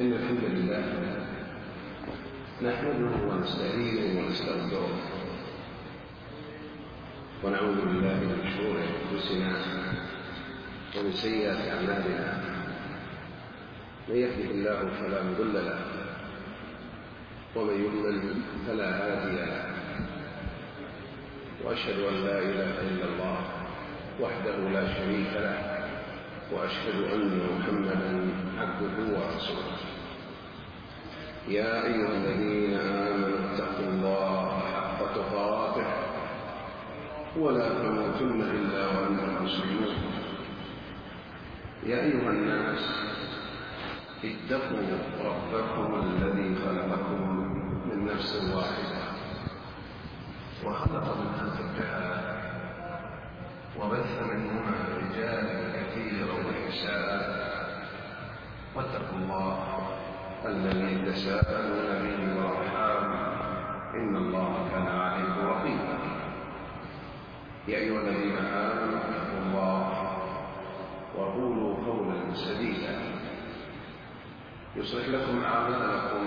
إن الحمد لله نحمده ونستعينه ونستغفره ونعوذ بالله من شرور أنفسنا ومن سيئات أعمالنا. من يهده الله فلا مضل له ومن يضلل فلا هادي له، وأشهد أن لا إله إلا الله وحده لا شريك له، وأشهد أن محمدًا عبده ورسوله. يا أيها الذين آمنوا اتقوا الله حق تقاته ولا تموتن إلا وأنتم مسلمون. يا أيها الناس اتقوا ربكم الذي خلقكم من نفس واحدة وخلق منها زوجها وبث منهما رجالا كثيرا ونساء، واتقوا الله الذي تساءلون به والأرحام إن الله كان عليكم رقيبا. يا أيها الذين آمنوا اتقوا الله وقولوا قولا سديدا يصلح لكم أعمالكم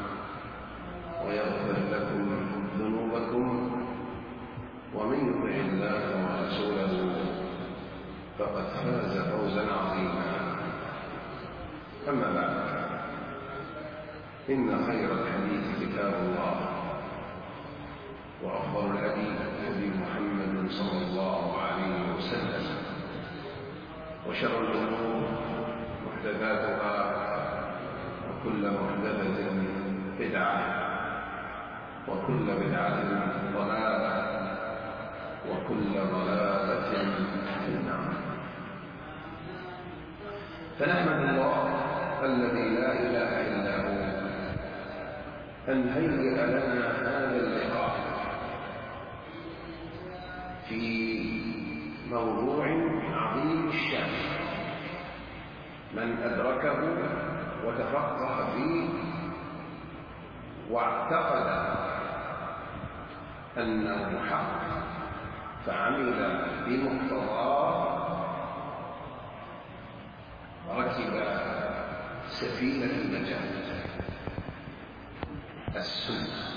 ويغفر لكم ذنوبكم، ومن يطع الله ورسوله فقد فاز فوزا عظيما. أما بعد، إن خير الحديث كتاب الله، وأفضل الهدي هدي محمد صلى الله عليه وسلم، وشر الأمور محدثاتها، وكل محدثة بدعة، وكل بدعة ضلالة، وكل ضلالة في النار. فنحمد الله الذي لا إله إلا هو أن هيئ لنا هذا اللقاء في موضوع عظيم الشأن. من أدركه وتفقه فيه واعتقد أنه حق فعمل بمقتضاه ركب سفينة النجاة، السنة،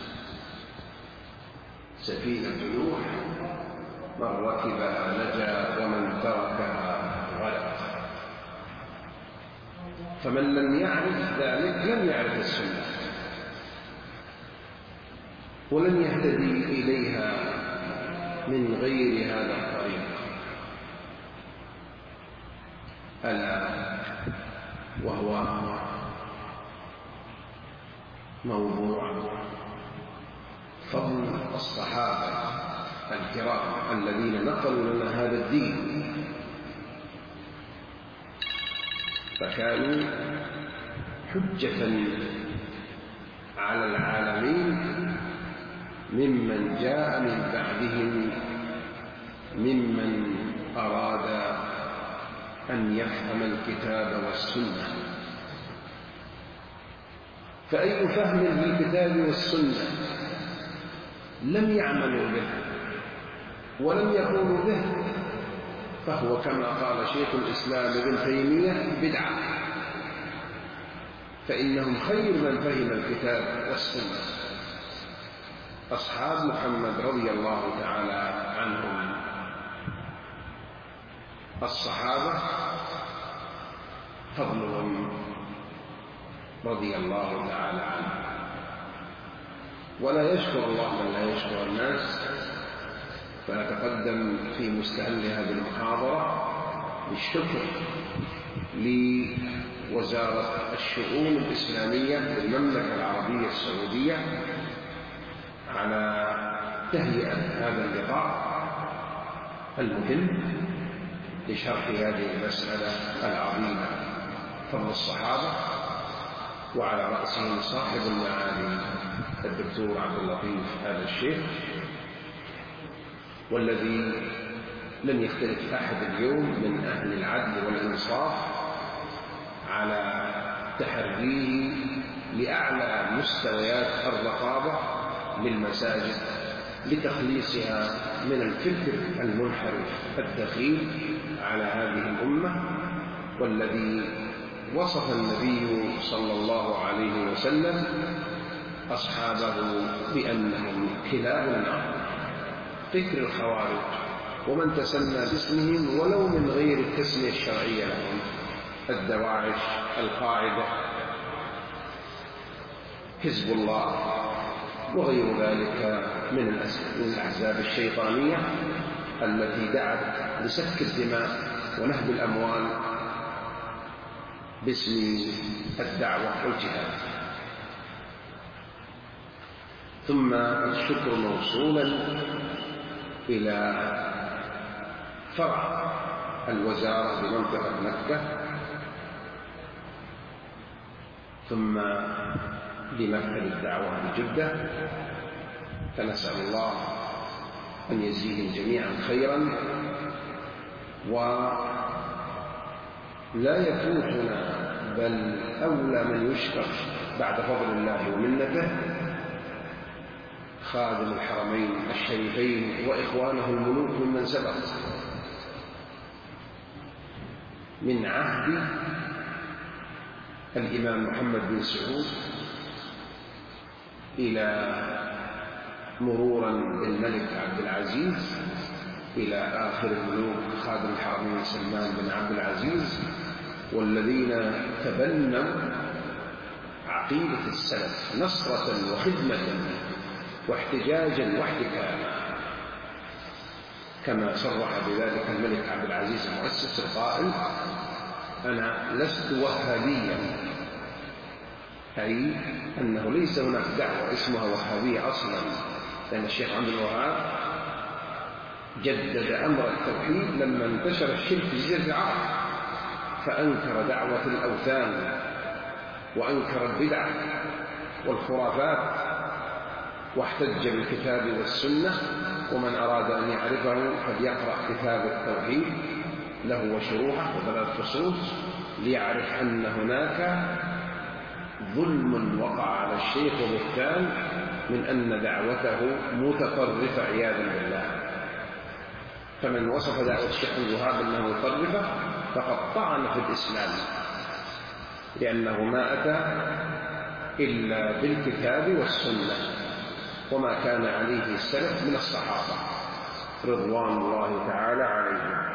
سفينة نوح. من ركبها نجا ومن تركها غرق. فمن لم يعرف ذلك لم يعرف السنة ولن يهتدي إليها من غير هذا الطريق. ألا وهو موضوع فضل الصحابة الكرام الذين نقلوا لنا هذا الدين، فكانوا حجة على العالمين ممن جاء من بعدهم، ممن أراد أن يفهم الكتاب والسنة. فأي فهم للكتاب والسنة لم يعملوا به ولم يقولوا به فهو كما قال شيخ الإسلام ابن تيمية بدعة. فإنهم خير من فهم الكتاب والسنة، أصحاب محمد رضي الله تعالى عنهم. الصحابة فضلهم رضي الله تعالى عنهم، ولا يشكر الله من لا يشكر الناس. فنتقدم في مستهل هذه المحاضرة بالشكر لوزارة الشؤون الإسلامية بالمملكة العربية السعودية على تهيئة هذا اللقاء المهم لشرح هذه المسألة العظيمة، فضل الصحابة، وعلى رأسهم صاحب المعالي الدكتور عبد اللطيف آل الشيخ، والذي لن يختلف أحد اليوم من أهل العدل والإنصاف على تحريه لأعلى مستويات الرقابة للمساجد لتخليصها من الفكر المنحرف الدخيل على هذه الأمة، والذي وصف النبي صلى الله عليه وسلم أصحابه بأنهم كلاب النار، فكر الخوارج ومن تسمى باسمهم ولو من غير التسمية الشرعية لهم، الدواعش، القاعدة، حزب الله وغير ذلك من الأحزاب الشيطانية التي دعت لسفك الدماء ونهب الأموال باسم الدعوة والجهاد. ثم الشكر موصولا إلى فرع الوزارة بمنطقة مكة، ثم لمكتب الدعوة بجدة، فنسأل الله أن يجزيهم جميعا خيرا. ولا يفوتنا بل أولى من يشكر بعد فضل الله ومنته خادم الحرمين الشريفين وإخوانه الملوك ممن سبق من عهد الإمام محمد بن سعود إلى مرورا بالملك عبد العزيز إلى آخر الملوك خادم الحرمين سلمان بن عبد العزيز، والذين تبنوا عقيدة السلف نصرة وخدمة واحتجاجا واحتكاما، كما صرح بذلك الملك عبد العزيز المؤسس القائل: أنا لست وهابيا، أي أنه ليس هناك دعوة اسمها وهابية أصلا، لأن الشيخ عبد الوهاب جدد أمر التوحيد لما انتشر الشرك في جزيرة العرب، فأنكر دعوة الأوثان وأنكر البدع والخرافات، واحتج بالكتاب والسنة. ومن أراد أن يعرفه فليقرأ كتاب التوحيد له وشروحه وثلاث فصول ليعرف أن هناك ظلم وقع على الشيخ وبهتان من أن دعوته متطرفة عياذا بالله. فمن وصف دعوة الشيخ الوهاب أنه متطرفة فقد طعن في الإسلام، لأنه ما أتى إلا بالكتاب والسنة وما كان عليه السلف من الصحابة رضوان الله تعالى عليهم.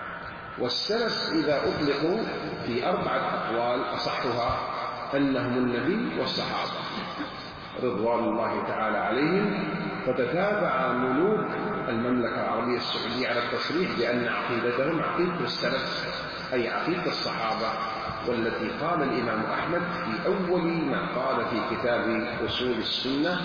والسلف إذا أطلقوا في 4 أقوال أصحها أنهم النبي والصحابة رضوان الله تعالى عليهم، فتتابع ملوك المملكة العربية السعودية على التصريح بأن عقيدتهم عقيدة السلف، أي عقيدة الصحابة، والتي قال الإمام أحمد في أول ما قال في كتاب أصول السنة: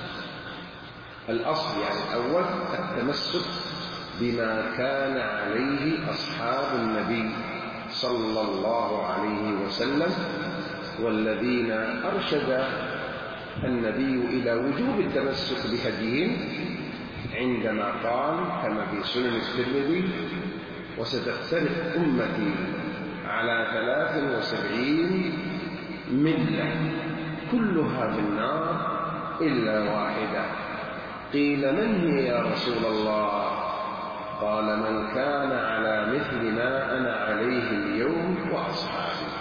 الأصل يعني الأول التمسك بما كان عليه أصحاب النبي صلى الله عليه وسلم، والذين أرشد النبي إلى وجوب التمسك بهديهم عندما قال كما في سنن الترمذي: وستفترق أمتي على 73 ملة كلها في النار إلا واحدة. قيل: من هي يا رسول الله؟ قال: من كان على مثل ما أنا عليه اليوم وأصحابي.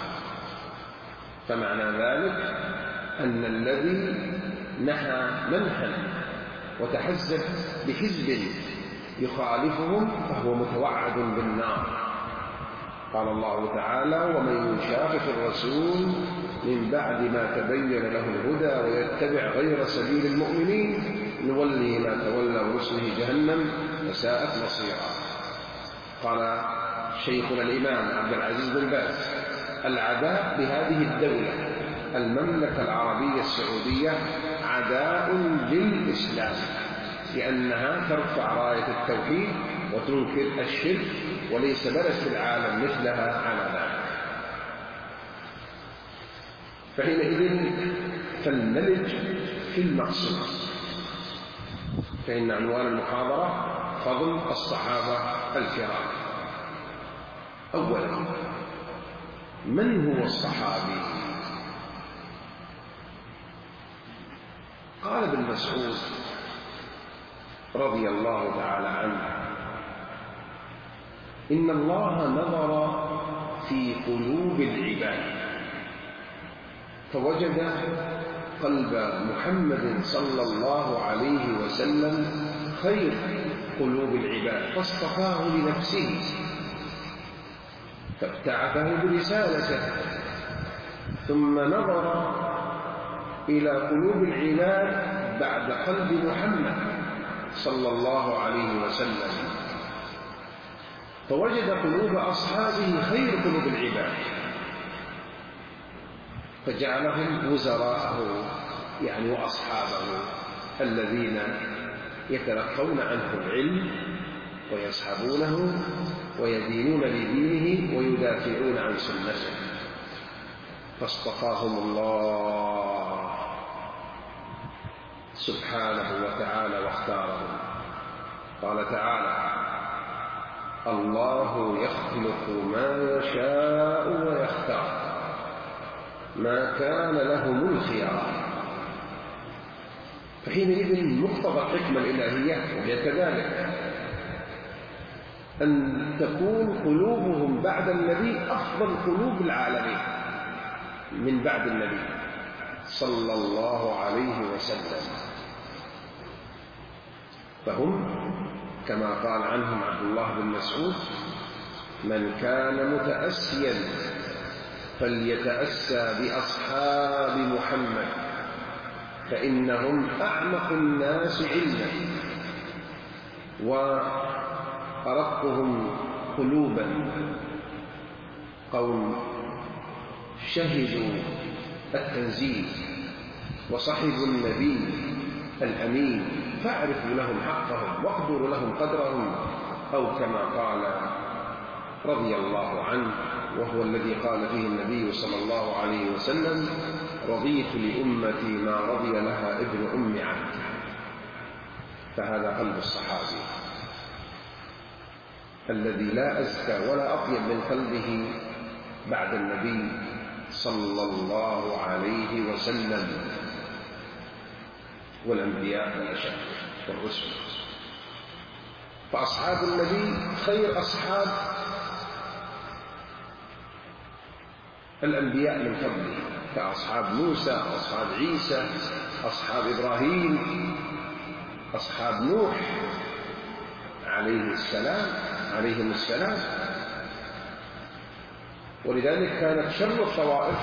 فمعنى ذلك أن الذي نحى منحا وتحزب بحزب يخالفهم فهو متوعد بالنار. قال الله تعالى: ومن يشاقق الرسول من بعد ما تبين له الهدى ويتبع غير سبيل المؤمنين نوله ما تولى ورسله جهنم وساءت مصيرا. قال شيخنا الإمام عبد العزيز بن باز: العداء بهذه الدولة المملكة العربية السعودية عداء للإسلام، لأنها ترفع راية التوحيد وتنكر الشرك، وليس بلد في العالم مثلها على ذلك. فحينئذ فلنلج في المقصود، فإن عنوان المحاضرة فضل الصحابة الكرام. أولا، من هو الصحابي؟ قال ابن مسعود رضي الله تعالى عنه: إن الله نظر في قلوب العباد، فوجد قلب محمد صلى الله عليه وسلم خير قلوب العباد فاصطفاه لنفسه فابتعثه برسالته، ثم نظر إلى قلوب العباد بعد قلب محمد صلى الله عليه وسلم فوجد قلوب أصحابه خير قلوب العباد، فجعلهم وزراءه يعني وأصحابه الذين يتلقون عنه العلم ويصحبونه ويدينون لدينه ويدافعون عن سنته، فاصطفاهم الله سبحانه وتعالى واختارهم. قال تعالى: الله يخلق ما يشاء ويختار ما كان لهم الخيار. فحينئذ مقتضى الحكمة الإلهية وهي كذلك أن تكون قلوبهم بعد النبي أفضل قلوب العالمين من بعد النبي صلى الله عليه وسلم، فهم كما قال عنهم عبد الله بن مسعود: من كان متأسيا فليتأسى بأصحاب محمد فإنهم أعمق الناس علما وأرقهم قلوبا، قوم شهدوا التنزيل وصحبوا النبي الأمين فاعرفوا لهم حقهم واقدروا لهم قدرهم، أو كما قال رضي الله عنه وهو الذي قال فيه النبي صلى الله عليه وسلم: رضيت لأمتي ما رضي لها ابن أم عبد. فهذا قلب الصحابي الذي لا أزكى ولا أطيب من قلبه بعد النبي صلى الله عليه وسلم والأنبياء والأشهر والرسل. فأصحاب النبي خير أصحاب الأنبياء من قبله، كأصحاب موسى، أصحاب عيسى، أصحاب إبراهيم، أصحاب نوح عليهم السلام. ولذلك كانت شر الطوائف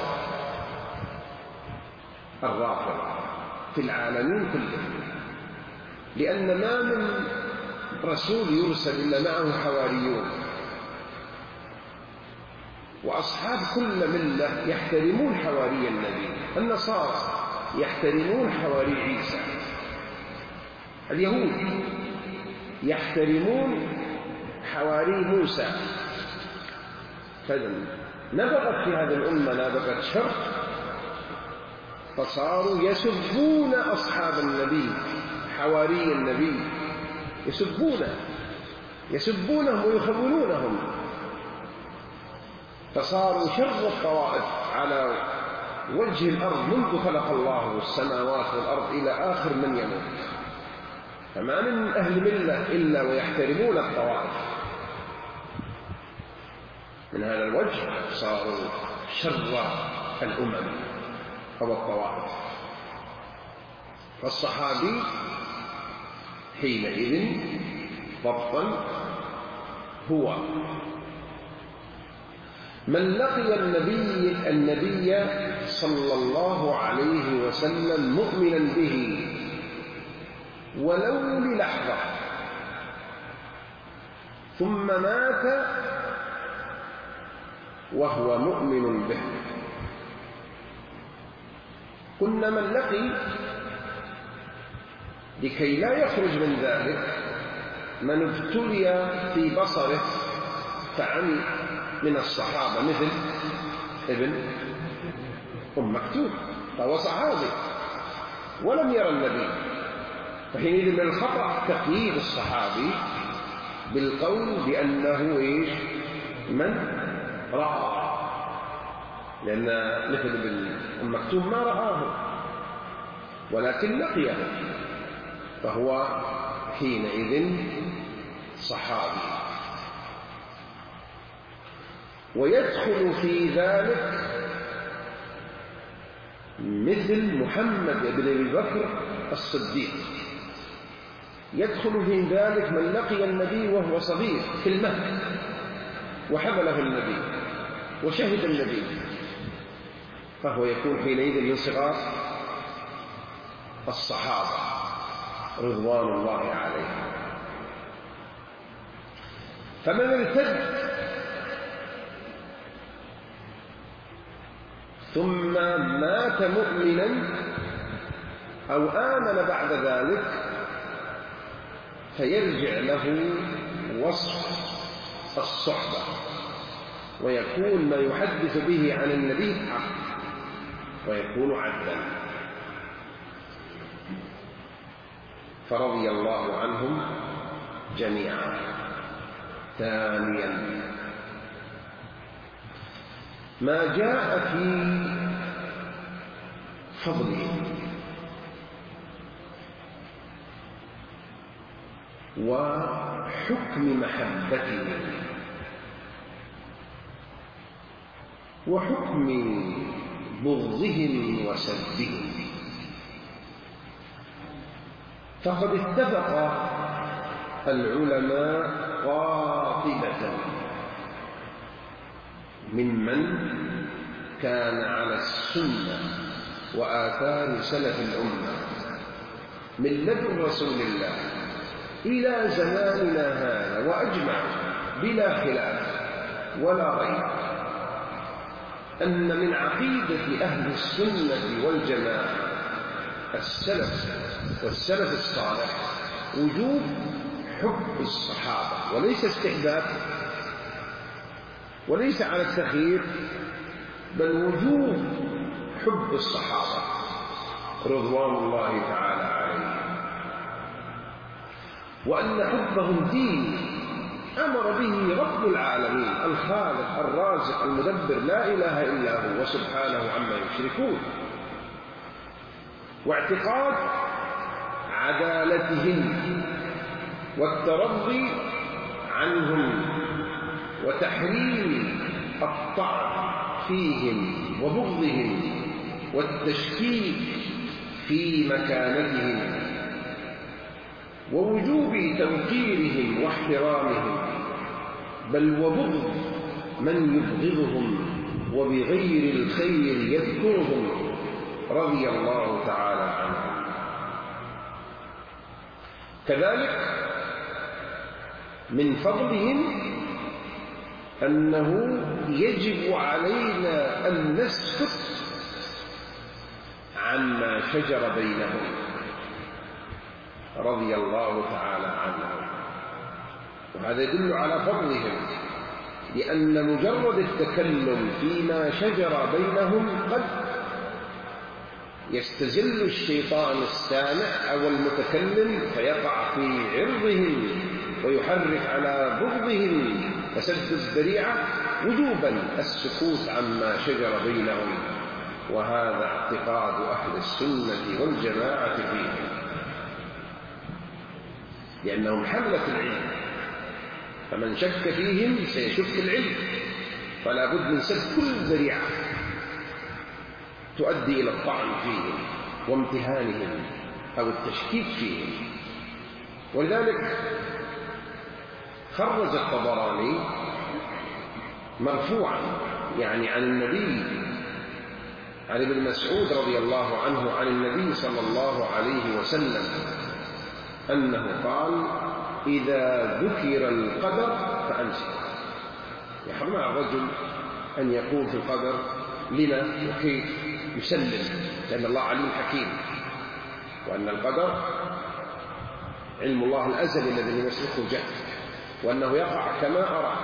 الرافضة في العالمين كلهم، لأن ما من رسول يرسل إلا معه حواريون، وأصحاب كل ملة يحترمون حواري النبي. النصارى يحترمون حواري عيسى، اليهود يحترمون حواري موسى. نبغت في هذه الأمة نبغت شر، فصاروا يسبون أصحاب النبي حواري النبي، يسبونهم ويخونونهم، فصاروا شر الطوائف على وجه الأرض منذ خلق الله السماوات والأرض إلى آخر من يموت. فما من أهل ملة إلا ويحترمون الطوائف. من هذا الوجه صاروا شر الأمم أو الطوائف. فالصحابي حينئذ ضبطا هو من لقي النبي صلى الله عليه وسلم مؤمنا به ولو للحظة ثم مات وهو مؤمن به. كنا من لقي لكي لا يخرج من ذلك من ابتلي في بصره فعمي من الصحابة، مثل ابن أم مكتوم، فهو صحابي ولم يرى النبي، فحينئذ من الخطأ تقييد الصحابي بالقول بأنه من رأى، لأن مثل ابن أم مكتوم ما رآه ولكن لقيه، فهو حينئذ صحابي. ويدخل في ذلك مثل محمد بن أبي بكر الصديق، يدخل في ذلك من لقي النبي وهو صغير في المهد وحمله النبي وشهد النبي، فهو يكون حينئذ من صغار الصحابة رضوان الله عليهم. فمن ارتد ثم مات مؤمنا أو آمن بعد ذلك فيرجع له وصف الصحبة، ويكون ما يحدث به عن النبي حق، ويكون عدلا. فرضي الله عنهم جميعا. ثانيا ما جاء في فضلهم وحكم محبتهم وحكم بغضهم وسبهم. فقد اتفق العلماء قاطبة ممن كان على السنة وآثار سلف الأمة من لدن رسول الله إلى زماننا هذا، وأجمع بلا خلاف ولا ريب أن من عقيدة أهل السنة والجماعة السلف الصالح وجوب حب الصحابة، وليس استحباب وليس على التخيير، بل وجوب حب الصحابة رضوان الله تعالى عليهم، وأن حبهم دين أمر به رب العالمين الخالق الرازق المدبر لا إله إلا هو سبحانه عما يشركون، واعتقاد عدالتهم والترضي عنهم وتحريم الطعن فيهم وبغضهم والتشكيك في مكانتهم، ووجوب توقيرهم واحترامهم، بل وبغض من يبغضهم وبغير الخير يذكرهم رضي الله تعالى عنهم. كذلك من فضلهم أنه يجب علينا أن نسكت عما شجر بينهم رضي الله تعالى عنهم، وهذا يدل على فضلهم، لأن مجرد التكلم فيما شجر بينهم قد يستزل الشيطان السامع أو المتكلم فيقع في عرضهم ويحرك على بغضهم فسد الذريعة، وجوبا السكوت عما شجر بينهم، وهذا اعتقاد أهل السنة والجماعة فيهم، لأنهم حملة العلم، فمن شك فيهم سيشك العلم، فلا بد من سد كل ذريعة تؤدي إلى الطعن فيهم وامتهانهم أو التشكيك فيهم. ولذلك خرج الطبراني مرفوعا يعني عن النبي عن ابن مسعود رضي الله عنه عن النبي صلى الله عليه وسلم أنه قال: إذا ذكر القدر فأمسك. يحرم على الرجل أن يقول في القدر لما وكيف، يسلم، لأن الله عليم حكيم، وأن القدر علم الله الأزلي الذي لم يسبقه جهل، وأنه يقع كما أراد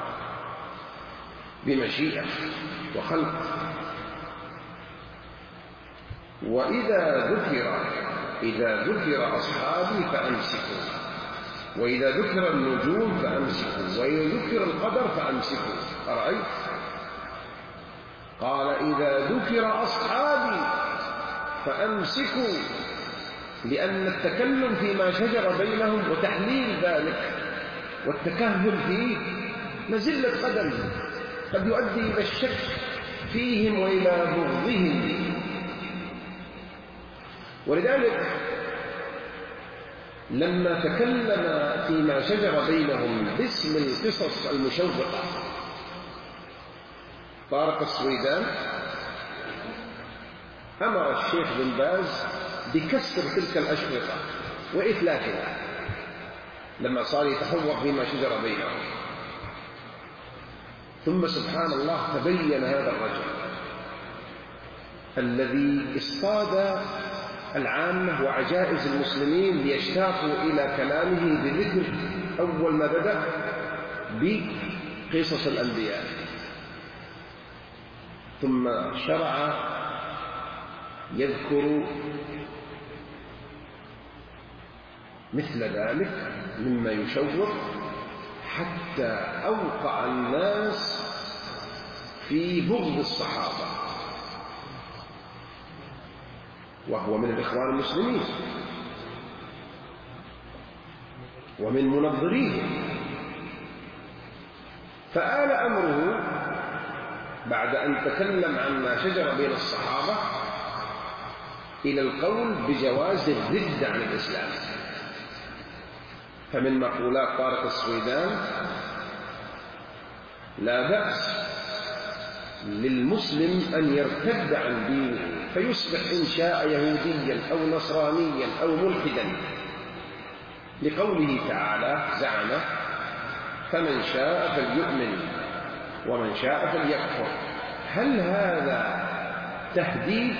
بمشيئة وخلق. وإذا ذكر أصحابي فأمسكوا، وإذا ذكر النجوم فأمسكوا، وإذا ذكر القدر فأمسكوا. أرأيت؟ قال: إذا ذكر أصحابي فأمسكوا، لأن التكلم فيما شجر بينهم وتحليل ذلك والتكهل فيه مزلة قدم قد يؤدي إلى الشك فيهم وإلى بغضهم. ولذلك لما تكلم فيما شجر بينهم باسم القصص المشوقة طارق السويدان، أمر الشيخ بن باز بكسر تلك الأشرطة وإتلافها لما صار يتحور فيما شجر بينهم. ثم سبحان الله تبين هذا الرجل الذي اصطاد العامة وعجائز المسلمين ليشتاقوا إلى كلامه بذكر أول ما بدأ بقصص الأنبياء، ثم شرع يذكر مثل ذلك مما يشوق حتى أوقع الناس في بغض الصحابة، وهو من الإخوان المسلمين ومن منظريهم. فآل أمره بعد أن تكلم عما شجر بين الصحابة إلى القول بجواز الرد عن الإسلام. فمن مقولات طارق السويدان: لا بأس للمسلم أن يرتد عن دينه فيصبح إن شاء يهوديا أو نصرانيا أو ملحدا، لقوله تعالى زعم: فمن شاء فليؤمن ومن شاء فليكفر. هل هذا تهديد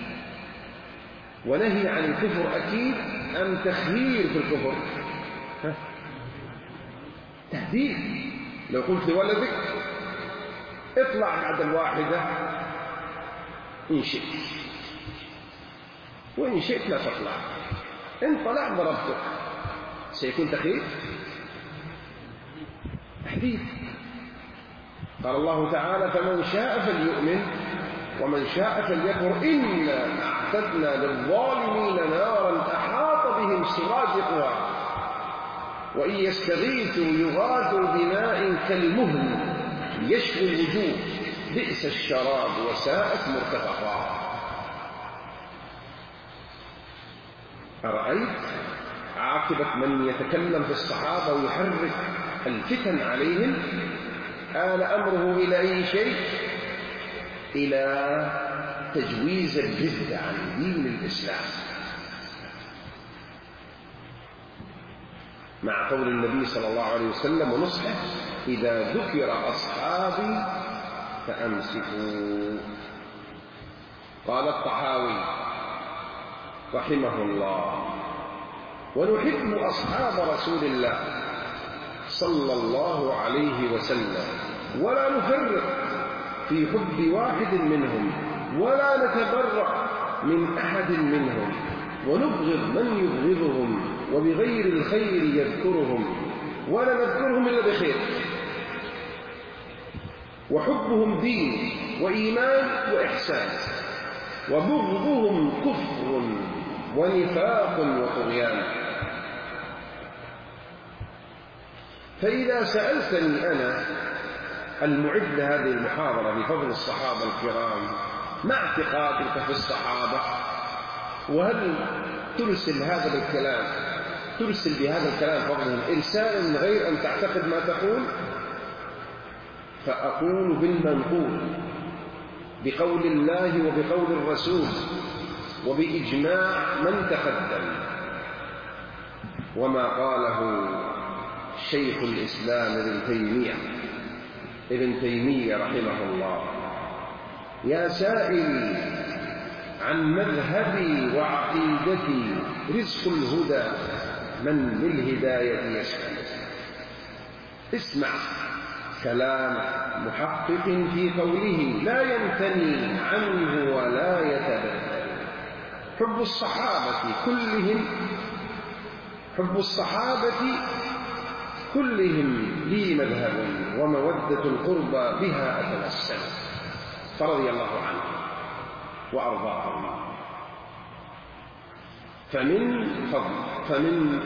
ونهي عن الكفر أكيد أم تخيير في الكفر؟ تهديد. لو قلت لولدك اطلع بعد الواحدة إن شئت، وإن شئت لا تطلع، إن طلع ضربتك، سيكون تخيير؟ تهديد. قال الله تعالى: فمن شاء فليؤمن ومن شاء فليكفر إنا أعتدنا للظالمين نارا أحاط بهم سرادقها وإن يستغيثوا يغاثوا بماء كالمهل يشوي الوجوه بئس الشراب وساءت مرتفقا. أرأيت عاقبة من يتكلم في الصحابة ويحرك الفتن عليهم؟ آل أمره إلى أي شيء؟ إلى تجويز الرد عن دين الإسلام، مع قول النبي صلى الله عليه وسلم ونصحه: إذا ذكر أصحابي فأمسكوا. قال الطحاوي رحمه الله: ونحب أصحاب رسول الله صلى الله عليه وسلم ولا نفرق في حب واحد منهم ولا نتبرأ من أحد منهم ونبغض من يبغضهم وبغير الخير يذكرهم ولا نذكرهم إلا بخير، وحبهم دين وإيمان وإحسان وبغضهم كفر ونفاق وطغيان. فإذا سألتني أنا المعد لهذه المحاضرة بفضل الصحابة الكرام، ما اعتقادك في الصحابة؟ وهل ترسل بهذا الكلام فضلا إرسالا غير أن تعتقد ما تقول؟ فأقول بالمنقول بقول الله وبقول الرسول وبإجماع من تقدم، وما قاله شيخ الإسلام ابن تيمية رحمه الله: يا سائلي عن مذهبي وعقيدتي رزق الهدى من للهداية يسأل. اسمع كلام محقق في قوله لا ينثني عنه ولا يتبدل. حب الصحابة كلهم لي مذهب ومودة القربى بها أتوسل، فرضي الله عنهم وأرضاهم. فمن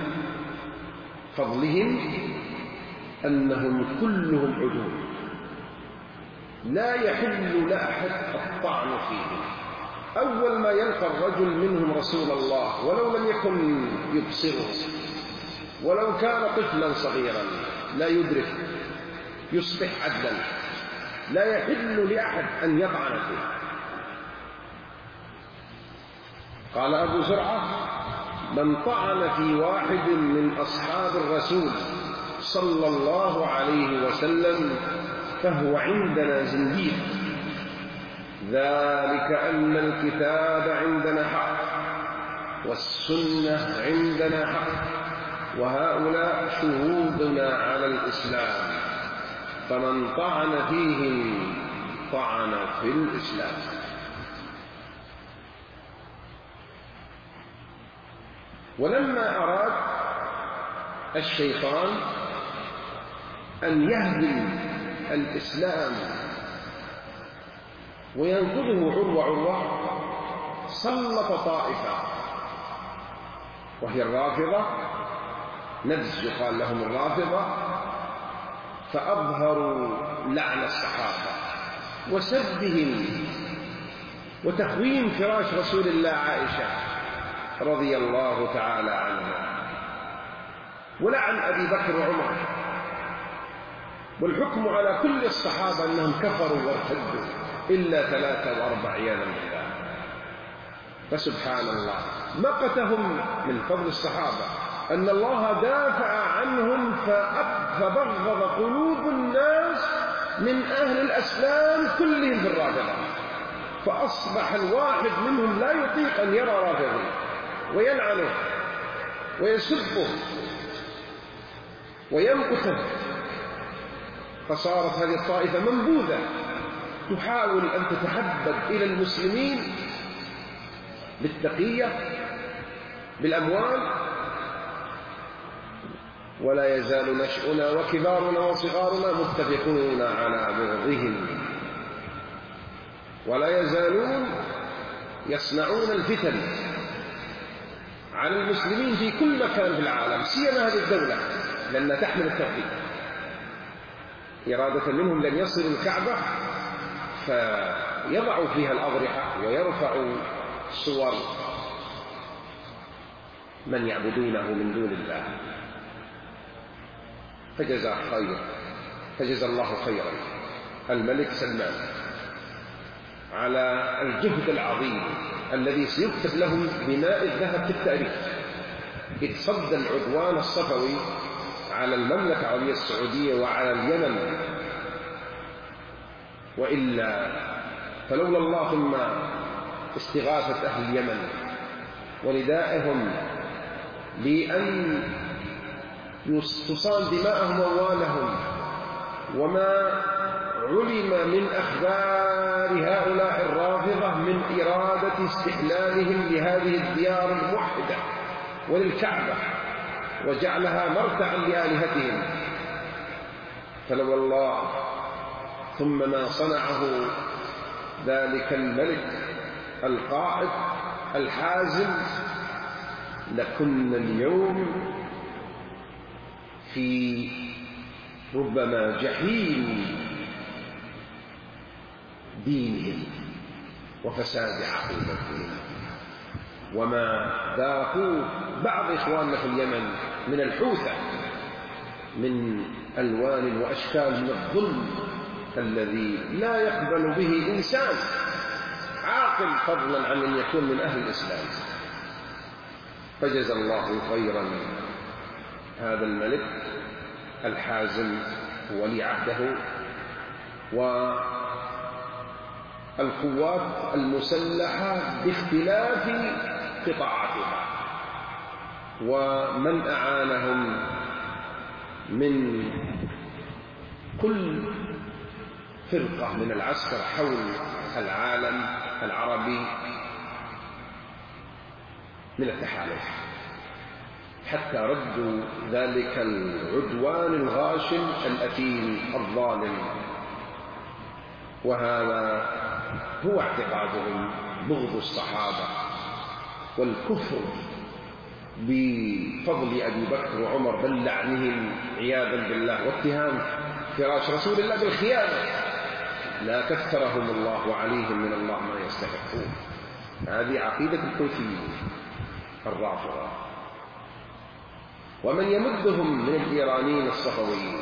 فضلهم أنهم كلهم عدول لا يحل لأحد الطعن فيهم. أول ما يلقى الرجل منهم رسول الله ولو لم يكن يبصره، ولو كان طفلا صغيرا لا يدرك، يصبح عدلا، لا يحل لأحد أن يطعن فيه. قال أبو زرعة: من طعن في واحد من أصحاب الرسول صلى الله عليه وسلم فهو عندنا زنديق، ذلك أن الكتاب عندنا حق والسنة عندنا حق وهؤلاء شهودنا على الإسلام، فمن طعن فيهم طعن في الإسلام. ولما أراد الشيطان أن يهدم الإسلام وينقضه عروة سلط طائفة وهي الرافضة، نبذ يقال لهم الرافضة، فأظهروا لعن الصحابة وسبهم وتهوين فراش رسول الله عائشة رضي الله تعالى عنها، ولعن أبي بكر وعمر، والحكم على كل الصحابة أنهم كفروا وارتدوا إلا 3 و4 عياذا بالله. فسبحان الله، مقتهم من فضل الصحابة أن الله دافع عنهم فبغض قلوب الناس من أهل الأسلام كلهم بالرافضة، فأصبح الواحد منهم لا يطيق أن يرى رافضا ويلعنه ويسبه ويمقته، فصارت هذه الطائفة منبوذة تحاول أن تتحبب إلى المسلمين بالتقية بالأموال، ولا يزال نشأنا وكبارنا وصغارنا متفقون على بغضهم، ولا يزالون يصنعون الفتن على المسلمين في كل مكان في العالم، سيما هذه الدولة لأنها تحمل التوحيد، إرادة منهم لن يصلوا الكعبة فيضعوا فيها الأضرحة ويرفعوا صور من يعبدونه من دون الله. فجزى الله خيرا الملك سلمان على الجهد العظيم الذي سيكتب له بماء الذهب في التاريخ، إذ صد العدوان الصفوي على المملكة العربية السعودية وعلى اليمن، وإلا فلولا الله ثم استغاثة أهل اليمن وندائهم بأن تصان دماءهم وأموالهم، وما علم من أخبار هؤلاء الرافضة من إرادة استحلالهم لهذه الديار الموحدة وللكعبة وجعلها مرتعا لآلهتهم، فلولا الله ثم ما صنعه ذلك الملك القائد الحازم لكنا اليوم في ربما جحيم دينهم وفساد عقيدتهم، وما ذاقوه بعض إخواننا في اليمن من الحوثة من ألوان وأشكال من الظلم الذي لا يقبل به إنسان عاقل فضلا عن أن يكون من أهل الإسلام. فجزى الله خيرا هذا الملك الحازم ولي عهده والقوات المسلحة باختلاف قطاعاتها ومن أعانهم من كل فرقة من العسكر حول العالم العربي من التحالف، حتى ردوا ذلك العدوان الغاشم الأثيم الظالم. وهذا هو اعتقادهم، بغض الصحابة والكفر بفضل أبي بكر وعمر بل لعنهم عياذا بالله، واتهام فراش رسول الله بالخيانة لا كثرهم الله وعليهم من الله ما يستحقون. هذه عقيدة الحوثيين الرافضة، ومن يمدهم من الإيرانيين الصفويين.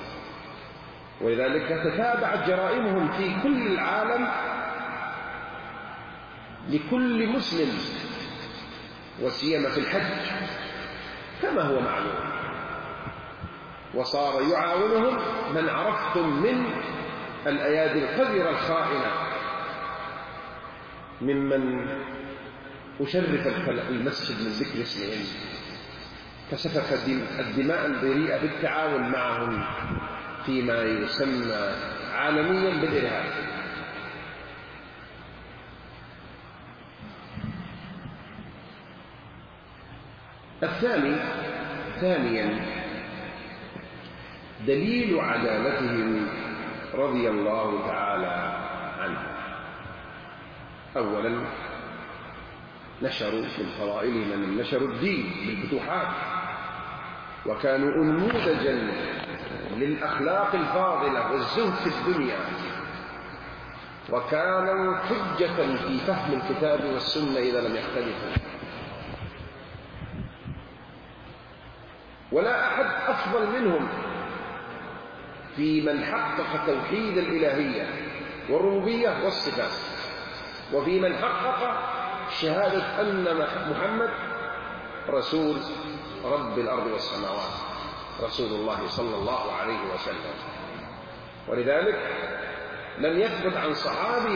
ولذلك تتابعت جرائمهم في كل العالم لكل مسلم، وسيما في الحج كما هو معلوم. وصار يعاونهم من عرفتم من الأيادي القذرة الخائنة ممن أشرف المسجد من ذكر اسمهم، فسفك الدماء البريئة بالتعاون معهم فيما يسمى عالميا بالإرهاب. ثانيا دليل عدالتهم رضي الله تعالى عنه. أولا نشروا من فضائلهم أن نشروا الدين بالفتوحات، وكانوا أنموذجا للأخلاق الفاضلة والزهد في الدنيا، وكانوا حجة في فهم الكتاب والسنة إذا لم يختلفوا. ولا أحد أفضل منهم في من حقق توحيد الإلهية والربوبية والصفات، وفي من حقق شهادة أن محمد رسول رب الأرض والسماوات، رسول الله صلى الله عليه وسلم. ولذلك لم يثبت عن صحابي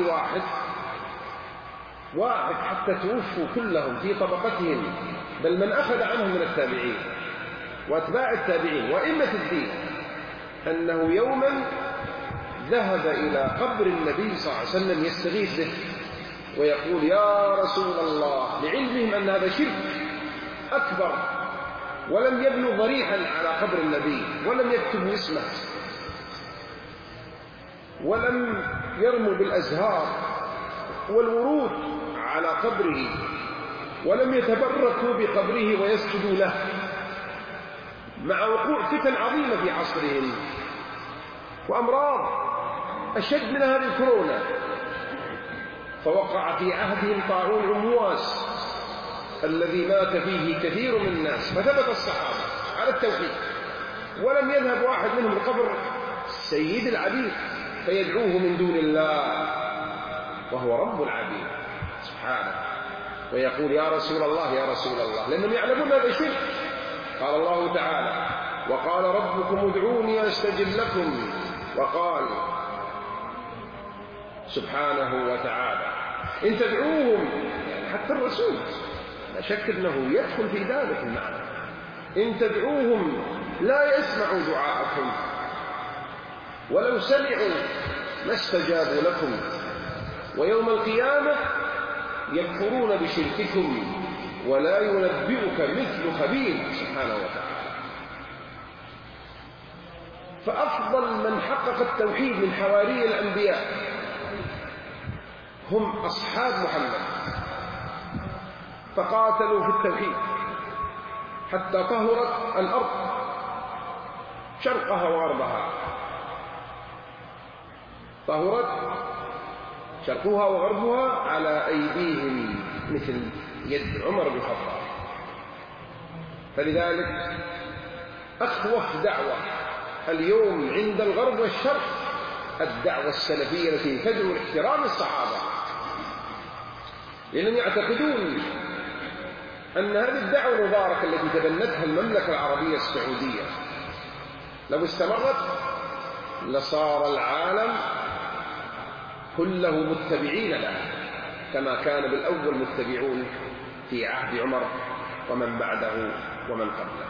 واحد حتى توفوا كلهم في طبقتهم، بل من أخذ عنهم من التابعين وأتباع التابعين وإمة الدين، أنه يوما ذهب إلى قبر النبي صلى الله عليه وسلم يستغيث به ويقول يا رسول الله، لعلمهم أن هذا شرك أكبر، ولم يبنوا ضريحا على قبر النبي، ولم يكتبوا اسمه، ولم يرموا بالأزهار والورود على قبره، ولم يتبركوا بقبره ويسجدوا له، مع وقوع فتن عظيمة في عصرهم وأمراض أشد من هذه الكورونا. فوقع في عهدهم طاعون عمواس الذي مات فيه كثير من الناس، فثبت الصحابة على التوحيد، ولم يذهب واحد منهم لقبر سيد العبيد فيدعوه من دون الله وهو رب العبيد سبحانه، ويقول يا رسول الله يا رسول الله، لأنهم يعلمون هذا شرك. قال الله تعالى وقال ربكم ادعوني أستجب لكم، وقال سبحانه وتعالى إن تدعوهم، يعني حتى الرسول لا شك أنه يدخل في ذلك المعنى، إن تدعوهم لا يسمعوا دعاءكم ولو سمعوا ما استجابوا لكم، ويوم القيامة يكفرون بشرككم ولا ينبئك مثل خبير سبحانه وتعالى. فأفضل من حقق التوحيد من حواري الأنبياء هم أصحاب محمد، فقاتلوا في التوحيد حتى طهرت الأرض شرقها وغربها، طهرت شرقها وغربها على أيديهم مثل يد عمر بن الخطاب. فلذلك أخوف دعوة اليوم عند الغرب والشرق الدعوة السلفية التي تدعو لاحترام الصحابة، لأنهم يعتقدون أن هذه الدعوة المباركة التي تبنتها المملكة العربية السعودية لو استمرت لصار العالم كله متبعين لها، كما كان بالأول متبعون في عهد عمر ومن بعده ومن قبله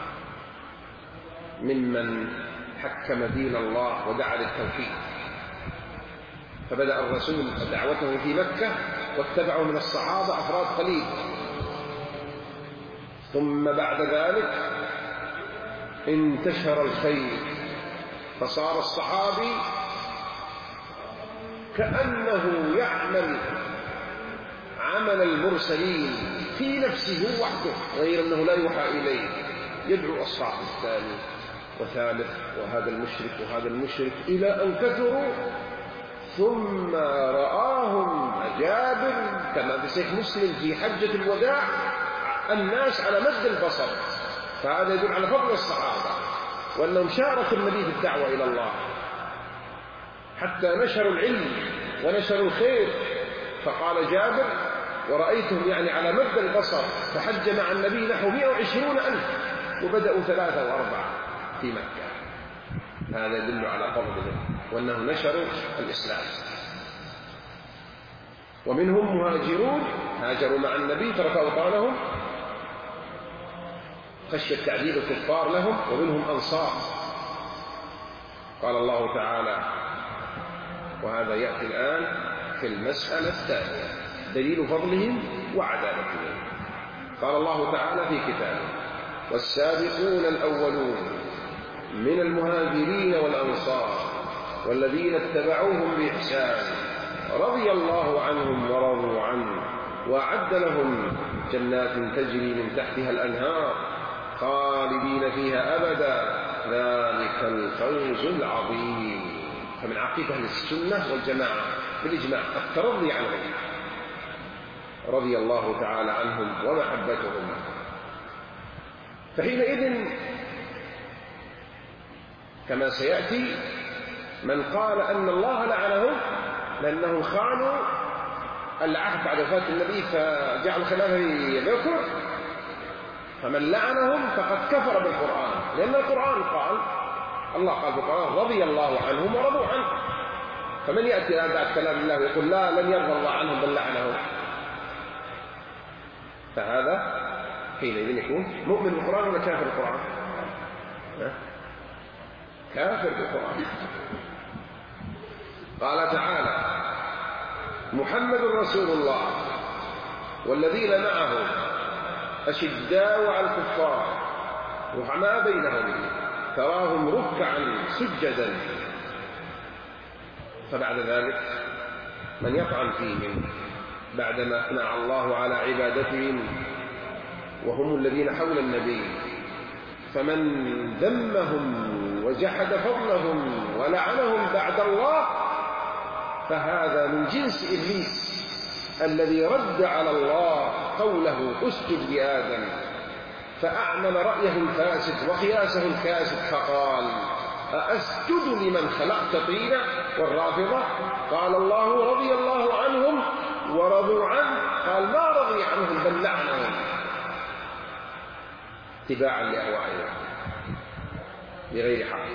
ممن حكم دين الله ودعا للتوحيد. فبدأ الرسول دعوته في مكة واتبعه من الصحابة أفراد قليل، ثم بعد ذلك انتشر الخير، فصار الصحابي كأنه يعمل عمل المرسلين في نفسه وحده، غير أنه لا يوحى إليه، يدعو أصحابه الثاني وثالث وهذا المشرك وهذا المشرك، إلى أن كثروا ثم رآهم جابر كما في صحيح مسلم في حجة الوداع الناس على مد البصر، فهذا يدل على فضل الصحابة وأنهم شاركوا النبي في الدعوة إلى الله حتى نشروا العلم ونشروا الخير. فقال جابر: ورأيتهم يعني على مد البصر، فحج مع النبي نحو 120,000 وبدأوا 3 و4 في مكة. هذا يدل على فضلهم وأنهم نشروا الإسلام. ومنهم مهاجرون هاجروا مع النبي تركوا أوطانهم خشية تعذيب الكفار لهم، ومنهم أنصار. قال الله تعالى، وهذا يأتي الآن في المسألة الثانية دليل فضلهم وعدالتهم. قال الله تعالى في كتابه: والسابقون الأولون من المهاجرين والأنصار والذين اتبعوهم بإحسان رضي الله عنهم ورضوا عنه وأعد لهم جنات تجري من تحتها الأنهار خالدين فيها أبدا ذلك الفوز العظيم. فمن عقيدة أهل السنة والجماعة بالإجماع الترضي عنهم، رضي الله تعالى عنهم ومحبتهم. فحينئذ كما سيأتي من قال أن الله لعنهم لأنهم خانوا العهد بعد وفاة النبي فجعلوا الخلافة يذكر، فمن لعنهم فقد كفر بالقرآن، لأن القرآن قال، الله قال في القرآن: رضي الله عنهم ورضوا عنه. فمن يأتي الآن بعد كلام الله ويقول لا لن يرضى الله عنهم بل لعنهم، فهذا حينئذ يكون مؤمن بالقرآن ولا كافر بالقرآن؟ كافر بالقرآن. قال تعالى: محمد رسول الله والذين معه أشداء على الكفار رحماء بينهم تراهم ركعا سجدا. فبعد ذلك من يطعن فيهم بعدما أثنى الله على عبادتهم وهم الذين حول النبي، فمن ذمهم وجحد فضلهم ولعنهم بعد الله فهذا من جنس إبليس الذي رد على الله قوله: اسجد لآدم، فأعمل رأيه الفاسد وقياسه الكاسد فقال: أأسجد لمن خلقت طينا؟ والرافضة قال الله: رضي الله عنهم ورضوا عنه، قال: ما رضي عنهم بل لعنهم اتباعا لأهوائهم بغير حق.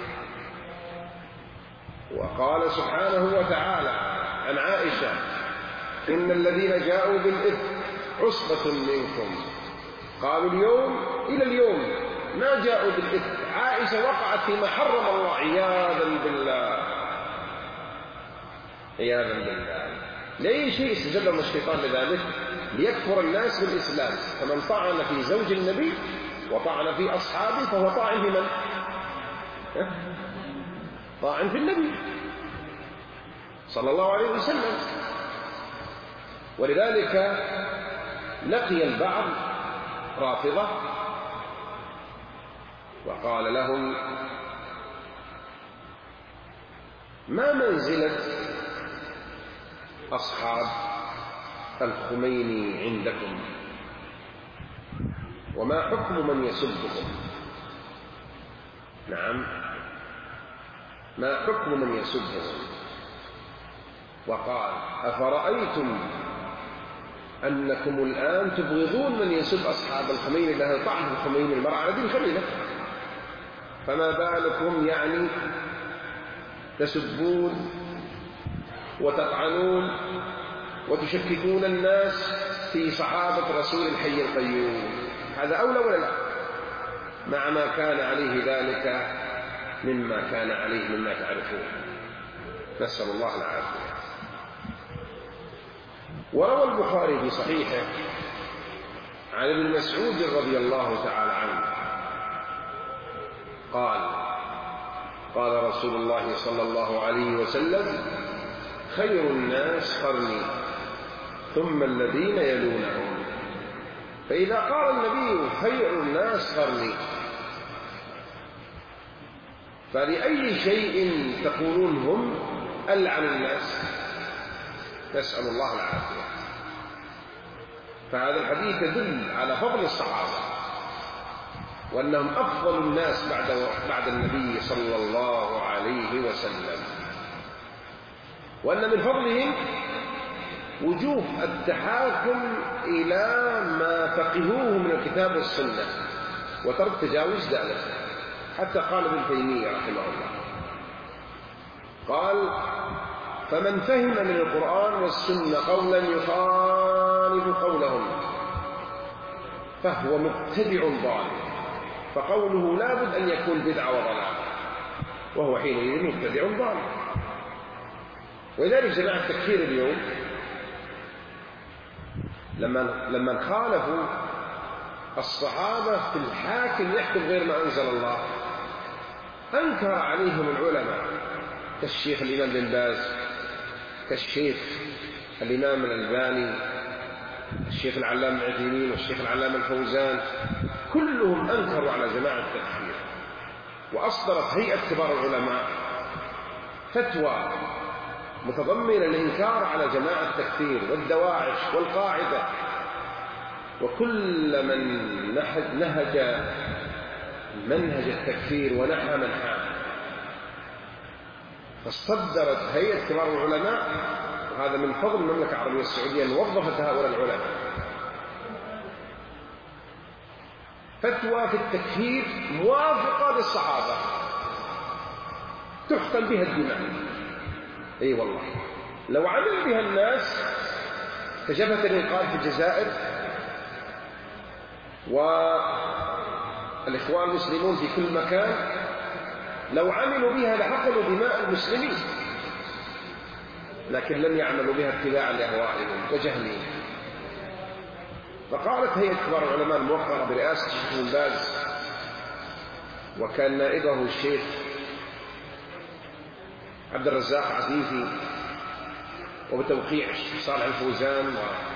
وقال سبحانه وتعالى عن عائشة: إن الذين جاءوا بالإثم عصبة منكم، قالوا اليوم إلى اليوم ما جاءوا بالإثم. عائشة وقعت فيما حرم الله عياذا بالله، عياذا بالله. لأي شيء استجلهم الشيطان لذلك؟ ليكفر الناس بالإسلام. فمن طعن في زوج النبي وطعن في أصحابه فهو طاعن في من؟ طاعن في النبي صلى الله عليه وسلم. ولذلك لقي البعض رافضة وقال لهم: ما منزلة أصحاب الخميني عندكم؟ وما حكم من يسبهم؟ نعم، ما حكم من يسبهم؟ وقال: أفرأيتم أنكم الآن تبغضون من يسب أصحاب الخميني لأنه طعن في الخميني المرأة على دين خليله، فما بالكم يعني تسبون وتطعنون وتشككون الناس في صحابة رسول الحي القيوم؟ هذا أولى ولا لا؟ مع ما كان عليه ذلك مما كان عليه مما تعرفون، نسأل الله العافية. وروى البخاري في صحيحه عن ابن مسعود رضي الله تعالى عنه قال: قال رسول الله صلى الله عليه وسلم: خير الناس قرني ثم الذين يلونهم. فإذا قال النبي خير الناس قرني فلأي شيء تقولون هم ألعن الناس، نسأل الله العافية. فهذا الحديث يدل على فضل الصحابة وأنهم أفضل الناس بعد النبي صلى الله عليه وسلم، وأن من فضلهم وجوب التحاكم إلى ما فقهوه من الكتاب والسنة وترك تجاوز ذلك. حتى قال ابن تيمية رحمه الله، قال: فمن فهم من القرآن والسنة قولا يخالف قولهم فهو مبتدع ضال، فقوله لا بد أن يكون بدعة وضلال، وهو حينئذ مبتدع ضال. ولذلك جماعة التكفير اليوم لما خالفوا الصحابة في الحاكم يحكم غير ما أنزل الله، أنكر عليهم العلماء كالشيخ الإمام بن باز، كالشيخ الإمام الألباني، الشيخ العلامة العثيمين، والشيخ العلامة الفوزان، كلهم أنكروا على جماعة التكفير. وأصدرت هيئة كبار العلماء فتوى متضمنة الإنكار على جماعة التكفير والدواعش والقاعدة وكل من نهج منهج التكفير ونحى من حام. فاصدرت هيئة كبار العلماء، وهذا من فضل المملكة العربية السعودية أن وظفت هؤلاء العلماء، فتوى في التكفير موافقة للصحابة تحقن بها الدماء. أي والله لو عمل بها الناس كجبهة الإنقاذ في الجزائر والإخوان المسلمون في كل مكان، لو عملوا بها لحقنوا دماء المسلمين، لكن لم يعملوا بها اتباعا لأهوائهم وجهلهم. فقالت هيئة كبار العلماء الموقرة برئاسة الشيخ بن باز، وكان نائبه الشيخ عبد الرزاق عفيفي، وبتوقيع صالح الفوزان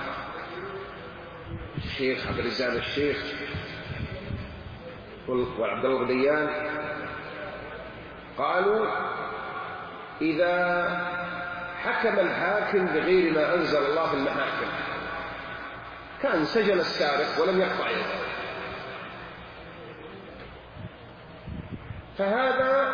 والشيخ عبد الرزاق الشيخ وعبد الله الغديان، قالوا: إذا حكم الحاكم بغير ما أنزل الله في المحاكم كان سجن السارق ولم يقطع يده، فهذا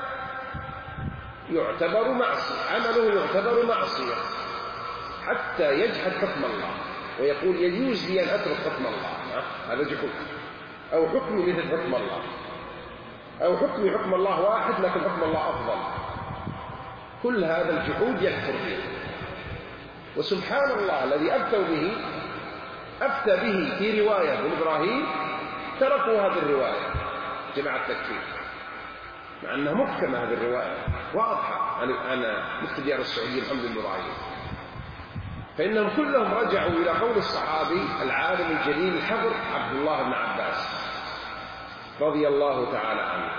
يعتبر معصية، عمله يعتبر معصية حتى يجحد حكم الله ويقول يجوز لي أن أترك حكم الله، هذا جحود، أو حكمي مثل حكم الله، أو حكم الله واحد لكن حكم الله أفضل. كل هذا الجحود يكفر به. وسبحان الله الذي أفتى به في رواية ابن إبراهيم تركوا هذه الرواية جماعة التكفير، مع أنها محكمة هذه الرواية واضحة عن مفتي ديار السعودية محمد بن إبراهيم. فإنهم كلهم رجعوا إلى قول الصحابي العالم الجليل الحبر عبد الله بن عباس رضي الله تعالى عنه.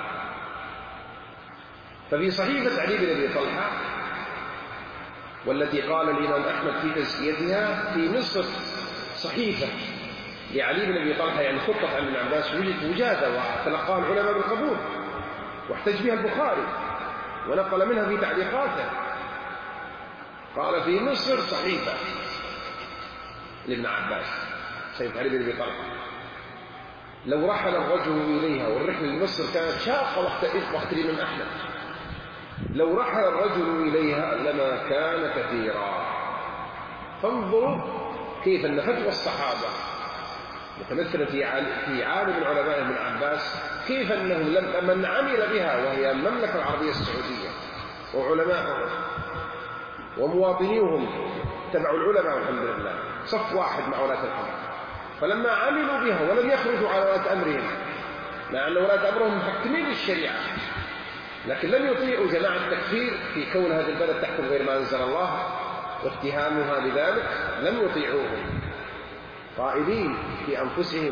ففي صحيفة علي بن أبي طلحة، والتي قال الإمام أحمد في تزكيتها في مصر صحيفة لعلي بن أبي طلحة، يعني خطة عن ابن عباس وجادة وتلقاها العلماء بالقبول، واحتج بها البخاري ونقل منها في تعليقاته. قال في مصر صحيفة لابن عباس، صحيفة علي بن أبي طلحة، لو رحل الرجل إليها، والرحلة لمصر كانت شاقة وقت الإمام أحمد، لو رحل الرجل إليها لما كان كثيرا. فانظروا كيف أن فتوى الصحابة متمثلة في عالم العلماء ابن عباس، كيف أنهم من عمل بها وهي المملكة العربية السعودية وعلماءهم ومواطنيهم تبعوا العلماء والحمد لله صف واحد مع ولاة الأمر، فلما عملوا بها ولم يخرجوا على ولاة أمرهم، مع أن ولاة أمرهم محكمين للشريعة، لكن لم يطيعوا جماعة التكفير في كون هذه البلد تحكم غير ما أنزل الله واتهامها بذلك، لم يطيعوهم، قائلين في أنفسهم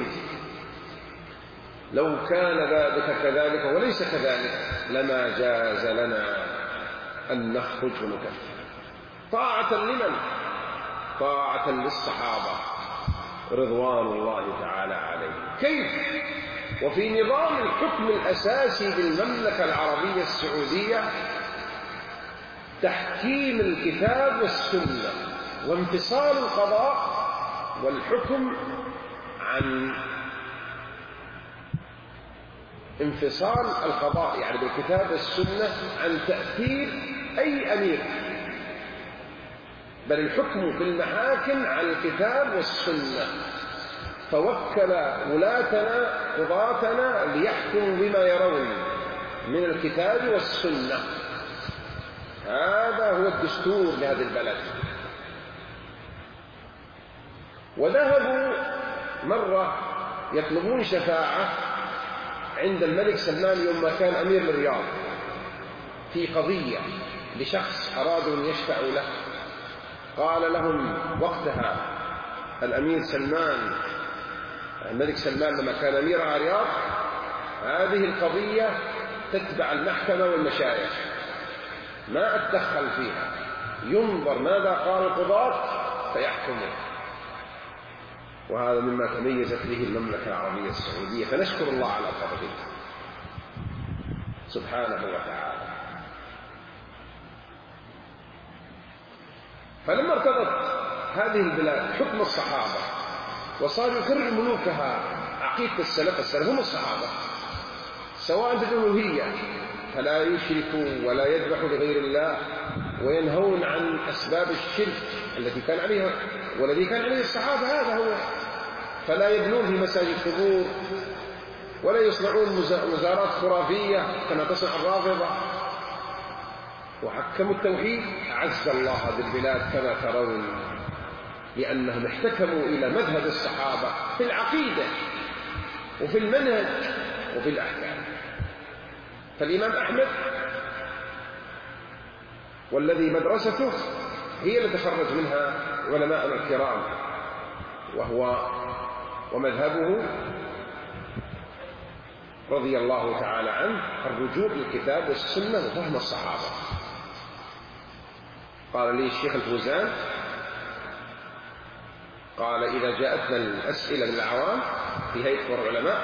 لو كان ذلك كذلك وليس كذلك لما جاز لنا أن نخرج ونكفر. طاعة لمن؟ طاعة للصحابة رضوان الله تعالى عليهم. كيف؟ وفي نظام الحكم الأساسي بالمملكة العربية السعودية تحكيم الكتاب والسنة وانفصال القضاء والحكم عن انفصال القضاء يعني بالكتاب والسنة عن تأثير أي أمير، بل الحكم في المحاكم على الكتاب والسنة. فوكل ولاتنا قضاتنا ليحكموا بما يرون من الكتاب والسنة. هذا هو الدستور لهذا البلد. وذهبوا مرة يطلبون شفاعة عند الملك سلمان يوم ما كان أمير الرياض في قضية لشخص أرادوا أن يشفعوا له. قال لهم وقتها الأمير سلمان، الملك سلمان لما كان أمير الرياض: هذه القضية تتبع المحكمة والمشايخ، ما أتدخل فيها، ينظر ماذا قال القضاة فيحكمون. وهذا مما تميزت به المملكة العربية السعودية، فنشكر الله على فضله سبحانه وتعالى. فلما ارتضت هذه البلاد حكم الصحابة وصار يكرر ملوكها عقيدة السلف هم الصحابة، سواء في الألوهية فلا يشركوا ولا يذبحوا لغير الله، وينهون عن أسباب الشرك التي كان عليها والذي كان عليه الصحابة، هذا هو. فلا يبنون في مساجد قبور ولا يصنعون مزارات خرافية كما تصنع الرافضة، وحكموا التوحيد. أعز الله هذه البلاد كما ترون، لأنهم احتكموا إلى مذهب الصحابة في العقيدة وفي المنهج وفي الأحكام. فالإمام أحمد والذي مدرسته هي التي تخرج منها علماء الكرام، ومذهبه رضي الله تعالى عنه الرجوع للكتاب والسنة وفهم الصحابة. قال لي الشيخ الفوزان، قال: إذا جاءتنا الأسئلة من العوام في هيئة كبار العلماء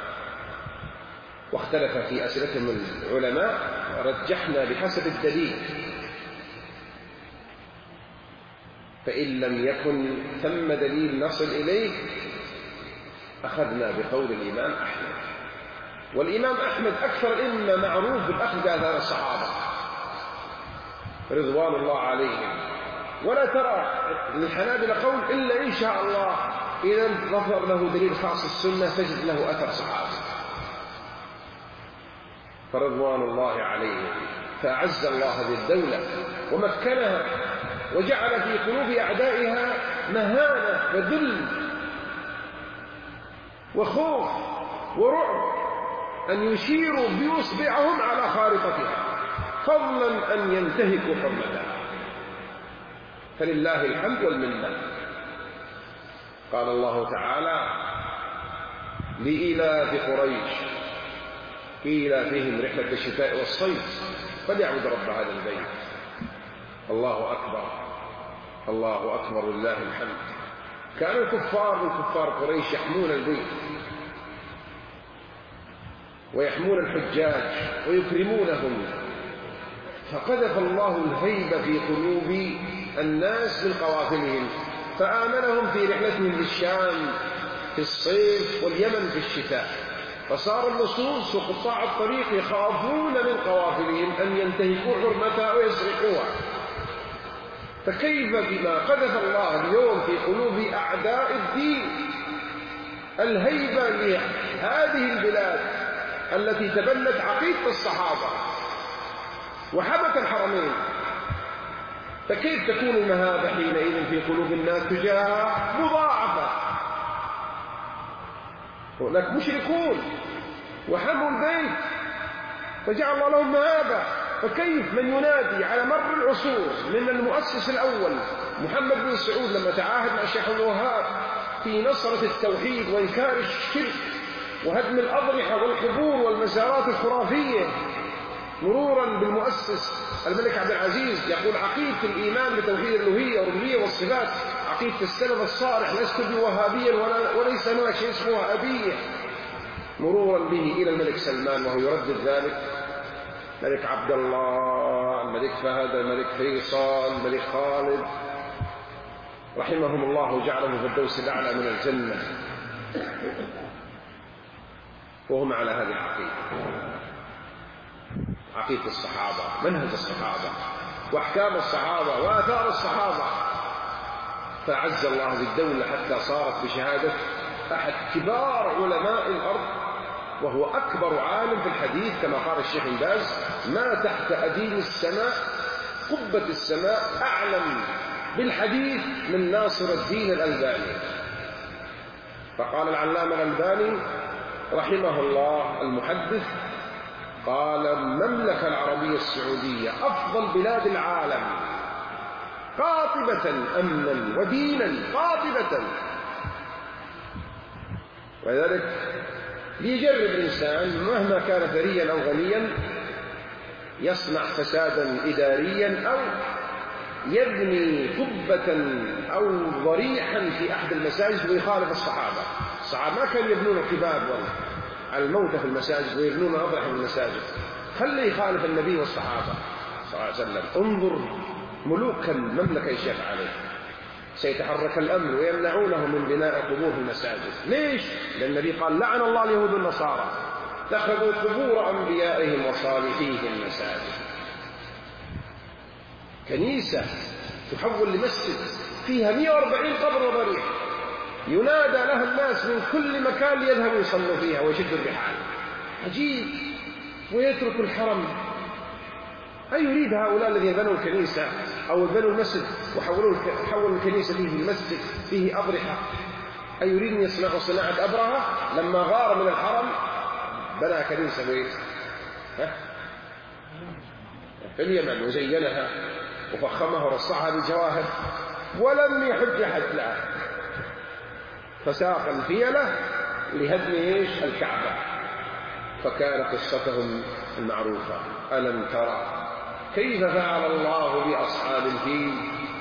واختلف في أسئلتهم العلماء، رجحنا بحسب الدليل، فإن لم يكن ثم دليل نصل إليه أخذنا بقول الإمام أحمد. والإمام أحمد أكثر الأئمة معروف بالأخذ بآثار الصحابة رضوان الله عليهم، ولا ترى للحنابلة قول إلا إن شاء الله إذا ظهر له دليل خاص السنة تجد له أثر صحابي، فرضوان الله عليهم. فأعز الله هذه الدولة ومكنها وجعل في قلوب أعدائها مهانة وذل وخوف ورعب أن يشيروا بإصبعهم على خارطتها، فضلا أن ينتهكوا حرمتها. فلله الحمد والمنة. قال الله تعالى: لإيلاف قريش إيلافهم رحلة الشتاء والصيف فليعبد رب هذا البيت. الله أكبر، الله أكبر، لله الحمد. كان الكفار من كفار قريش يحمون البيت ويحمون الحجاج ويكرمونهم، فقذف الله الهيبة في قلوب الناس من قوافلهم، فآمنهم في رحلتهم للشام في الصيف واليمن في الشتاء، فصار اللصوص وقطاع الطريق يخافون من قوافلهم أن ينتهكوا حرمتها ويسرقوها. فكيف بما قذف الله اليوم في قلوب أعداء الدين الهيبة لهذه البلاد التي تبنت عقيدة الصحابة وحمت الحرمين، فكيف تكون المهابة حينئذ في قلوب الناس تجاهها مضاعفة؟ هناك مشركون وحموا البيت فجعل الله لهم مهابة، فكيف من ينادي على مر العصور من المؤسس الأول محمد بن سعود لما تعاهد مع الشيخ عبد الوهاب في نصرة التوحيد وإنكار الشرك وهدم الأضرحة والقبور والمزارات الخرافية، مرورا بالمؤسس الملك عبد العزيز يقول عقيدة الإيمان بتوحيد الألوهية والربوبية والصفات عقيدة السلف الصالح، لست بوهابيا وليس هناك شيء اسمه وهابية، مرورا به إلى الملك سلمان وهو يردد ذلك: ملك عبد الله الملك فهد، الملك فيصل، الملك خالد رحمهم الله وجعلهم في الدوس الأعلى من الجنة، وهم على هذه العقيدة، عقيدة الصحابة، منهج الصحابة وأحكام الصحابة وآثار الصحابة. فأعز الله بالدولة حتى صارت بشهادة أحد كبار علماء الأرض، وهو أكبر عالم في الحديث كما قال الشيخ بن باز: ما تحت أديم السماء قبة السماء أعلم بالحديث من ناصر الدين الألباني. فقال العلامة الألباني رحمه الله المحدث، قال: المملكة العربية السعودية أفضل بلاد العالم قاطبة أمنا ودينا قاطبة. ولذلك ليجرب الإنسان مهما كان ثريا أو غنيا يصنع فسادا إداريا أو يبني قبة أو ضريحا في أحد المساجد ويخالف الصحابة. الصحابة ما كانوا يبنون القباب على الموتى في المساجد ويبنون أضرحة في المساجد، خلي يخالف النبي والصحابة صلى الله عليه وسلم. انظر ملوك المملكة يشاف عليه، سيتحرك الأمر ويمنعونه من بناء قبور في المساجد. ليش؟ لأن النبي قال: لعن الله اليهود والنصارى اتخذوا قبور أنبيائهم وصالحيهم مساجد. كنيسة تحول لمسجد فيها 140 قبر وضريح، ينادى لها الناس من كل مكان ليذهبوا يصلوا فيها ويشدوا الرحال. عجيب. ويترك الحرم. أيريد هؤلاء الذين بنوا الكنيسة أو بنوا المسجد وحولوا الكنيسة فيه المسجد فيه أضرحة، أيريد أن يصنعوا صناعة أبرهة لما غار من الحرم بنى كنيسة في اليمن وزينها وفخمها ورصعها بالجواهر ولم يحج أحد لها، فساق الفيلة لهدم الكعبة. فكان قصتهم المعروفة: ألم ترى كيف فعل الله بأصحاب الفيل؟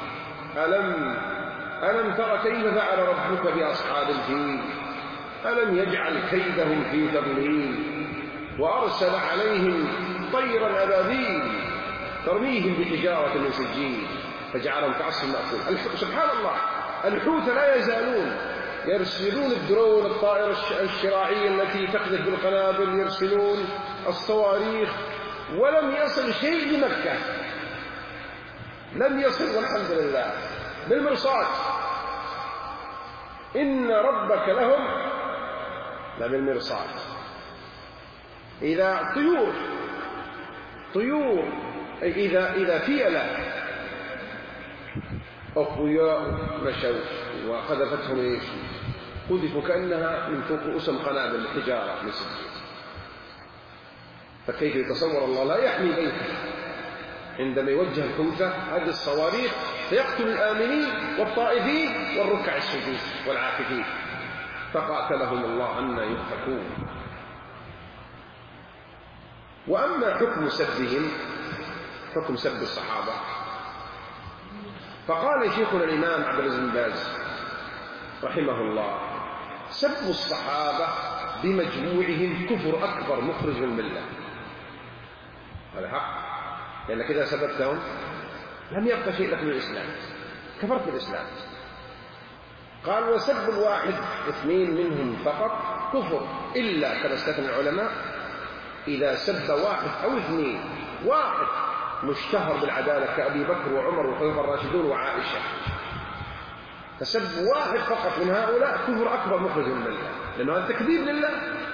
ألم ترى كيف فعل ربك بأصحاب الفيل؟ ألم يجعل كيدهم في تضليل وأرسل عليهم طيرا أبابيل ترميهم بحجارة من سجيل فجعلهم كعصف مأكول. سبحان الله، الحوت لا يزالون يرسلون الدرون، الطائرة الشراعية التي تقذف بالقنابل، يرسلون الصواريخ، ولم يصل شيء لمكة، لم يصل والحمد لله بالمرصاد. إن ربك لهم لبالمرصاد. إذا طيور إذا فيلة أقوياء مشوا وقذفتهم قذفوا كأنها من فوق أسم قنابل حجارة من سجين. فكيف يتصور الله لا يحمي بيته عندما يوجه الحوثة هذه الصواريخ فيقتل الآمنين والطائفين والركع السجود والعاكفين. فقاتلهم الله عنا يؤفكون. وأما حكم سبهم، حكم سب الصحابة، فقال شيخنا الإمام عبد العزيز بن باز رحمه الله: سب الصحابة بمجموعهم كفر أكبر مخرج من الملة. هذا حق، لأنك إذا سببتهم لم يبقى شيء لك من الإسلام، كفرت بالإسلام. قال: وسب الواحد اثنين منهم فقط كفر، إلا كما استثنى العلماء إذا سب واحد أو اثنين، واحد مشتهر بالعدالة كأبي بكر وعمر والخلفاء الراشدون وعائشة، فسب واحد فقط من هؤلاء كفر أكبر مخرج من الملة، لأنه هذا تكذيب لله.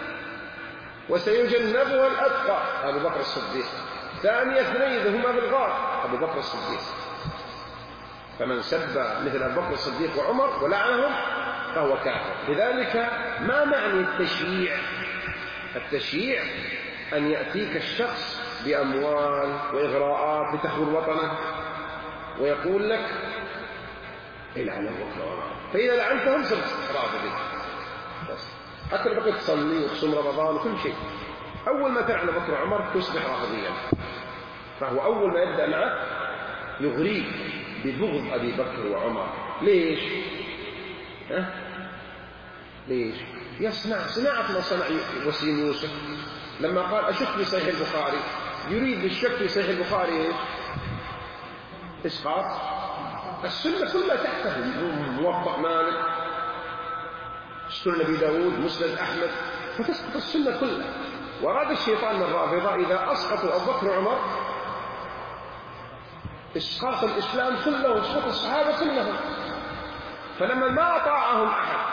وسيجنبها الأتقى أبو بكر الصديق، ثاني اثنين هما في الغار أبو بكر الصديق. فمن سب مثل أبو بكر الصديق وعمر ولعنهم فهو كافر. لذلك ما معنى التشييع؟ التشييع أن يأتيك الشخص بأموال وإغراءات لتخبر وطنه ويقول لك العن أبو بكر وعمر، فإذا لعنتهم صرت راضي بك، بس حتى لو بقيت تصلي وتصوم رمضان وكل شيء، أول ما تلعن أبو بكر وعمر تصبح رافضيا. فهو أول ما يبدأ معك يغريك ببغض أبي بكر وعمر. ليش؟ ليش؟ يصنع صناعة ما صنع وسيم يوسف لما قال أشك في صحيح البخاري، يريد بالشك في صحيح البخاري إسقاط السنة كلها تحتهم، موطأ مالك، سنن أبي داود، مسند أحمد، فتسقط السنة كلها. وأراد الشيطان من الرافضة إذا أسقطوا أبو بكر وعمر إسقاط الإسلام كله وإسقاط الصحابة كلهم. فلما ما أطاعهم أحد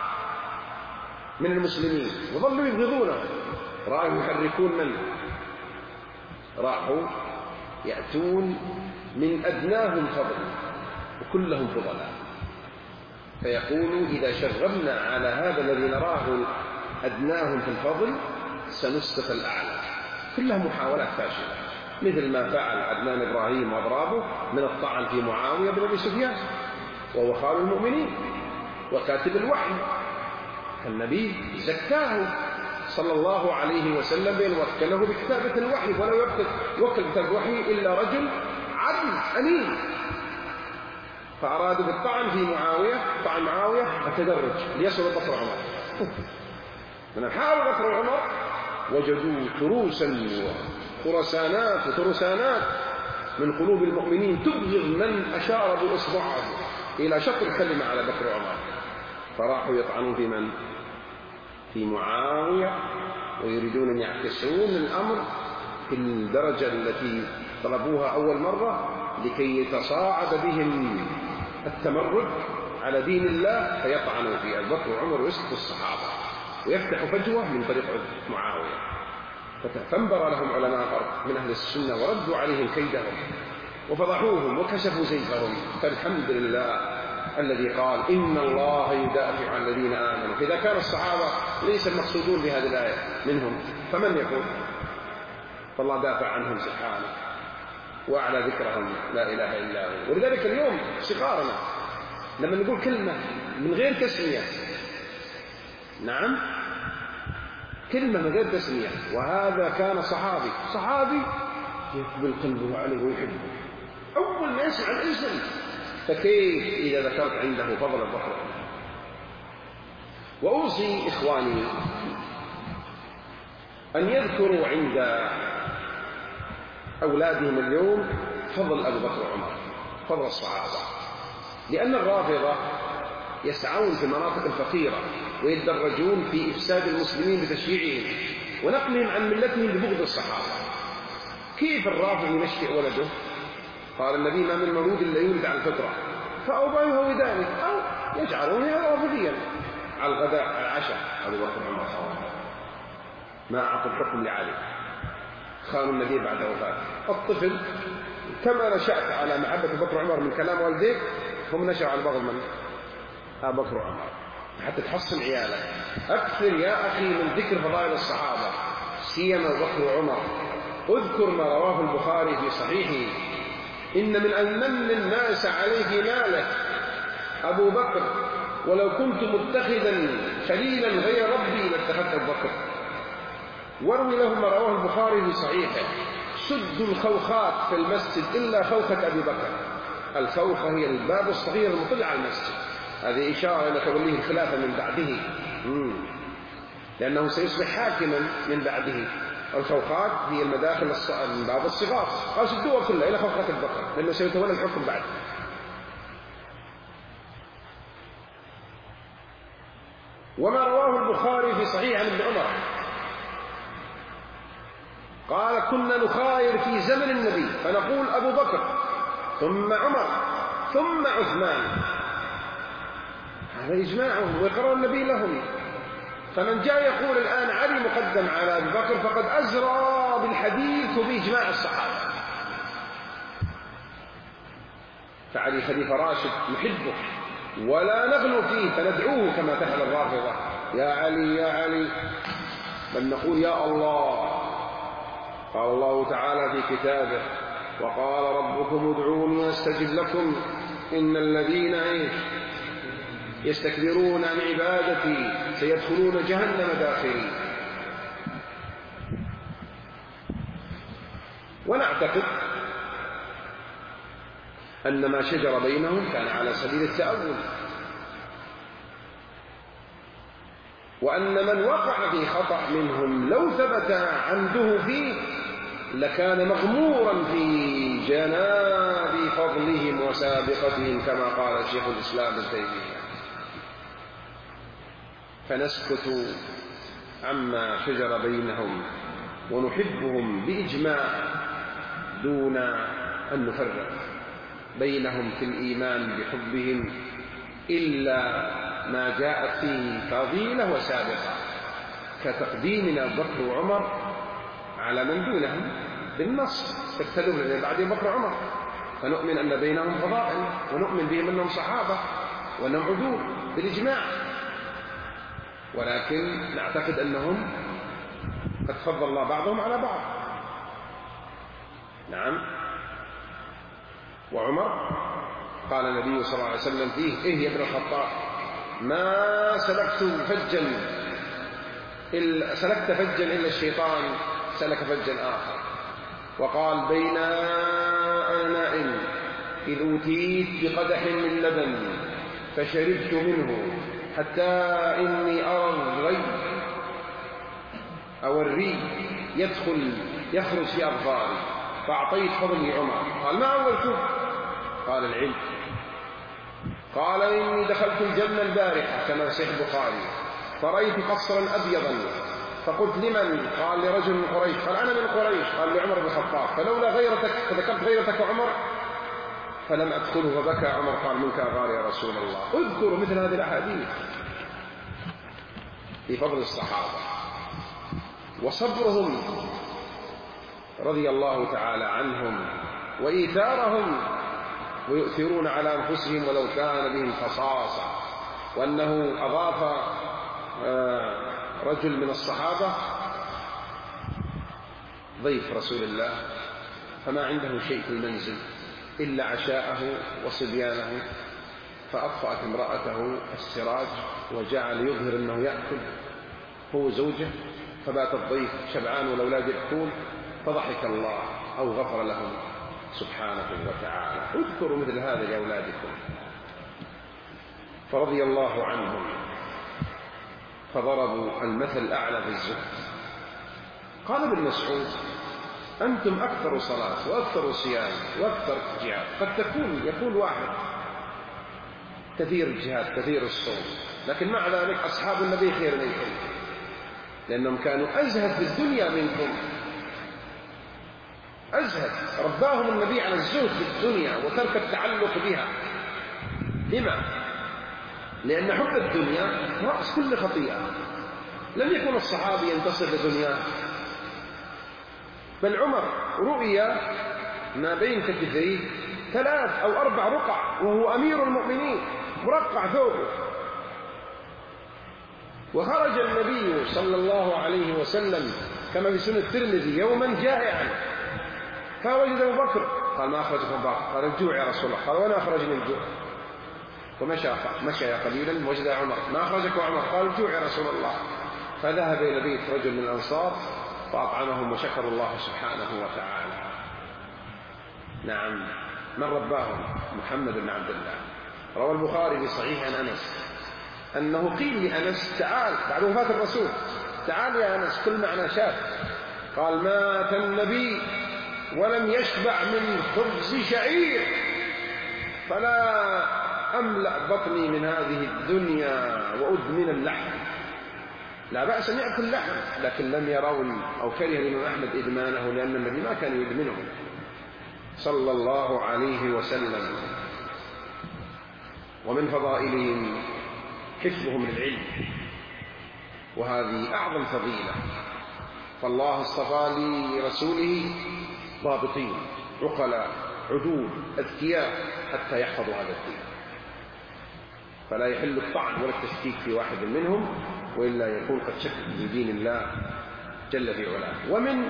من المسلمين وظلوا يبغضونه، راحوا يحركون من؟ راحوا يأتون من أدناهم فضلا وكلهم فضلاء، فيقولوا إذا شغبنا على هذا الذي نراه أدناهم في الفضل سنسقط الأعلى. كلها محاولات فاشلة، مثل ما فعل عدنان إبراهيم وأضرابه من الطعن في معاوية بن أبي سفيان، وهو خال المؤمنين وكاتب الوحي، النبي زكاه صلى الله عليه وسلم بأن وكله بكتابة الوحي، ولا يوكل كتاب الوحي إلا رجل عدل أمين. فأرادوا بالطعن في معاوية، طعن معاوية التدرج ليصل بكر عمر. من حاول بكر عمر وجدوا تروسا وخرسانات وترسانات من قلوب المؤمنين تبغض من أشار بإصبعه إلى شطر كلمة على بكر عمر، فراحوا يطعنون في من؟ في معاوية، ويريدون أن يعكسون الأمر في الدرجة التي طلبوها أول مرة لكي يتصاعد بهم التمرد على دين الله، فيطعنوا في أبي بكر وعمر ويسقطوا الصحابة ويفتحوا فجوة من طريق معاوية. فانبر لهم علماء الأرض من أهل السنة وردوا عليهم كيدهم وفضحوهم وكشفوا زيفهم. فالحمد لله الذي قال إن الله يدافع عن الذين آمنوا. فإذا كان الصحابة ليس المقصودون بهذه الآية منهم، فمن يكون؟ فالله دافع عنهم سبحانه وأعلى ذكرهم لا إله إلا هو. ولذلك اليوم صغارنا لما نقول كلمة من غير تسمية، نعم، كلمة من غير تسمية، وهذا كان صحابي يقبل قلبه عليه ويحبه أول ما يسمع الاسم، فكيف إذا ذكرت عنده فضل البكر؟ وأوصي إخواني أن يذكروا عند أولادهم اليوم فضل أبو بكر وعمر، فضل الصحابة، لأن الرافضة يسعون في المناطق الفقيرة ويتدرجون في إفساد المسلمين بتشييعهم ونقلهم عن ملتهم ببغض الصحابة. كيف الرافض ينشئ ولده؟ قال النبي ما من مولود إلا يولد على الفطرة، فأوبى يهودانه أو يجعلونه رافضيا. على الغداء على العشاء أبو بكر وعمر ما أعطوا الحكم لعلي، خانوا النبي بعد وفاته. الطفل كما نشأت على محبة بكر وعمر من كلام والديك، هم نشأوا على بغض من أبو بكر وعمر، حتى تحصن عيالك. أكثر يا أخي من ذكر فضائل الصحابة سيما بكر وعمر. اذكر ما رواه البخاري في صحيحه: إن من أمن الناس عليه ماله أبو بكر، ولو كنت متخذا خليلا غير ربي لاتخذت أبو بكر. واروي له ما رواه البخاري في صحيحه: سدوا الخوخات في المسجد إلا خوخة أبي بكر. الخوخة هي الباب الصغير المطل على المسجد، هذه إشارة إلى توليه الخلافة من بعده، لأنه سيصبح حاكما من بعده. الخوخات هي المداخل الباب الصغار، قال سدوها كلها إلى خوخة أبي بكر لأنه سيتولى الحكم بعد. وما رواه البخاري في صحيح عن ابن عمر قال: كنا نخاير في زمن النبي فنقول أبو بكر ثم عمر ثم عثمان، هذا إجماعهم ويقرر النبي لهم. فمن جاء يقول الآن علي مقدم على أبي بكر فقد أزرى بالحديث وبإجماع الصحابة. فعلي خليفة راشد نحبه ولا نغلو فيه، فندعوه كما تفعل الرافضة: يا علي يا علي، بل نقول يا الله. قال الله تعالى في كتابه: وقال ربكم ادعوني أستجب لكم إن الذين يستكبرون عن عبادتي سيدخلون جهنم داخرين. ونعتقد أن ما شجر بينهم كان على سبيل التأول، وأن من وقع في خطأ منهم لو ثبت عمده فيه لكان مغمورا في جناب فضلهم وسابقتهم كما قال شيخ الإسلام ابن تيمية. فنسكت عما شجر بينهم ونحبهم بإجماع دون أن نفرق بينهم في الإيمان بحبهم إلا ما جاءت فيه فضيلة وسابقة، كتقديمنا بكر وعمر على من دونهم بالنص، تقتدون من بعد بكر وعمر، فنؤمن أن بينهم فضائل ونؤمن بهم أنهم صحابة وأنهم عدول بالإجماع، ولكن نعتقد أنهم قد فضل الله بعضهم على بعض. نعم. وعمر قال النبي صلى الله عليه وسلم فيه: إيه يا ابن الخطاب، ما سلكت فجا إلا الشيطان سلك فجا آخر. وقال: بين أنا نائم إذ أوتيت بقدح من لبن فشربت منه حتى إني أرى الري يخرج في أظفاري، فأعطيت فضلي عمر. قال: ما أولته؟ قال: العلم. قال: إني دخلت الجنة البارحة كما في صحيح البخاري فرأيت قصرا أبيضا، فقلت: لمن؟ قال: لرجل من قريش. قال: أنا من قريش. قال: لعمر بن الخطاب. فلولا غيرتك، فذكرت غيرتك عمر فلم أدخله. فبكى عمر. قال: منك أغار يا رسول الله. اذكروا مثل هذه الأحاديث في فضل الصحابة وصبرهم رضي الله تعالى عنهم وإيثارهم، ويؤثرون على أنفسهم ولو كان بهم خصاصة. وأنه أضاف رجل من الصحابة ضيف رسول الله فما عنده شيء في المنزل إلا عشاءه وصبيانه، فأطفأت امرأته السراج وجعل يظهر أنه يأكل هو زوجه، فبات الضيف شبعان والأولاد يأكلون، فضحك الله أو غفر لهم سبحانه وتعالى. اذكروا مثل هذا لأولادكم. فرضي الله عنهم فضربوا المثل الأعلى في الزهد. قال ابن مسعود: أنتم أكثر صلاة وأكثر صيام وأكثر جهاد. قد يكون واحد كثير الجهاد كثير الصوم، لكن مع ذلك أصحاب النبي خير منكم، لأنهم كانوا أزهد في الدنيا منكم. أزهد، رباهم النبي على الزهد في الدنيا وترك التعلق بها. لما؟ لأن حب الدنيا رأس كل خطيئة. لم يكن الصحابي ينتصر لدنياه، بل عمر رؤيا ما بين كتفيه 3 أو 4 رقع وهو أمير المؤمنين مرقع ثوبه. وخرج النبي صلى الله عليه وسلم كما في سنة الترمذي يوما جائعا، فوجد أبو بكر. قال: ما أخرجك أبو بكر؟ قال: الجوع يا رسول الله. قال: وأنا أخرجني الجوع. ومشى قليلا وجد عمر. ما أخرجك عمر؟ قال: الجوع يا رسول الله. فذهب إلى بيت رجل من الأنصار فأطعمهم وشكروا الله سبحانه وتعالى. نعم. من رباهم؟ محمد بن عبد الله. روى البخاري في صحيح عن أنس أنه قيل لأنس: تعال، بعد وفاة الرسول، تعال يا أنس كل معنا شاة. قال: مات النبي ولم يشبع من خبز شعير، فلا أملأ بطني من هذه الدنيا وأدمن اللحم. لا بأس أن يأكل لحم، لكن لم يرون أو كره الإمام أحمد إدمانه، لأن النبي ما كان يدمنه صلى الله عليه وسلم. ومن فضائلهم حفظهم للعلم، وهذه أعظم فضيلة. فالله اصطفى لرسوله ضابطين عقلاء عدول أذكياء حتى يحفظوا هذا الدين، فلا يحل الطعن ولا التشكيك في واحد منهم، وإلا يكون قد شك في دين الله جل في علاه. ومن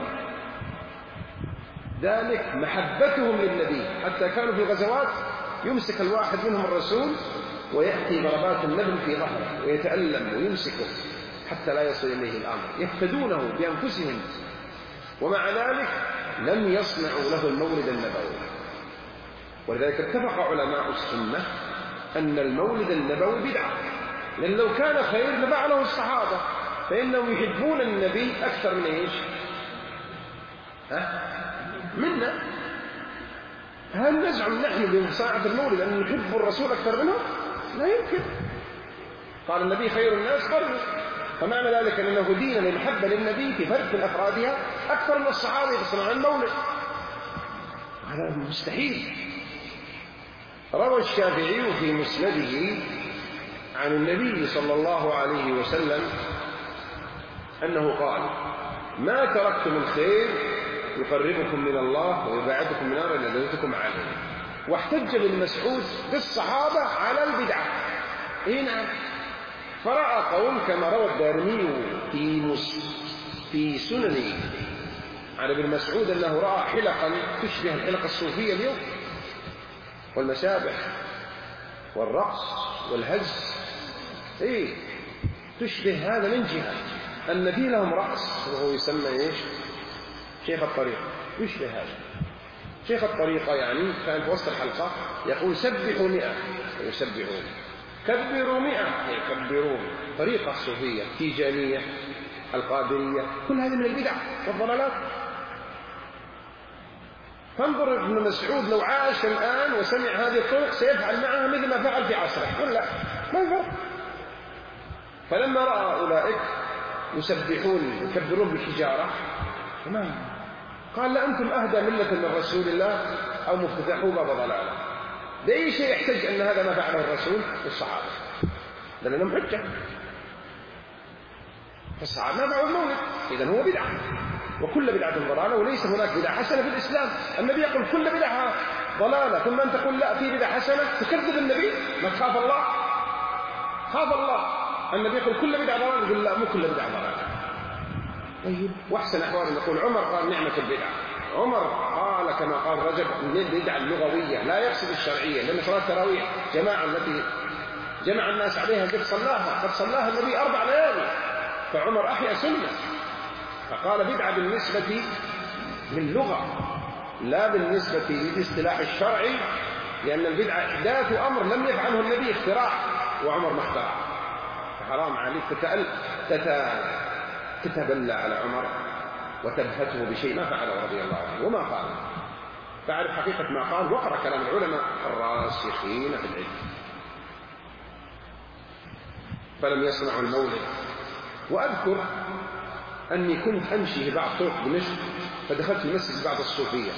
ذلك محبتهم للنبي، حتى كانوا في غزوات يمسك الواحد منهم الرسول ويأتي ضربات النبل في ظهره ويتألم ويمسكه حتى لا يصل إليه الأمر، يفتدونه بأنفسهم، ومع ذلك لم يصنعوا له المولد النبوي. ولذلك اتفق علماء السنة أن المولد النبوي بدعة، لأن لو كان خير لفعله الصحابة، فإنهم يحبون النبي أكثر من إيش؟ منا. هل نزعم نحن بصناعة المولد أن نحب الرسول أكثر منه؟ لا يمكن. قال النبي خير الناس قرني، فمعنى ذلك أنه دين المحبة للنبي في فرد من أفرادها أكثر من الصحابة يصنعون المولد. هذا مستحيل. روى الشافعي في مسنده عن النبي صلى الله عليه وسلم أنه قال: ما تركتم الخير يقربكم من الله ويبعدكم من النار إلا دلتكم عليه. واحتج ابن مسعود بالصحابة على البدعة. نعم. فرأى قوم كما روى الدارمي في سننه عن ابن مسعود أنه رأى حلقا تشبه الحلقة الصوفية اليوم، والمسابح والرقص والهز تشبه هذا من جهة أن في لهم رقص وهو يسمى شيخ الطريقة، يشبه هذا. شيخ الطريقة يعني كان في وسط الحلقة يقول: سبحوا 100 ويسبحون، كبروا 100 يكبرون. طريقة صوفية تيجانية القادرية، كل هذه من البدع والضلالات. فانظر ابن مسعود لو عاش الآن وسمع هذه الطرق سيفعل معها مثل ما فعل في عصره ولا ما الفرق؟ فلما رأى أولئك يسبحون يكبرون بالحجارة قال: لا أنتم أهدى ملة من رسول الله أو مفتتحوا باب ضلاله. بأي شيء يحتج أن هذا ما فعله الرسول والصحابة؟ لأنهم حجة. فالصحابة ما فعلوا المولد، إذن هو بدعة، وكل بدعة ضلالة، وليس هناك بدعة حسنة في الإسلام. النبي يقول كل بدعة ضلالة، ثم أنت تقول لا في بدعة حسنة، تكذب النبي. ما تخاف الله؟ خاف الله. النبي يقول كل بدعة ضلالة، يقول لا مو كل بدعة ضلالة. طيب، واحسن أحوال نقول عمر قال نعمة البدعة. عمر قال كما قال رجب من البدعة اللغوية لا يقصد الشرعية، لأن صلاة التراويح جماعة التي جمع الناس عليها قد صلاها النبي 4 ليالي، فعمر أحيا سنة، فقال بدعة بالنسبة للغة لا بالنسبة للاصطلاح الشرعي، لأن البدعة إحداث أمر لم يفعله النبي، اختراع، وعمر ما اخترع. فحرام عليك تتبلى على عمر وتبهته بشيء ما فعله رضي الله عنه وما قال. تعرف حقيقة ما قال، واقرأ كلام العلماء الراسخين في العلم. فلم يصنعوا المولد. وأذكر أني كنت أمشي في بعض طرق دمشق، فدخلت في مسجد بعض الصوفية،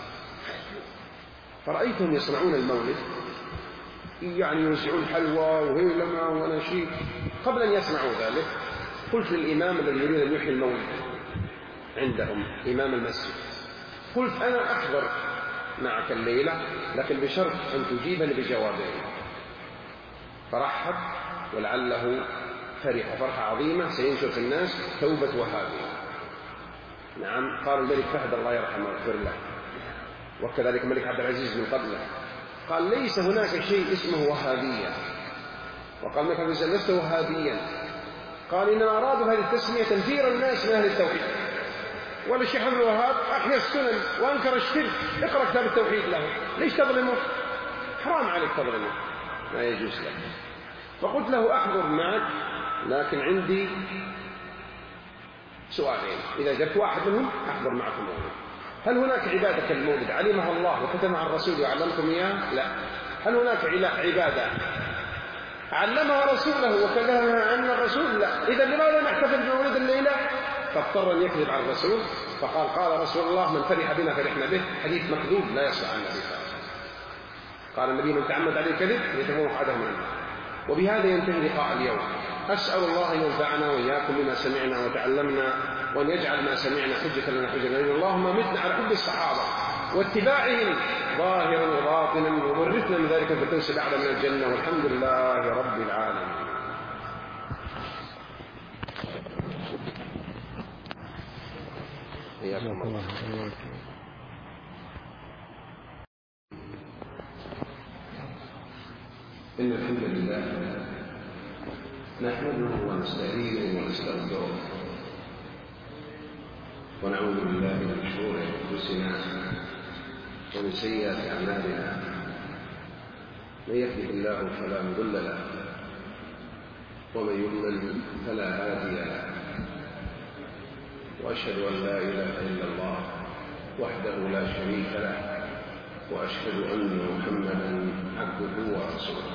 فرأيتهم يصنعون المولد، يعني يوزعون حلوى وهيلمة ونشيد. قبل أن يصنعوا ذلك قلت للإمام الذي يريد أن يحيي المولد عندهم، إمام المسجد، قلت أنا أحضر معك الليلة، لكن بشرط أن تجيبني بجوابين. فرحب، ولعله فرح فرحة عظيمة سينشر في الناس توبة وهابي. نعم. قال الملك فهد الله يرحمه ويغفر له، وكذلك الملك عبد العزيز من قبله، قال ليس هناك شيء اسمه وهابية. وقال الملك عبد العزيز لست وهابيا، قال إنما أرادوا هذه التسمية تنفير الناس من أهل التوحيد. والشيخ عبد الوهاب أحيا السنن وأنكر الشرك، اقرأ كتاب التوحيد له. ليش تظلمه؟ حرام عليك تظلمه، ما يجوز لك. فقلت له أحضر معك، لكن عندي سؤالين، إذا جبت واحد منهم أحضر معكم المولد. هل هناك عبادة كالمولد علمها الله وكتبها عن الرسول وعلمكم إياها؟ لا. هل هناك عبادة علمها رسوله وكتبها عن الرسول؟ لا. إذا لماذا نحتفل بمولد الليلة؟ فاضطر أن يكذب على الرسول، فقال قال رسول الله من فرح بنا فرحنا به، حديث مكذوب لا يصح عن النبي صلى الله عليه وسلم. قال النبي من تعمد عليه الكذب يتفوق عدم منه. وبهذا ينتهي لقاء اليوم. أسأل الله أن ينفعنا وإياكم بما سمعنا وتعلمنا، وأن يجعل ما سمعنا حجة لنا حجة لنا. اللهم متنا على حب الصحابة واتباعهم ظاهرا وباطنا، وورثنا من ذلك الفردوس الأعلى من الجنة، والحمد لله رب العالمين. حياكم الله. إن الحمد لله نحمده ونستعينه ونستغفره، ونعوذ بالله من شرور أنفسنا ومن سيئات أعمالنا. من يهده الله فلا مضل له، ومن يضلل فلا هادي له، وأشهد أن لا إله إلا الله وحده لا شريك له، وأشهد أن محمدا عبده ورسوله.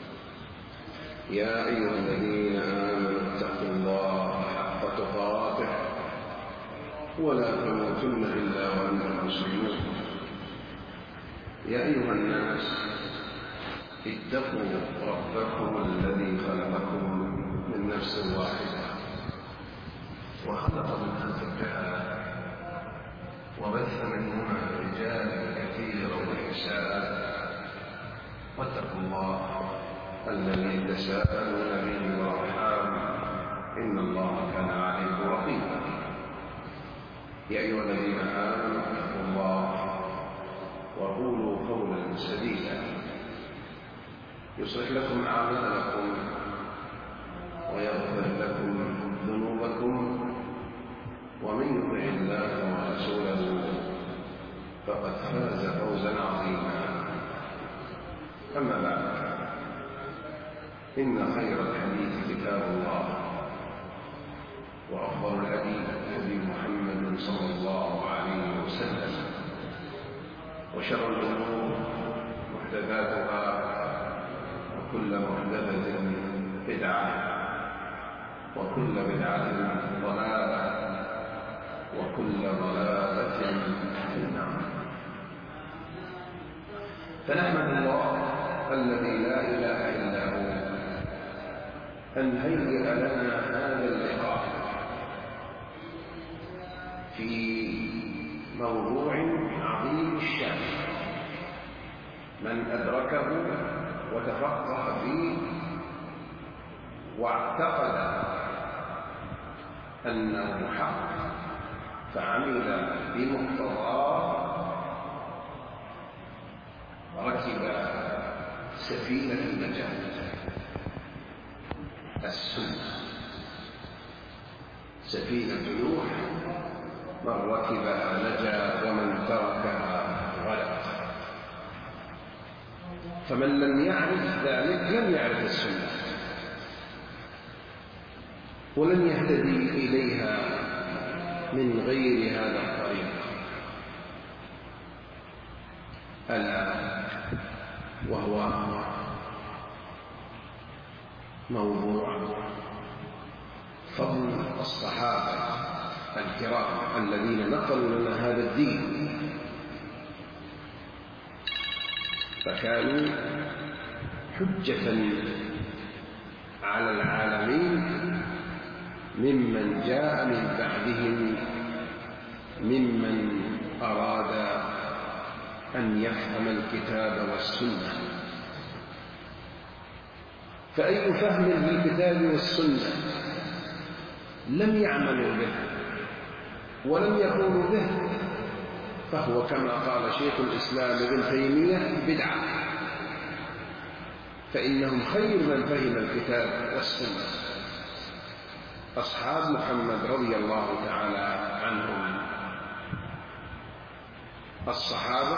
يا أيها الذين آمنوا اتقوا الله حق تقاته ولا تموتن إلا وأنتم مسلمون. يا أيها الناس اتقوا ربكم الذي خلقكم من نفس واحدة وخلق منها زوجها وبث منهما رجالا كثيرا ونساء، واتقوا الله الذي تساءلون به والأرحام إن الله كان عليكم رقيبا. يا أيها الذين آمنوا اتقوا الله وقولوا قولا سديدا يصلح لكم أعمالكم ويغفر لكم ذنوبكم، ومن يطع الله ورسوله فقد فاز فوزا عظيما. أما بعد، إن خير الحديث كتاب الله، وأفضل الهدي هدي محمد صلى الله عليه وسلم، وشر الأمور محدثاتها، وكل محدثة بدعة، وكل بدعة ضلالة، وكل ضلالة في النار. فنحمد الله الذي لا إله إلا هو أن هيئ لنا هذا اللقاء في موضوع عظيم الشأن. من أدركه وتفقه فيه واعتقد أنه حق فعمل بمقتضاه ركب سفينة النجاة، السنة، سفينة نوح. من ركبها نجا ومن تركها غرق. فمن لم يعرف ذلك لم يعرف السنة ولن يهتدي إليها من غير هذا الطريق. ألا وهو موضوع فضل الصحابة الكرام الذين نقلوا لنا هذا الدين، فكانوا حجة على العالمين ممن جاء من بعدهم، ممن أراد أن يفهم الكتاب والسنة. فأي فهم للكتاب والسنة لم يعملوا به ولم يقولوا به فهو كما قال شيخ الإسلام ابن تيمية بدعة. فإنهم خير من فهم الكتاب والسنة أصحاب محمد رضي الله تعالى عنهم. الصحابة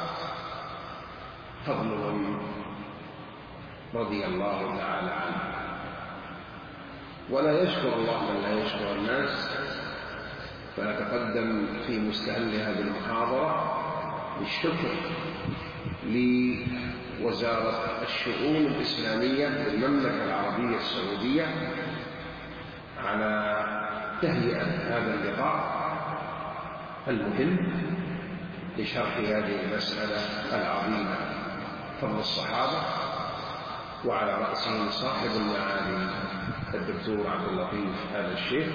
فضلهم رضي الله تعالى عنهم، ولا يشكر الله من لا يشكر الناس. فنتقدم في مستهل هذه المحاضرة بالشكر لوزارة الشؤون الإسلامية للمملكة العربية السعودية على تهيئة هذا اللقاء المهم لشرح هذه المسألة العظيمة، فضل الصحابة، وعلى رأسهم صاحب المعالي الدكتور عبد اللطيف آل الشيخ،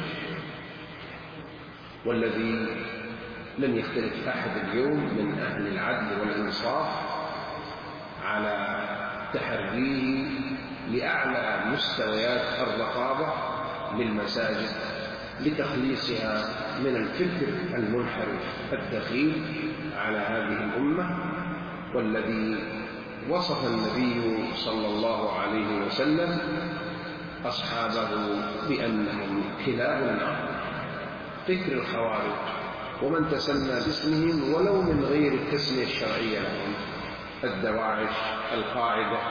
والذي لم يختلف أحد اليوم من أهل العدل والإنصاف على تحريه لأعلى مستويات الرقابة للمساجد لتخليصها من الفكر المنحرف الدخيل على هذه الأمة، والذي وصف النبي صلى الله عليه وسلم أصحابه بأنهم كلاب النار، فكر الخوارج ومن تسمى باسمهم ولو من غير التسمية الشرعية لهم، الدواعش، القاعدة،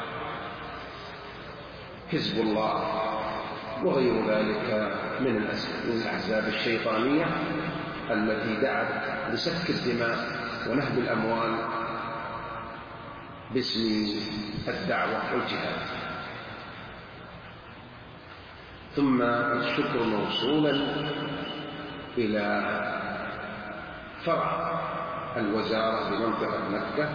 حزب الله وغير ذلك من الأحزاب الشيطانية التي دعت لسفك الدماء ونهب الأموال باسم الدعوة والجهاد. ثم الشكر موصولا إلى فرع الوزارة بمنطقة مكة،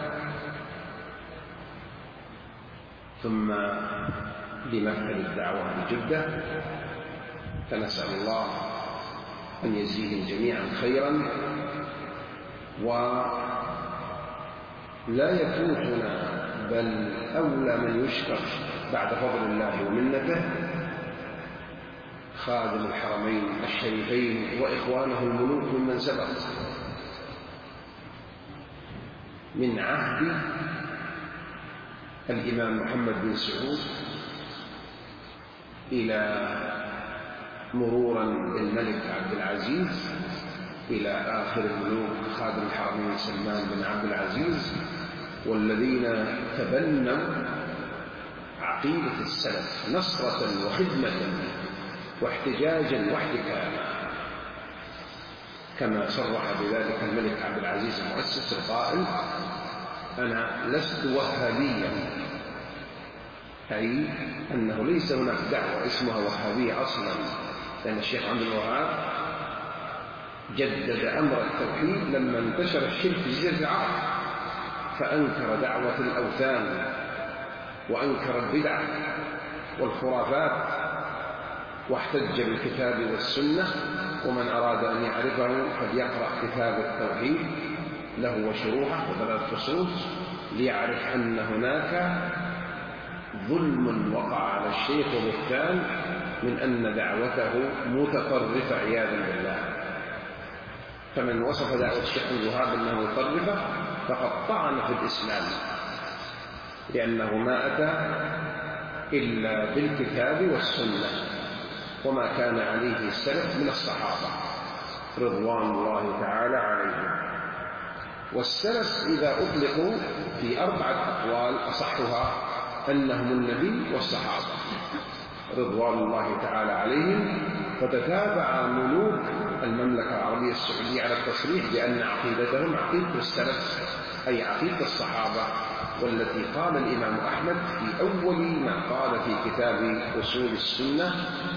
ثم لمكتب الدعوة بجدة، فنسأل الله أن يزيدهم جميعا خيرا. ولا يفوتنا بل أولى من يشكر بعد فضل الله ومنته خادم الحرمين الشريفين وإخوانه الملوك ممن سبق من عهد الإمام محمد بن سعود إلى مرورا بالملك عبد العزيز إلى آخر الملوك خادم الحرمين سلمان بن عبد العزيز، والذين تبنوا عقيدة السلف نصرة وخدمة واحتجاجا واحتكاما، كما صرح بذلك الملك عبد العزيز المؤسس القائل: أنا لست وهابيا، أي أنه ليس هناك دعوة اسمها وهابية أصلا، لأن الشيخ عبد الوهاب جدد أمر التوحيد لما انتشر الشرك في جزيرة العرب، فأنكر دعوة الأوثان وأنكر البدع والخرافات، واحتج بالكتاب والسنة. ومن أراد أن يعرفه قد يقرأ كتاب التوحيد له وشروحه وثلاث فصول ليعرف أن هناك ظلم وقع على الشيخ وبهتان من أن دعوته متطرفة عياذا بالله. فمن وصف دعوة الشيخ عبد الوهاب أنها متطرفة فقد طعن في الإسلام، لأنه ما أتى إلا بالكتاب والسنة وما كان عليه السلف من الصحابة رضوان الله تعالى عليهم. والسلف إذا أطلقوا في 4 أقوال أصحها أنهم النبي والصحابة رضوان الله تعالى عليهم، فتتابع ملوك المملكة العربية السعودية على التصريح بأن عقيدتهم عقيدة السلف، أي عقيدة الصحابة، والتي قال الإمام أحمد في أول ما قال في كتاب أصول السنة: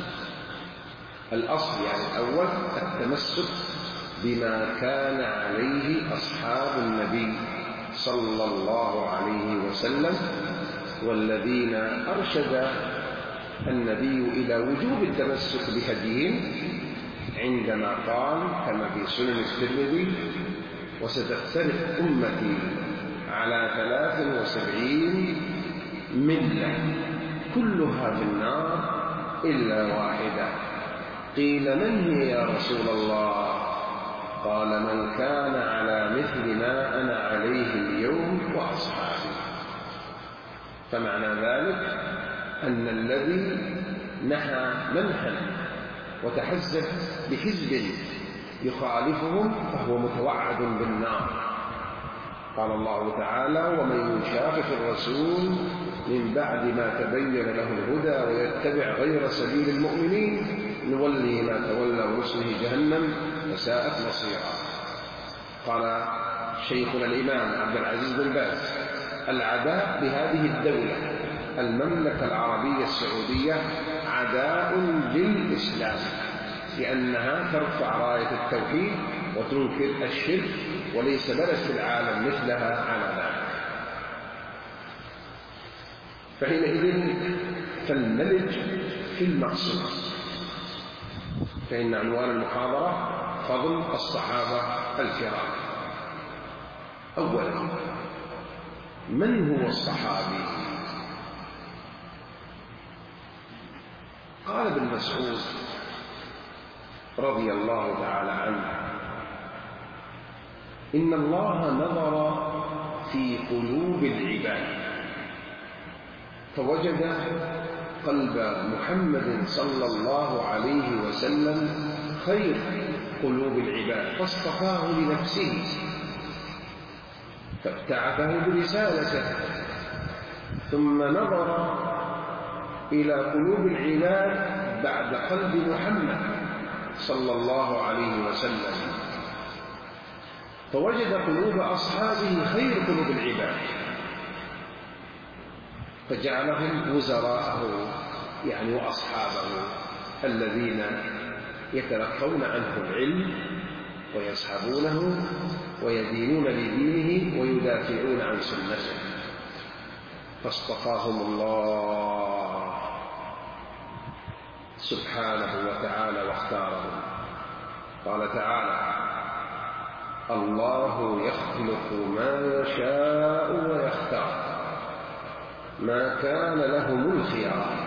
الأصل يعني الأول التمسك بما كان عليه أصحاب النبي صلى الله عليه وسلم، والذين أرشد النبي إلى وجوب التمسك بهديهم عندما قال كما في سنن الترمذي: وستفترق أمتي على 73 ملة كلها في النار إلا واحدة. قيل: من هي يا رسول الله؟ قال: من كان على مثل ما أنا عليه اليوم وأصحابي. فمعنى ذلك أن الذي نهى منحا وتحزب بحزب يخالفهم فهو متوعد بالنار. قال الله تعالى: ومن يشاقق الرسول من بعد ما تبين له الهدى ويتبع غير سبيل المؤمنين نوله ما تولى ونصله جهنم وساءت مصيرا. قال شيخنا الإمام عبد العزيز بن باز: العداء بهذه الدولة المملكة العربية السعودية عداء للإسلام، لأنها ترفع راية التوحيد وتنكر الشرك، وليس بلد في العالم مثلها على ذلك. فحينئذ فلنلج في المقصود، فإن عنوان المحاضرة فضل الصحابة الكرام. أولا، من هو الصحابي؟ قال ابن مسعود رضي الله تعالى عنه: إن الله نظر في قلوب العباد فوجد قلب محمد صلى الله عليه وسلم خير قلوب العباد فاصطفاه لنفسه فابتعثه برسالته، ثم نظر إلى قلوب العباد بعد قلب محمد صلى الله عليه وسلم فوجد قلوب أصحابه خير قلوب العباد، فجعلهم وزراءه يعني وأصحابه الذين يتلقون عنه العلم ويصحبونه ويدينون لدينه ويدافعون عن سنته، فاصطفاهم الله سبحانه وتعالى واختارهم. قال تعالى: الله يخلق ما يشاء ويختار ما كان لهم الخيار.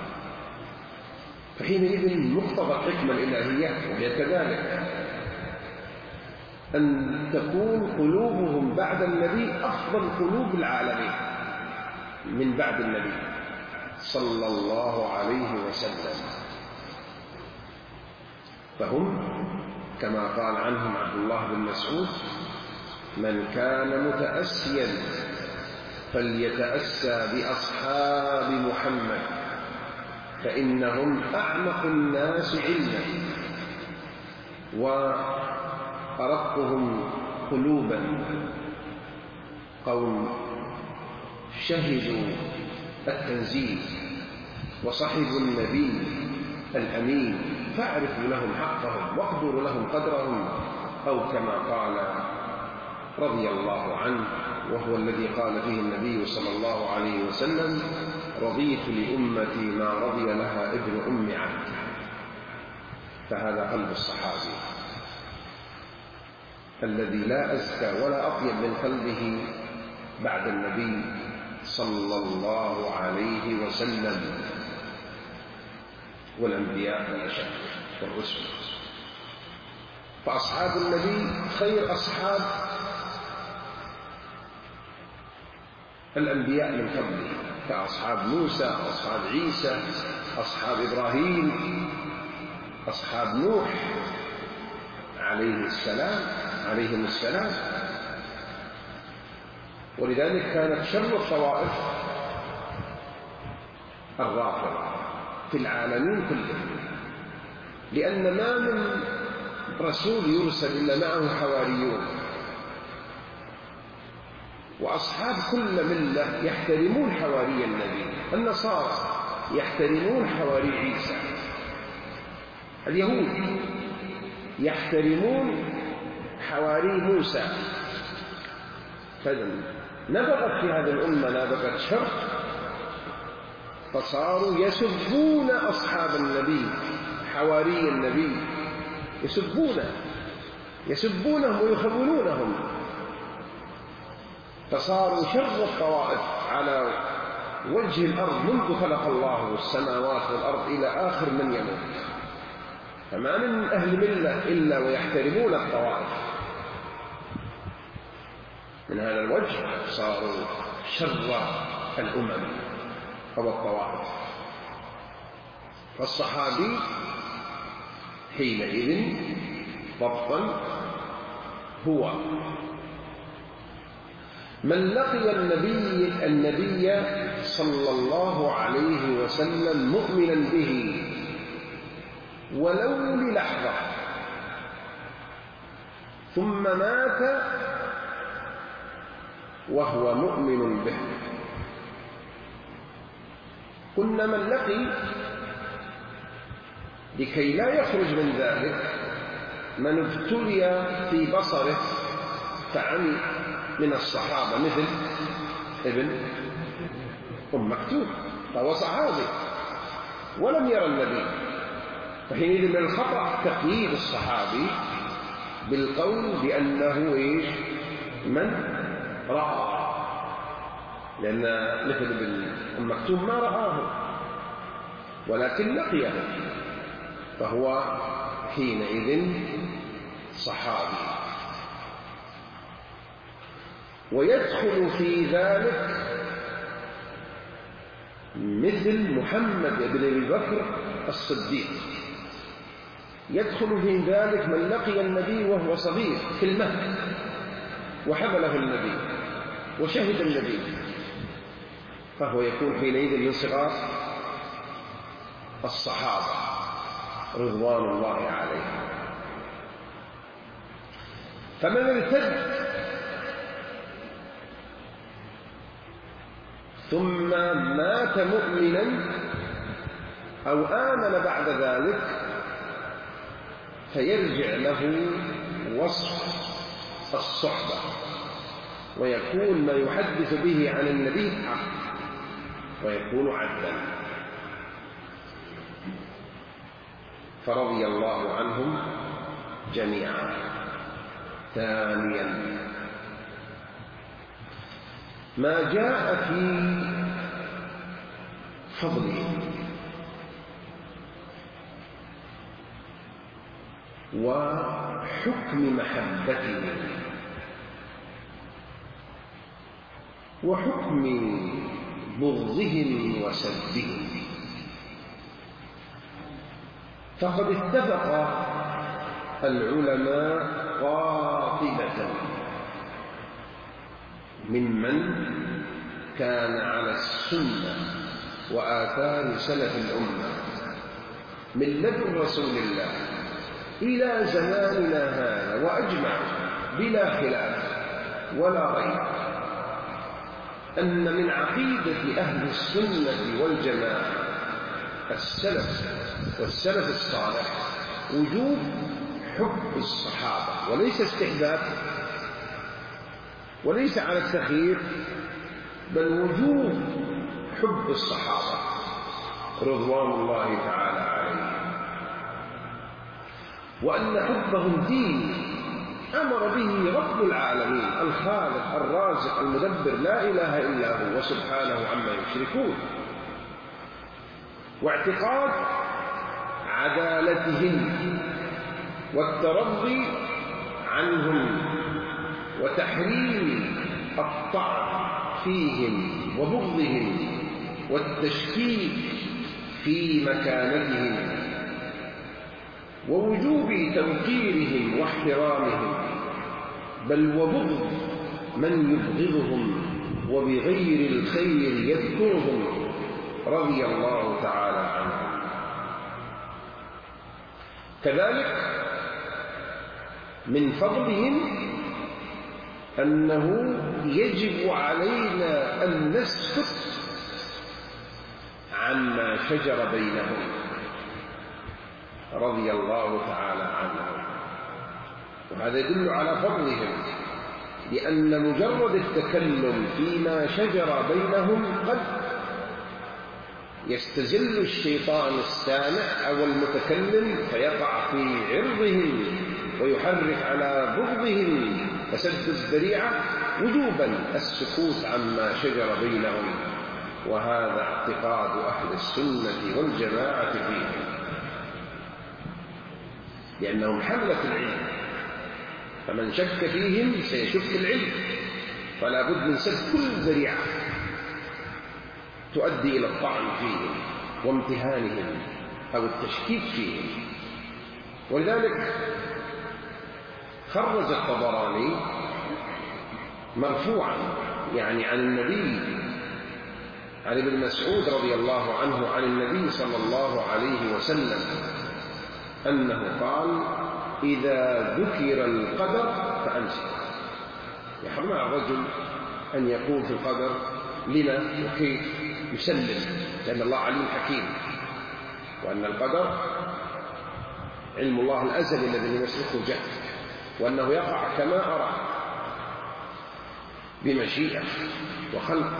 فحينئذ مقتضى الحكمة الإلهية وهي كذلك أن تكون قلوبهم بعد النبي أفضل قلوب العالمين من بعد النبي صلى الله عليه وسلم. فهم كما قال عنهم عبد الله بن مسعود: من كان متأسيا فليتأسى بأصحاب محمد فإنهم أعمق الناس علما وأرقهم قلوبا، قوم شهدوا التنزيل وصحبوا النبي الأمين فاعرفوا لهم حقهم واقدروا لهم قدرهم، أو كما قال رضي الله عنه، وهو الذي قال فيه النبي صلى الله عليه وسلم: رضيت لأمتي ما رضي لها ابن أم عبد. فهذا قلب الصحابي الذي لا أزكى ولا أطيب من قلبه بعد النبي صلى الله عليه وسلم والأنبياء والأشهر والرسل. فأصحاب النبي خير أصحاب الأنبياء من قبله، كأصحاب موسى، أصحاب عيسى، أصحاب إبراهيم، أصحاب نوح عليهم السلام. ولذلك كانت شر الطوائف الرافضة في العالمين كلهم، لأن ما من رسول يرسل إلا معه حواريون، وأصحاب كل ملة يحترمون حواري النبي. النصارى يحترمون حواري عيسى، اليهود يحترمون حواري موسى. فنبغت في هذه الأمة نبغت شر، فصاروا يسبون أصحاب النبي حواري النبي، يسبونهم ويخونونهم، فصاروا شر الطوائف على وجه الأرض منذ خلق الله السماوات والأرض إلى آخر من يموت. فما من أهل ملة إلا ويحترمون الطوائف. من هذا الوجه صاروا شر الأمم أو الطوائف. فالصحابي حينئذ ضبطا هو من لقي النبي صلى الله عليه وسلم مؤمنا به ولو للحظة ثم مات وهو مؤمن به. قلنا من لقي لكي لا يخرج من ذلك من ابتلي في بصره فعمي من الصحابة، مثل ابن أم مكتوم، فهو صحابي ولم يرى النبي، فحينئذ من الخطأ تقييد الصحابي بالقول بأنه من رأى، لأن مثل ابن أم مكتوم ما رآه ولكن لقيه، فهو حينئذ صحابي. ويدخل في ذلك مثل محمد بن أبي بكر الصديق، يدخل في ذلك من لقي النبي وهو صغير في المهد وحمله النبي وشهد النبي، فهو يكون حينئذ من صغار الصحابة رضوان الله عليهم. فمن ارتد ثم مات مؤمنا أو آمن بعد ذلك فيرجع له وصف الصحبة ويكون ما يحدث به عن النبي حق ويكون عدلا. فرضي الله عنهم جميعا. ثانيا ما جاء في فضله وحكم محبته وحكم بغضهم وسبهم. فقد اتفق العلماء قاطبة ممن كان على السنة وآثار سلف الأمة من لدن رسول الله إلى زماننا هذا وأجمع بلا خلاف ولا ريب أن من عقيدة أهل السنة والجماعة السلف الصالح وجوب حب الصحابة، وليس استحباب وليس على التخيير، بل وجوب حب الصحابة رضوان الله تعالى عليهم، وأن حبهم دين أمر به رب العالمين الخالق الرازق المدبر لا إله إلا هو وسبحانه عما يشركون، واعتقاد عدالتهم والترضي عنهم وتحريم الطعن فيهم وبغضهم والتشكيك في مكانتهم ووجوب توقيرهم واحترامهم، بل وبغض من يبغضهم وبغير الخير يذكرهم رضي الله تعالى عنهم. كذلك من فضلهم أنه يجب علينا أن نسكت عما شجر بينهم رضي الله تعالى عنهم، وهذا يدل على فضلهم، لأن مجرد التكلم فيما شجر بينهم قد يستزل الشيطان السامع أو المتكلم فيقع في عرضهم ويحرك على بغضهم فسد الذريعة، وجوبا السكوت عما شجر بينهم، وهذا اعتقاد أهل السنة والجماعة فيهم، لأنهم حملة العلم، فمن شك فيهم سيشك العلم، فلا بد من سد كل ذريعة تؤدي إلى الطعن فيهم وامتهانهم أو التشكيك فيهم. ولذلك خرج الطبراني مرفوعا يعني عن النبي عن ابن مسعود رضي الله عنه عن النبي صلى الله عليه وسلم أنه قال: إذا ذكر القدر فأمسك. يحرم على الرجل أن يقول في القدر لما وكيف، يسلم، لأن الله عليم حكيم، وأن القدر علم الله الأزلي الذي لم يسبقه جهل، وأنه يقع كما أرى بمشيئة وخلق.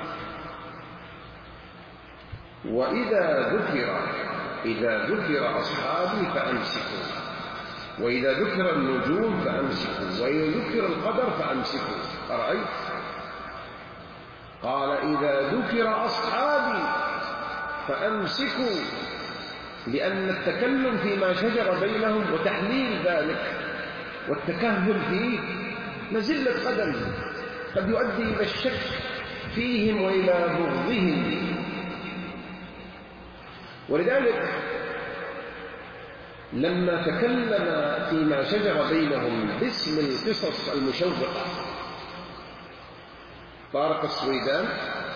إذا ذكر أصحابي فأمسكوا، وإذا ذكر النجوم فأمسكوا، وإذا ذكر القدر فأمسكوا. أرأيت؟ قال: إذا ذكر أصحابي فأمسكوا، لأن التكلم فيما شجر بينهم وتحليل ذلك والتكهل فيه مزلة قدم قد يؤدي إلى الشك فيهم وإلى بغضهم. ولذلك لما تكلم فيما شجر بينهم باسم القصص المشوقة طارق السويدان،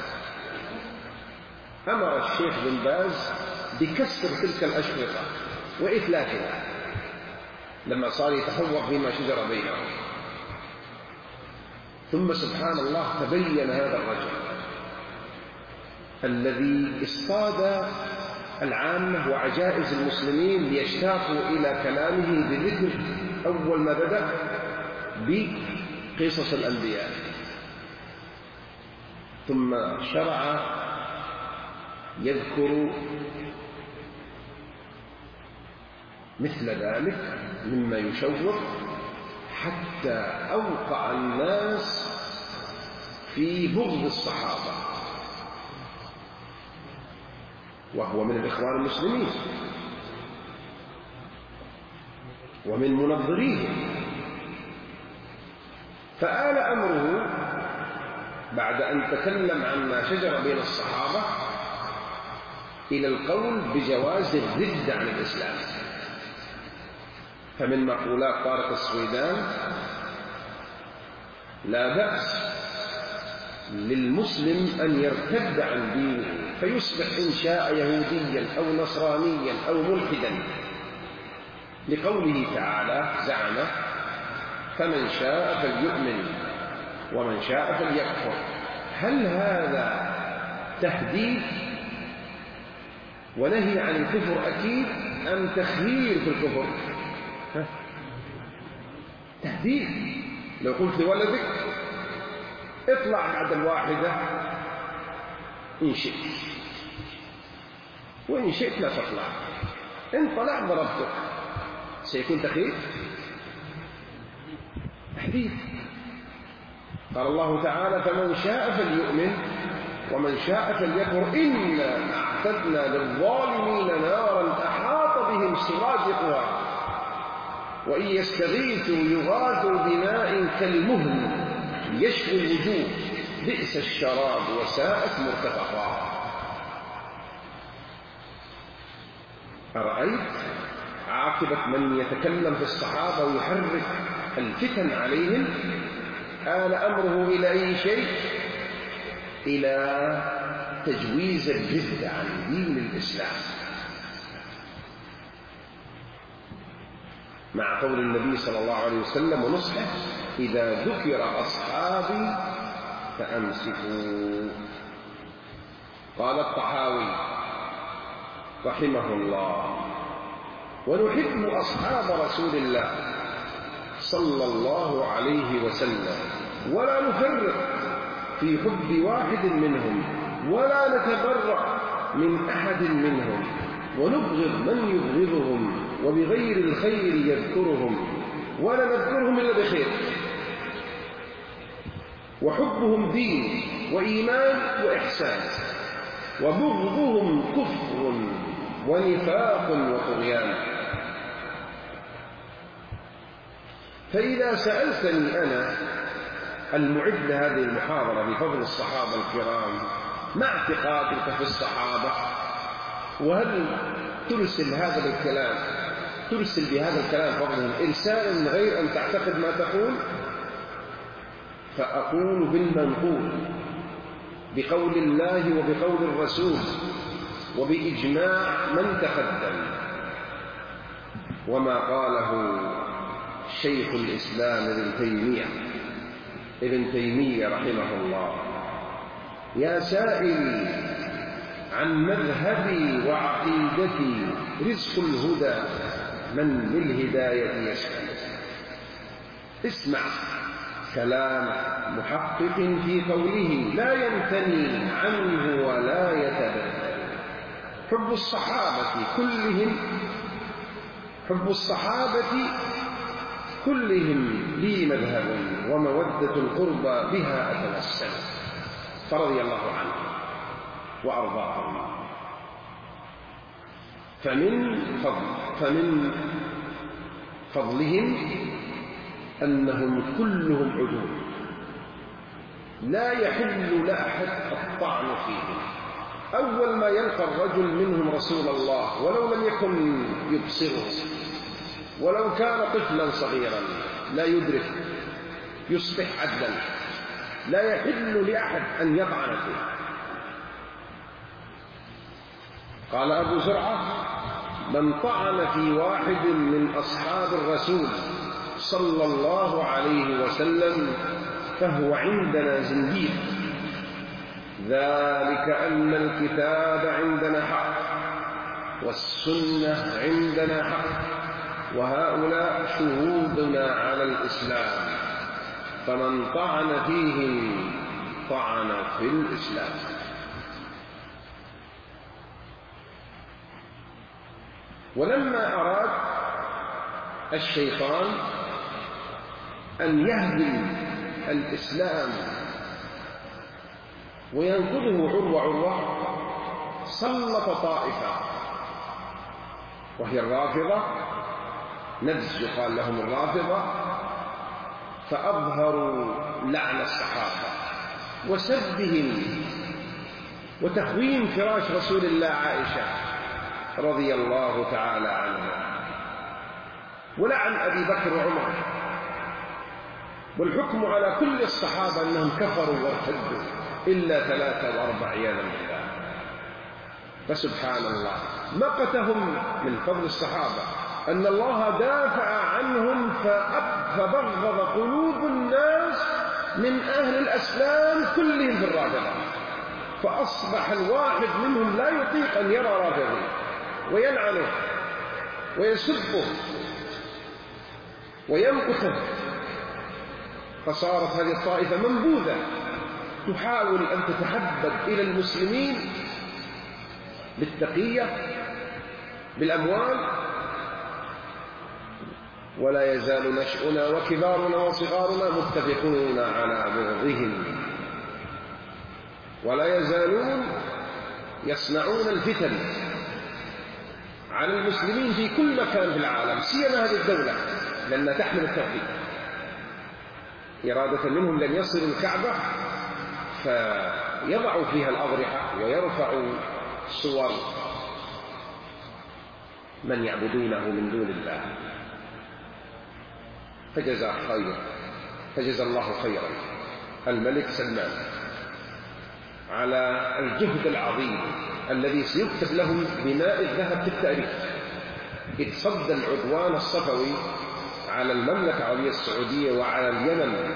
أمر الشيخ بن باز بكسر تلك الأشرطة وإتلافها لما صار يتحوق فيما شجر بينهم، ثم سبحان الله تبين هذا الرجل الذي اصطاد العامة وعجائز المسلمين ليشتاقوا إلى كلامه بذكر أول ما بدأ بقصص الأنبياء، ثم شرع يذكر مثل ذلك مما يشوق حتى أوقع الناس في بغض الصحابة، وهو من الإخوان المسلمين ومن منظريهم. فآل أمره بعد أن تكلم عما شجر بين الصحابة إلى القول بجواز الردة عن الإسلام. فمن مقولات طارق السويدان: لا بأس للمسلم أن يرتد عن دينه فيصبح إن شاء يهوديا أو نصرانيا أو ملحدا، لقوله تعالى زعم: فمن شاء فليؤمن ومن شاء فليكفر. هل هذا تهديد ونهي عن الكفر أكيد أم تخيير في الكفر؟ تهديد. لو قلت لولدك اطلع بعد الواحدة إن شئت، وإن شئت لا تطلع، إن طلع ضربتك، سيكون تخيير؟ تهديد. قال الله تعالى: فمن شاء فليؤمن ومن شاء فليكفر إنا أعتدنا للظالمين نارا أحاط بهم سرادقها وإن يستغيثوا يغاثوا بماء كالمهل يشوي الوجوه بئس الشراب وساءت مرتفقا. أرأيت عاقبة من يتكلم في الصحابة ويحرك الفتن عليهم؟ آل أمره إلى أي شيء؟ إلى تجويز الردة عن دين الإسلام، مع قول النبي صلى الله عليه وسلم ونصحه: إذا ذكر أصحابي فأمسكوا. قال الطحاوي رحمه الله: ونحب أصحاب رسول الله صلى الله عليه وسلم ولا نفرق في حب واحد منهم ولا نتبرأ من أحد منهم ونبغض من يبغضهم وبغير الخير يذكرهم ولا نذكرهم إلا بخير. وحبهم دين وإيمان وإحسان، وبغضهم كفر ونفاق وطغيان. فإذا سألتني أنا المعد هذه المحاضرة بفضل الصحابة الكرام، ما اعتقادك في الصحابة؟ وهل ترسل بهذا الكلام فضلا إرسالا غير أن تعتقد ما تقول؟ فأقول بالمنقول بقول الله وبقول الرسول وبإجماع من تقدم، وما قاله شيخ الإسلام ابن تيمية رحمه الله: يا سائلي عن مذهبي وعقيدتي رزق الهدى من للهداية يسأل. اسمع كلام محقق في قوله لا يمتني عنه ولا يتبدل. حب الصحابة كلهم لي مذهب ومودة القربى بها أتوسل، فرضي الله عنهم وأرضاهم. فمن فضلهم أنهم كلهم عدول لا يحل لأحد الطعن فيهم. أول ما يلقى الرجل منهم رسول الله ولو لم يكن يبصره، ولو كان طفلا صغيرا لا يدرك، يصبح عدلا، لا يحل لأحد أن يطعن فيه. قال أبو زرعة: من طعن في واحد من أصحاب الرسول صلى الله عليه وسلم فهو عندنا زنديق. ذلك أن الكتاب عندنا حق والسنة عندنا حق وهؤلاء شهودنا على الإسلام، فمن طعن فيهم طعن في الإسلام. ولما أراد الشيطان أن يهدم الإسلام وينقذه عروة سلط طائفة وهي الرافضة، نجس يقال لهم الرافضة، فأظهروا لعن الصحابة وسبهم وتخوين فراش رسول الله عائشة رضي الله تعالى عنها، ولعن أبي بكر وعمر، والحكم على كل الصحابة أنهم كفروا وارتدوا إلا 3 و4 عياذا بالله. فسبحان الله، مقتهم من فضل الصحابة أن الله دافع عنهم فبغض قلوب الناس من أهل الأسلام كلهم في الرافضة، فأصبح الواحد منهم لا يطيق أن يرى رافضي ويلعنه ويسبه ويمقته، فصارت هذه الطائفة منبوذة تحاول أن تتحبب إلى المسلمين بالتقية بالأموال، ولا يزال نشأنا وكبارنا وصغارنا متفقون على بغضهم، ولا يزالون يصنعون الفتن على المسلمين في كل مكان في العالم، سيما هذه الدولة لأنها تحمل التوحيد، إرادة منهم لن يصلوا الكعبة فيضعوا فيها الأضرحة ويرفعوا صور من يعبدونه من دون الله. فجزى الله خيرا الملك سلمان على الجهد العظيم الذي سيكتب له بماء الذهب في التاريخ، إذ صد العدوان الصفوي على المملكة العربية السعودية وعلى اليمن،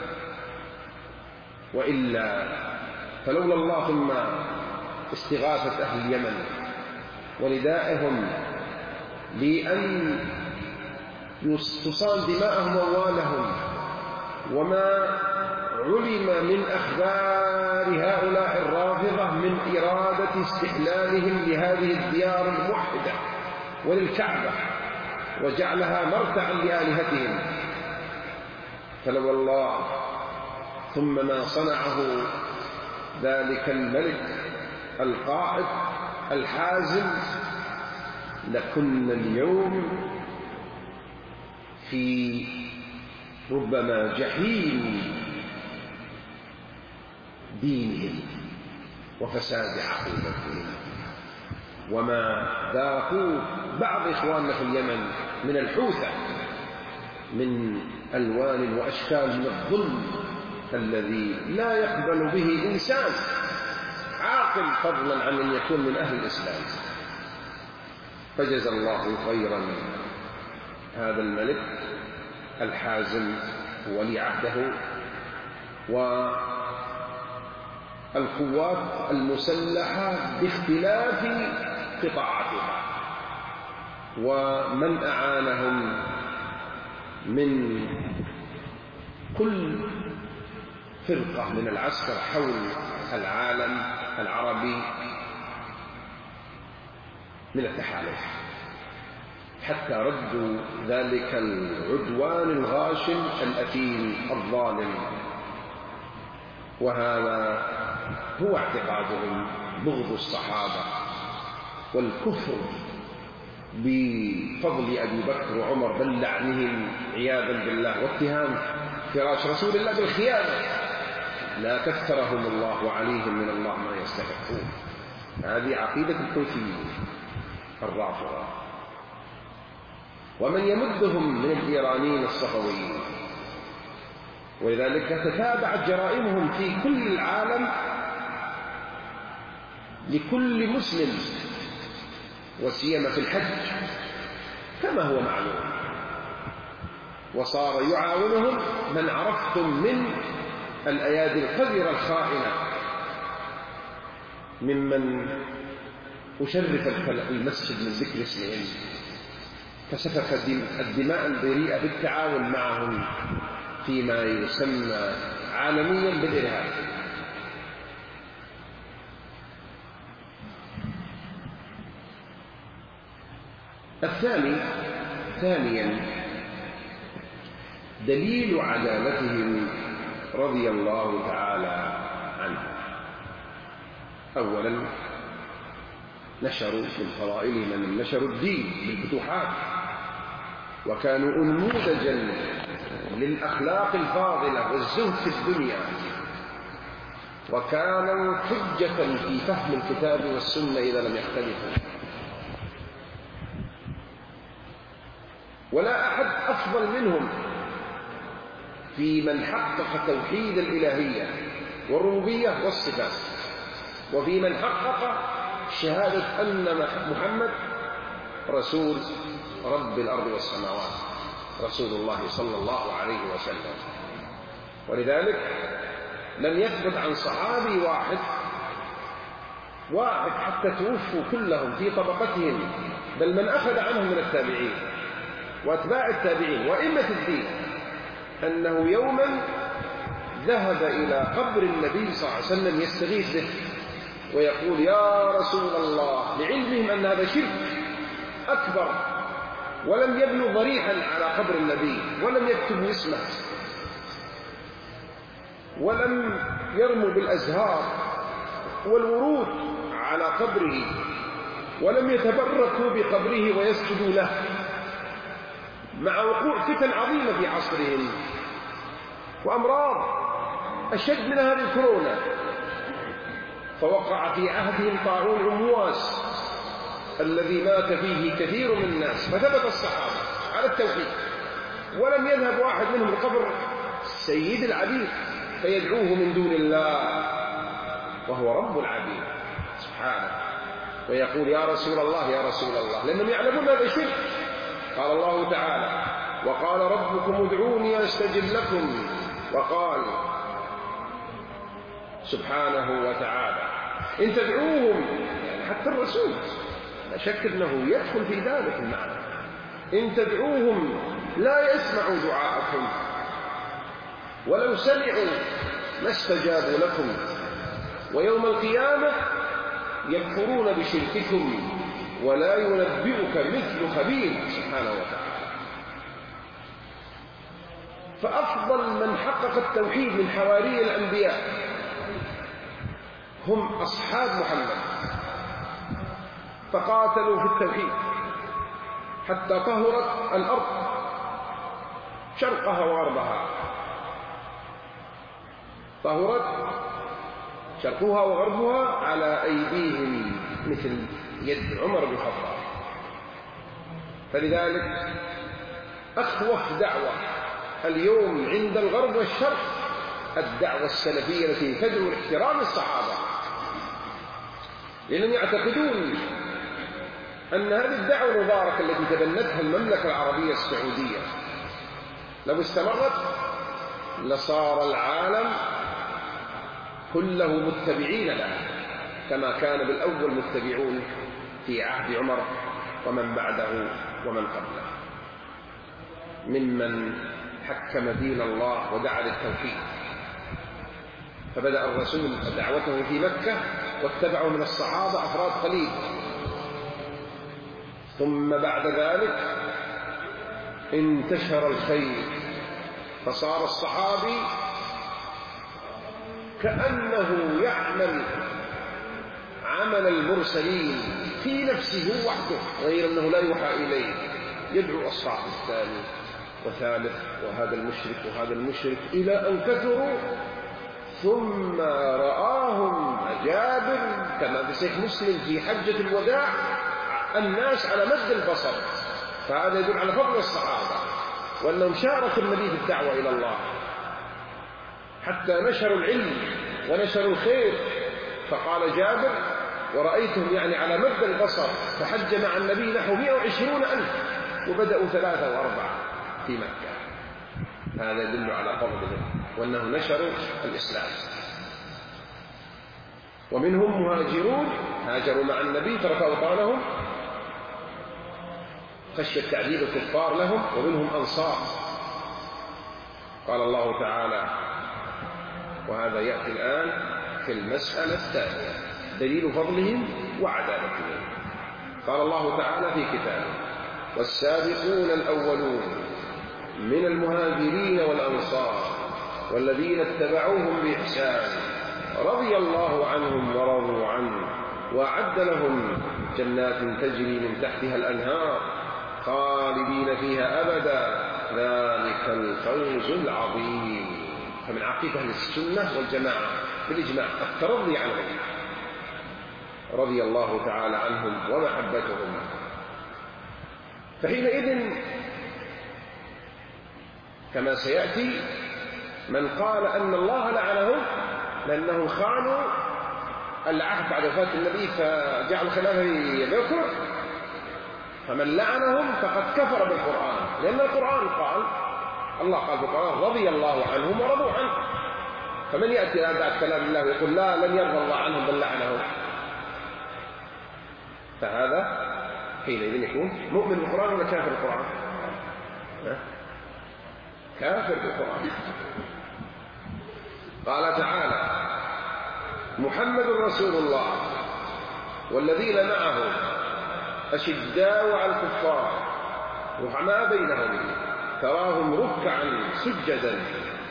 وإلا فلولا الله ثم استغاثة أهل اليمن وندائهم بأن تصان دماءهم وأموالهم وما علم من أخبار هؤلاء الرافضة من إرادة استحلالهم لهذه الديار الموحدة وللكعبة وجعلها مرتعا لآلهتهم، فلولا الله ثم ما صنعه ذلك الملك القائد الحازم لكنا اليوم في ربما جحيم دينهم وفساد عقيدتهم، وما ذاقوا بعض إخواننا في اليمن من الحوثة من ألوان وأشكال من الظلم الذي لا يقبل به إنسان عاقل فضلا عن أن يكون من أهل الإسلام. فجزى الله خيرا هذا الملك الحازم ولي عهده والقوات المسلحة باختلاف قطاعاتها ومن أعانهم من كل فرقة من العسكر حول العالم العربي من التحالف، حتى ردوا ذلك العدوان الغاشم الأثيم الظالم. وهذا هو اعتقادهم، بغض الصحابة والكفر بفضل أبي بكر وعمر بل لعنهم عياذا بالله، واتهام فراش رسول الله بالخيانة، لا كثرهم الله عليهم من الله ما يستحقون. هذه عقيدة الحوثيين الرافضة، ومن يمدهم من الإيرانيين الصفويين، ولذلك تتابعت جرائمهم في كل العالم لكل مسلم، وسيما في الحج كما هو معلوم، وصار يعاونهم من عرفتم من الأيادي القذرة الخائنة ممن أشرف المسجد من ذكر اسمهم، فسفك الدماء البريئة بالتعاون معهم فيما يسمى عالميا بالإرهاب. ثانيا دليل عدالتهم رضي الله تعالى عنهم. أولا نشروا من فضائلهم من نشروا الدين بالفتوحات، وكانوا أنموذجا للأخلاق الفاضلة والزهد في الدنيا، وكانوا حجة في فهم الكتاب والسنة إذا لم يختلفوا، ولا أحد أفضل منهم في من حقق توحيد الإلهية والربوبية والصفات، وفي من حقق شهادة أن محمد رسول رب الأرض والسماوات، رسول الله صلى الله عليه وسلم. ولذلك لم يثبت عن صحابي واحد حتى توفوا كلهم في طبقتهم، بل من أخذ عنهم من التابعين وأتباع التابعين وأئمة الدين، أنه يوما ذهب إلى قبر النبي صلى الله عليه وسلم يستغيث به ويقول يا رسول الله، لعلمهم أن هذا شرك أكبر، ولم يبنوا ضريحا على قبر النبي، ولم يكتبوا اسمه، ولم يرموا بالأزهار والورود على قبره، ولم يتبركوا بقبره ويسجدوا له، مع وقوع فتن عظيمة في عصرهم وأمراض أشد من هذه الكورونا. فوقع في عهدهم طاعون عمواس الذي مات فيه كثير من الناس، فثبت الصحابة على التوحيد، ولم يذهب واحد منهم لقبر سيد العبيد فيدعوه من دون الله وهو رب العبيد سبحانه، ويقول يا رسول الله يا رسول الله، لأنهم يعلمون هذا شرك. قال الله تعالى وقال ربكم ادعوني أستجب لكم، وقال سبحانه وتعالى إن تدعوهم، يعني حتى الرسول لا شك أنه يدخل في ذلك المعنى، إن تدعوهم لا يسمعوا دعاءكم ولو سمعوا ما استجابوا لكم، ويوم القيامة يكفرون بشرككم ولا ينبئك مثل خبير سبحانه وتعالى. فأفضل من حقق التوحيد من حواري الأنبياء هم أصحاب محمد، فقاتلوا في التوحيد حتى طهرت الأرض شرقها وغربها، طهرت شرقها وغربها على أيديهم مثل يد عمر بن الخطاب. فلذلك أخوف دعوة اليوم عند الغرب والشرق الدعوة السلفية التي تدعو لاحترام الصحابة، لأنهم يعتقدون أن هذه الدعوة المباركة التي تبنتها المملكة العربية السعودية لو استمرت لصار العالم كله متبعين لها، كما كان بالأول متبعون في عهد عمر ومن بعده ومن قبله ممن حكم دين الله ودعا للتوحيد. فبدأ الرسول دعوته في مكة واتبعه من الصحابة أفراد قليل، ثم بعد ذلك انتشر الخير، فصار الصحابي كأنه يعمل عمل المرسلين في نفسه وحده، غير أنه لا يوحى إليه، يدعو الصاحب الثاني وثالث وهذا المشرك وهذا المشرك إلى أن كثروا، ثم رآهم جابر كما في صحيح مسلم في حجة الوداع الناس على مد البصر، فهذا يدل على فضل الصحابة وأنهم شاركوا النبي في الدعوة إلى الله حتى نشروا العلم ونشروا الخير. فقال جابر ورأيتهم يعني على مد البصر، فحج مع النبي نحو 120,000 وبدأوا 3 و4 في مكة. هذا يدل على فضلهم وأنه نشروا الإسلام. ومنهم مهاجرون هاجروا مع النبي تركوا أوطانهم خشية تعذيب الكفار لهم، ومنهم أنصار. قال الله تعالى، وهذا يأتي الآن في المسألة الثانية، دليل فضلهم وعدالتهم. قال الله تعالى في كتابه: والسابقون الأولون من المهاجرين والأنصار والذين اتبعوهم بإحسان رضي الله عنهم ورضوا عنه وأعد لهم جنات تجري من تحتها الأنهار خالدين فيها أبدا ذلك الفوز العظيم. فمن عقيدة أهل السنة والجماعة بالإجماع الترضي عنهم، رضي الله تعالى عنهم ومحبتهم. فحينئذ كما سيأتي من قال أن الله لعنهم لأنهم خانوا العهد بعد وفاة النبي فجعل الخلافة في بكر، فمن لعنهم فقد كفر بالقرآن، لأن القرآن قال، الله قال في القرآن: رضي الله عنهم ورضوا عنه. فمن يأتي الآن بعد كلام الله ويقول لا لن يرضى الله عنهم بل لعنهم، فهذا حينئذ يكون مؤمن بالقرآن ولا كافر بالقرآن؟ كافر بالقرآن. قال تعالى: محمد رسول الله والذين معه أشداء على الكفار رحماء بينهم تراهم ركعا سجدا.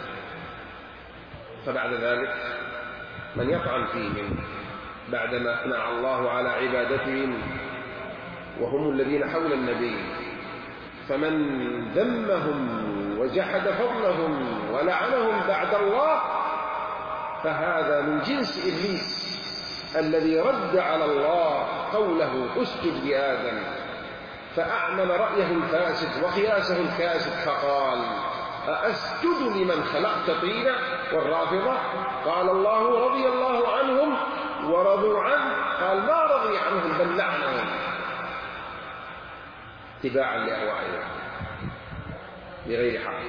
فبعد ذلك من يطعن فيهم بعدما أثنى الله على عبادتهم وهم الذين حول النبي، فمن ذمهم وجحد فضلهم ولعنهم بعد الله فهذا من جنس إبليس الذي رد على الله قوله اسجد لآدم، فأعمل رأيه الفاسد وقياسه الكاسد فقال: أأسجد لمن خلقت طينا؟ والرافضة قال الله رضي الله عنهم ورضوا عنه، قال ما رضي عنهم بل لعنهم اتباعا لأهوائهم بغير حق.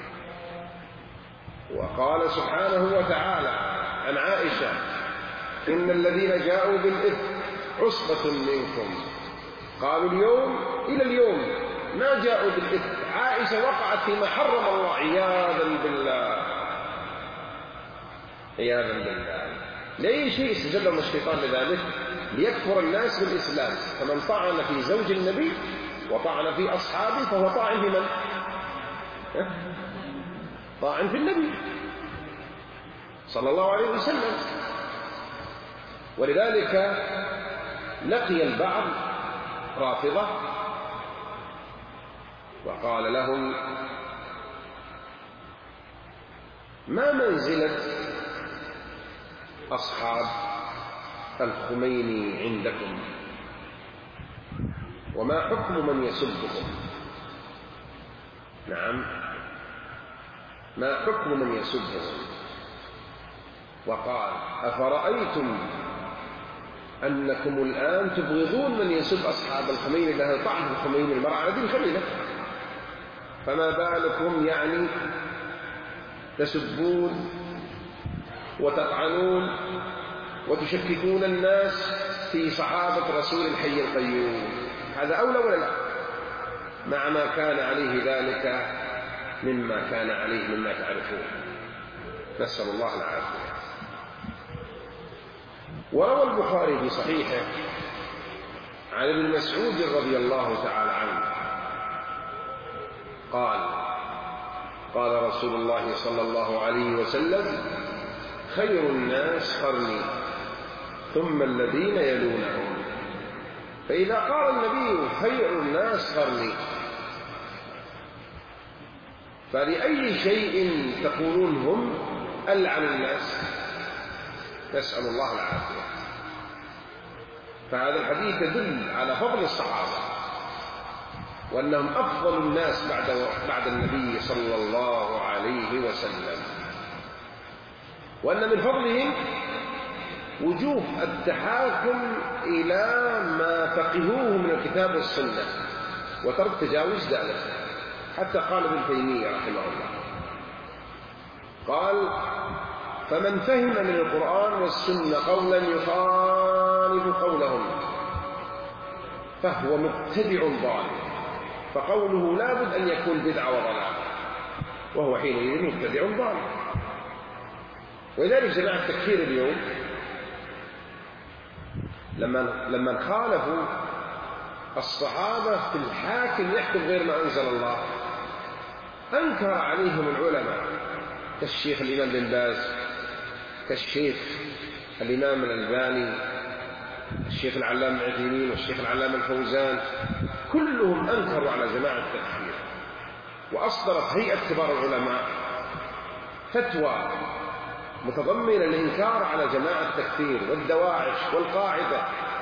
وقال سبحانه وتعالى عن عائشة: إن الذين جاءوا بالإفك عصبة منكم. قالوا اليوم إلى اليوم ما جاءوا بالإفك. عائشة وقعت فيما حرم الله عياذا بالله، عياذا بالله. لأي شيء استجلهم الشيطان لذلك؟ ليكفر الناس بالإسلام. فمن طعن في زوج النبي وطعن في أصحابه فهو طاعن في من؟ طاعن في النبي صلى الله عليه وسلم. ولذلك لقي البعض رافضة وقال لهم: ما منزلة أصحاب الخميني عندكم؟ وما حكم من يسبهم؟ نعم، ما حكم من يسبهم؟ وقال: أفرأيتم أنكم الآن تبغضون من يسب أصحاب الخميني لأنه طعن الخميني المرأة على دين الخليلة، فما بالكم يعني تسبون وتطعنون وتشككون الناس في صحابة رسول الحي القيوم؟ هذا أولى ولا لا؟ مع ما كان عليه ذلك مما كان عليه مما تعرفون، نسأل الله العافية. وروى البخاري في صحيحه عن ابن مسعود رضي الله تعالى عنه قال: قال رسول الله صلى الله عليه وسلم: خير الناس قرني ثم الذين يلونهم. فإذا قال النبي خير الناس قرني فلأي شيء تقولون هم ألعن الناس؟ نسأل الله العافية. فهذا الحديث يدل على فضل الصحابة وأنهم أفضل الناس بعد النبي صلى الله عليه وسلم، وأن من فضلهم وجوب التحاكم إلى ما فقهوه من الكتاب والسنة وترك تجاوز ذلك. حتى قال ابن تيمية رحمه الله: قال: فمن فهم من القرآن والسنة قولا يخالف قولهم فهو مبتدع ضال، فقوله لا بد أن يكون بدعة وضلال، وهو حينئذ مبتدع ضال. ولذلك جماعة التكفير اليوم لما خالفوا الصحابة في الحاكم يحكم غير ما أنزل الله، أنكر عليهم العلماء كالشيخ الإمام بن باز، كالشيخ الإمام الألباني، الشيخ العلامة العثيمين، والشيخ العلامة الفوزان، كلهم أنكروا على جماعة التكفير. وأصدرت هيئة كبار العلماء فتوى متضمنة الإنكار على جماعة التكفير والدواعش والقاعدة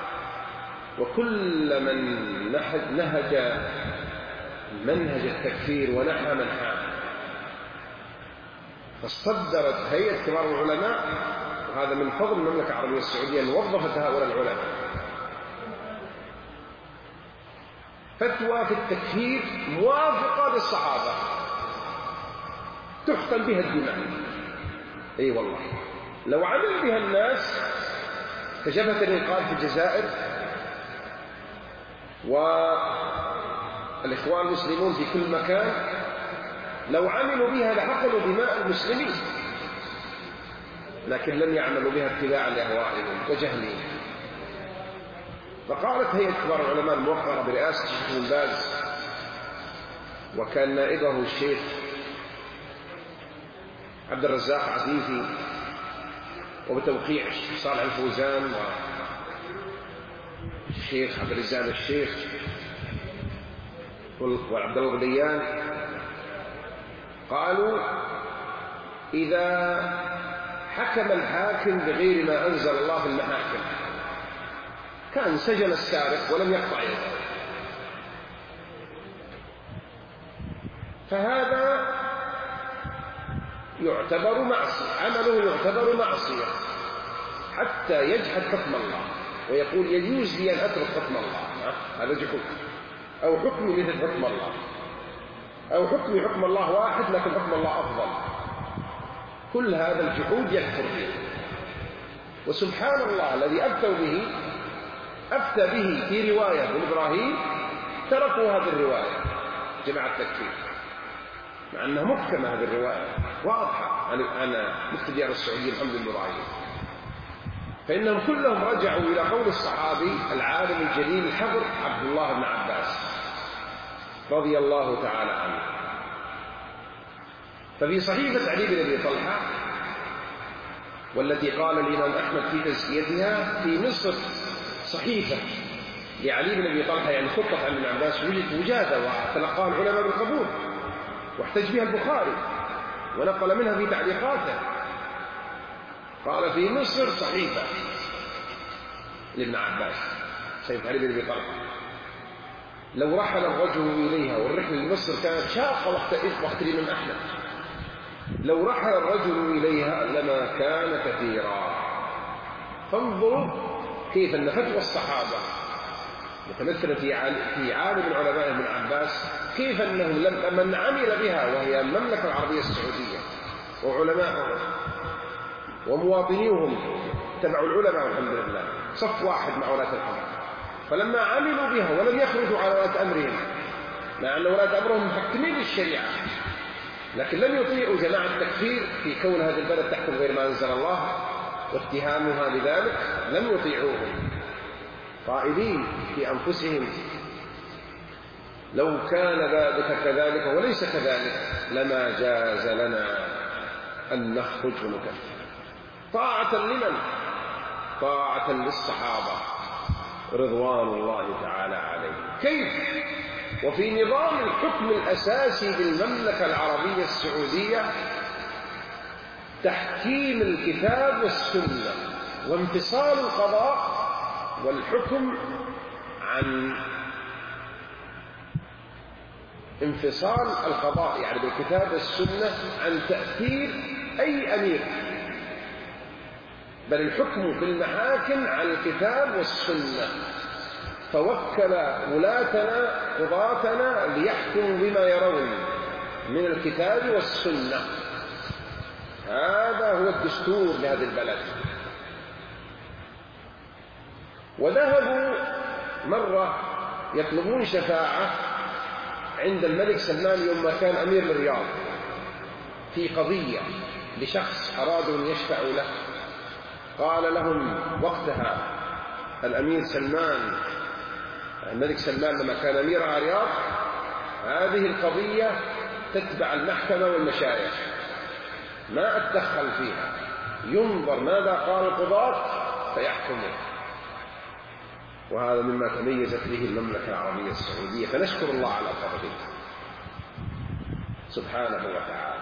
وكل من نهج منهج التكفير ونحى من حام. فاصدرت هيئة كبار العلماء، وهذا من فضل المملكة العربية السعودية أن وظفت هؤلاء العلماء، فتوى في التكفير موافقة للصحابة تحقن بها الدماء. أي والله لو عمل بها الناس كجبهة الإنقاذ في الجزائر والإخوان المسلمون في كل مكان، لو عملوا بها لحقنوا دماء المسلمين، لكن لم يعملوا بها اتباعا لأهوائهم وجهلهم. فقالت هيئة كبار العلماء الموقرة برئاسة الشيخ بن باز، وكان نائبه الشيخ عبد الرزاق عفيفي، وبتوقيع الشيخ صالح الفوزان والشيخ عبد الرزاق الشيخ وعبد الله الغديان، قالوا: إذا حكم الحاكم بغير ما أنزل الله في المحاكم كان سجن السارق ولم يقطع يده، فهذا يعتبر معصية، عمله يعتبر معصية حتى يجحد حكم الله ويقول يجوز لي أن أترك حكم الله، هذا جحود، أو حكمي مثل حكم الله، أو حكم الله واحد لكن حكم الله أفضل. كل هذا الجحود يكفر به. وسبحان الله الذي أفتى به في رواية من إبراهيم تركوا هذه الرواية جماعة التكفير، مع أنها محكمة هذه الرواية واضحة عن مفتي ديار السعودية محمد بن إبراهيم، فإنهم كلهم رجعوا إلى قول الصحابي العالم الجليل الحبر عبد الله بن عباس رضي الله تعالى عنه. ففي صحيفة علي بن أبي طلحة، والتي قال الإمام أحمد في تزكيتها في مصر صحيفة لعلي بن أبي طلحة، يعني خطة عن ابن عباس وجادة وتلقاها العلماء بالقبول، واحتج بها البخاري ونقل منها في تعليقاته. قال في مصر صحيفة لابن عباس، صحيفة علي بن أبي طلحة، لو رحل الرجل إليها، والرحلة لمصر كانت شاقة وقت الإمام أحمد، لو رحل الرجل إليها لما كان كثيرا. فانظروا كيف أن فتوى الصحابة متمثلة في عالم من علماء ابن عباس، كيف أنه من عمل بها وهي المملكة العربية السعودية وعلماءهم ومواطنيهم تبعوا العلماء والحمد لله صف واحد مع ولاة الأمر، فلما عملوا بها ولم يخرجوا على ولاة أمرهم، مع أن ولاة أمرهم محكمين بالشريعة، لكن لم يطيعوا جماعة التكفير في كون هذه البلد تحكم غير ما أنزل الله واتهامها بذلك، لم يطيعوهم قائلين في أنفسهم لو كان ذلك كذلك وليس كذلك لما جاز لنا أن نخرج ونكفر. طاعة لمن؟ طاعة للصحابة رضوان الله تعالى عليهم. كيف؟ وفي نظام الحكم الأساسي بالمملكة العربية السعودية تحكيم الكتاب والسنة وانفصال القضاء والحكم عن انفصال القضاء يعني بالكتاب والسنة عن تأثير أي أمير، بل الحكم في المحاكم على الكتاب والسنة. فوكل ولاتنا قضاتنا ليحكموا بما يرون من الكتاب والسنة، هذا هو الدستور لهذا البلد. وذهبوا مرة يطلبون شفاعة عند الملك سلمان يوم ما كان أمير الرياض في قضية لشخص أرادوا أن يشفعوا له. قال لهم وقتها الأمير سلمان، الملك سلمان لما كان أمير على الرياض، هذه القضية تتبع المحكمة والمشايخ، ما أتدخل فيها، ينظر ماذا قال القضاة فيحكمون. وهذا مما تميزت به المملكة العربية السعودية، فنشكر الله على فضله سبحانه وتعالى.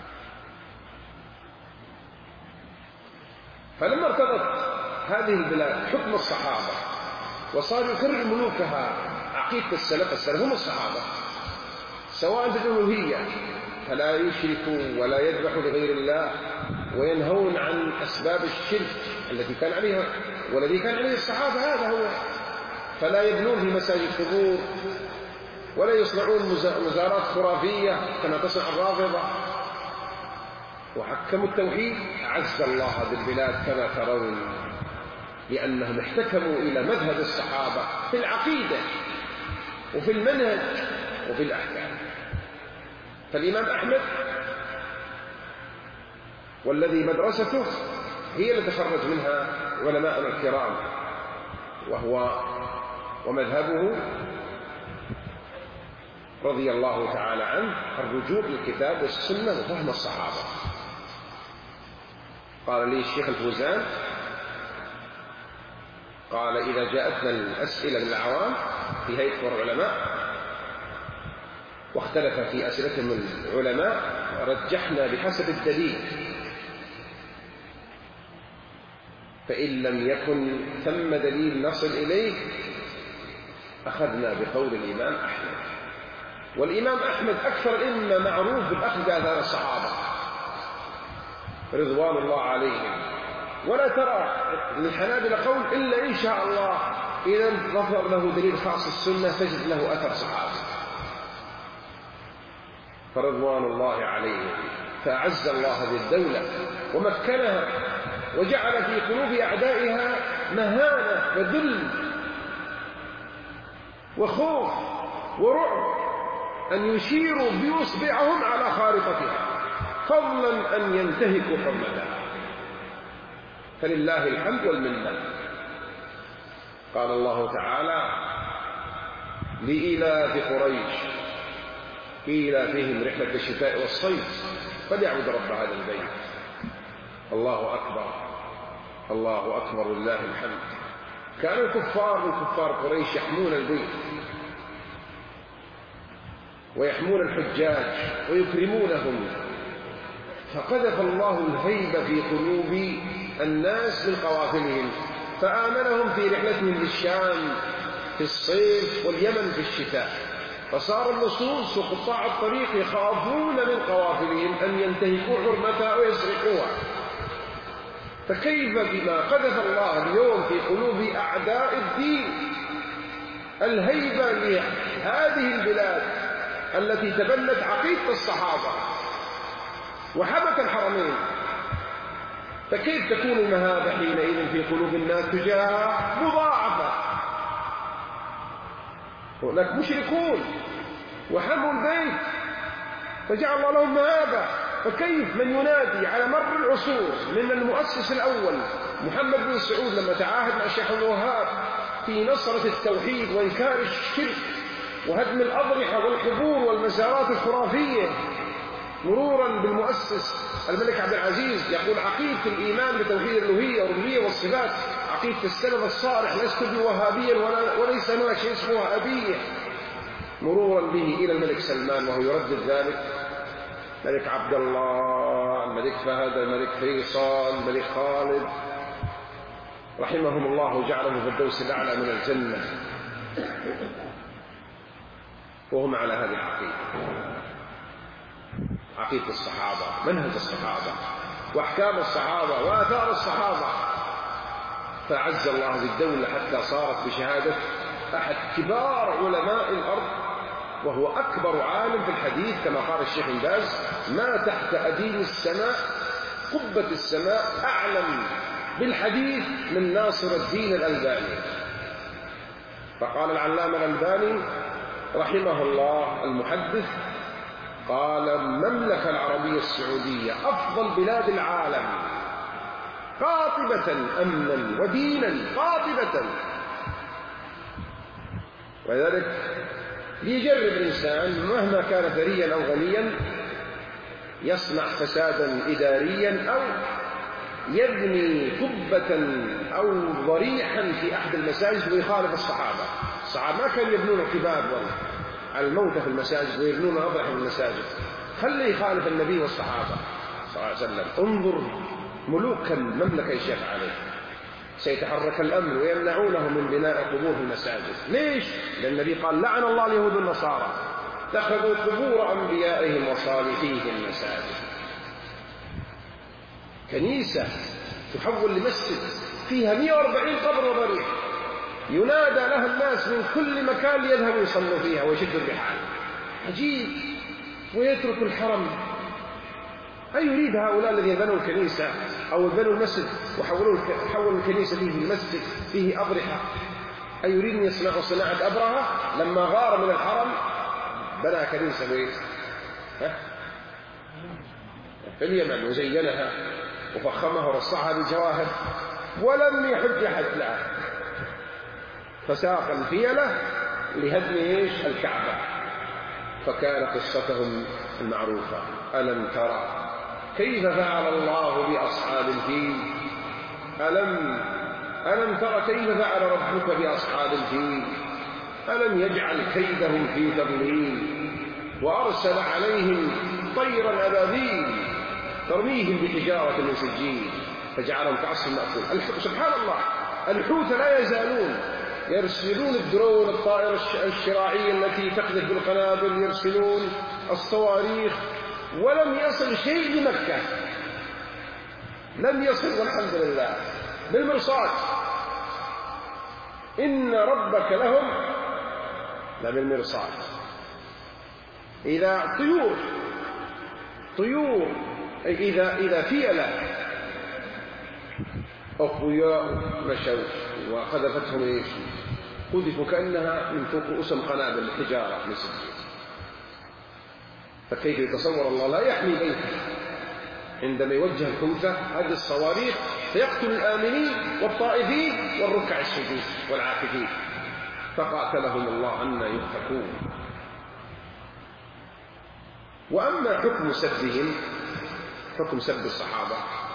فلما ارتضت هذه البلاد حكم الصحابة وصار يكرر ملوكها عقيدة السلف هم الصحابة، سواء بالألوهية فلا يشركوا ولا يذبحوا لغير الله، وينهون عن أسباب الشرك التي كان عليها والذي كان عليه الصحابة، هذا هو. فلا يبنون في مساجد قبور ولا يصنعون مزارات خرافية كما تصنع الرافضة، وحكموا التوحيد. أعز الله بالبلاد كما ترون، لأنهم احتكموا إلى مذهب الصحابة في العقيدة وفي المنهج وفي الأحكام. فالإمام أحمد والذي مدرسته هي التي تخرج منها علماءنا الكرام، ومذهبه رضي الله تعالى عنه الرجوع للكتاب والسنة وفهم الصحابة. قال لي الشيخ الفوزان، قال إذا جاءتنا الأسئلة من العوام في هيئة كبار العلماء واختلف في أسئلتهم العلماء، رجحنا بحسب الدليل، فإن لم يكن ثم دليل نصل إليه أخذنا بقول الإمام أحمد. والإمام أحمد أكثر الأئمة معروف بالأخذ بآثار الصحابة رضوان الله عليهم، ولا ترى للحنابلة قول إلا إن شاء الله إذا ظهر له دليل خاص السنة تجد له أثر صحابي، فرضوان الله عليهم. فأعز الله هذه الدولة ومكنها وجعل في قلوب أعدائها مهانة وذل وخوف ورعب أن يشيروا بإصبعهم على خارطتها، فضلا أن ينتهكوا حرمتها. فلله الحمد والمنة. قال الله تعالى: لإيلاف قريش إيلافهم رحلة الشتاء والصيف فليعبد رب هذا البيت. الله أكبر الله أكبر لله الحمد. كان الكفار من كفار قريش يحمون البيت ويحمون الحجاج ويكرمونهم، فقذف الله الهيبة في قلوب الناس من قوافلهم، فآمنهم في رحلتهم للشام في الصيف واليمن في الشتاء، فصار اللصوص وقطاع الطريق يخافون من قوافلهم أن ينتهكوا حرمتها ويسرقوها. فكيف بما قذف الله اليوم في قلوب أعداء الدين الهيبة لهذه البلاد التي تبنت عقيدة الصحابة وحمت الحرمين، فكيف تكون المهابة حينئذ في قلوب الناس تجاهها مضاعفة؟ هناك مشركون وحموا البيت فجعل الله لهم مهابة، فكيف من ينادي على مر العصور من المؤسس الأول محمد بن سعود لما تعاهد مع الشيخ الوهاب في نصرة التوحيد وإنكار الشرك وهدم الأضرحة والقبور والمزارات الخرافية، مرورا بالمؤسس الملك عبد العزيز يقول عقيدة الإيمان بتوحيد الألوهية والربوبية والصفات عقيدة السلف الصالح، لست بوهابيا وليس هناك شيء اسمه وهابية، مرورا به إلى الملك سلمان وهو يردد ذلك، الملك عبد الله، الملك فهد، الملك فيصل، الملك خالد رحمهم الله وجعلهم في الدوس الأعلى من الجنة، وهم على هذه العقيدة، عقيدة الصحابة، منهج الصحابة وأحكام الصحابة وآثار الصحابة. فأعز الله هذه الدولة حتى صارت بشهادة أحد كبار علماء الأرض وهو أكبر عالم في الحديث كما قال الشيخ باز: ما تحت أديم السماء قبة السماء أعلم بالحديث من ناصر الدين الألباني. فقال العلامة الألباني رحمه الله المحدث، قال المملكة العربية السعودية أفضل بلاد العالم قاطبة أمنا ودينا قاطبة. ولذلك ليجرب الإنسان مهما كان ثريا أو غنيا يصنع فسادا إداريا أو يبني قبة أو ضريحا في أحد المساجد ويخالف الصحابة. الصحابة ما كانوا يبنون القباب على الموتى في المساجد ويبنون أضرحة في المساجد، خلي يخالف النبي والصحابة صلى الله عليه وسلم. انظر ملوك المملكة ايش يفعلون، سيتحرك الأمر ويمنعونه من بناء قبور في المساجد. ليش؟ لأن النبي قال لعن الله اليهود والنصارى اتخذوا قبور أنبيائهم وصالحيهم مساجد. كنيسة تحول لمسجد فيها 140 قبر وضريح ينادى لها الناس من كل مكان ليذهبوا يصلوا فيها ويشدوا الرحال. عجيب. ويترك الحرم. أيريد هؤلاء الذين بنوا الكنيسة أو بنوا المسجد وحولوا الكنيسة فيه المسجد فيه أضرحة، أيريد أن يصنعوا صناعة أبرهة لما غار من الحرم بنى كنيسة في اليمن وزينها وفخمها ورصعها بالجواهر ولم يحج أحد لها، فساق الفيلة لهدم الكعبة. فكان قصتهم المعروفة. ألم ترى كيف فعل الله بأصحاب الفيل؟ ألم ترى كيف فعل ربك بأصحاب الفيل؟ ألم يجعل كيدهم في تضليل وأرسل عليهم طيرا أبابيل ترميهم بحجارة من سجيل فجعلهم كعصف مأكول. سبحان الله، الحوت لا يزالون يرسلون الدرون الطائرة الشراعية التي تقذف بالقنابل، يرسلون الصواريخ، ولم يصل شيء لمكة، لم يصل والحمد لله بالمرصاد. إن ربك لهم لبالمرصاد. إذا طيور إذا فيلة أقوياء مشوا وقذفتهم قذفوا كأنها من فوق أسم قنابل حجارة من سجين. فكيف يتصور الله لا يحمي بيته عندما يوجه الحوثة هذه الصواريخ فيقتل الآمنين والطائفين والركع السجود والعاكفين. فقاتلهم الله أن يؤفكون. وأما حكم سبهم، حكم سب الصحابة،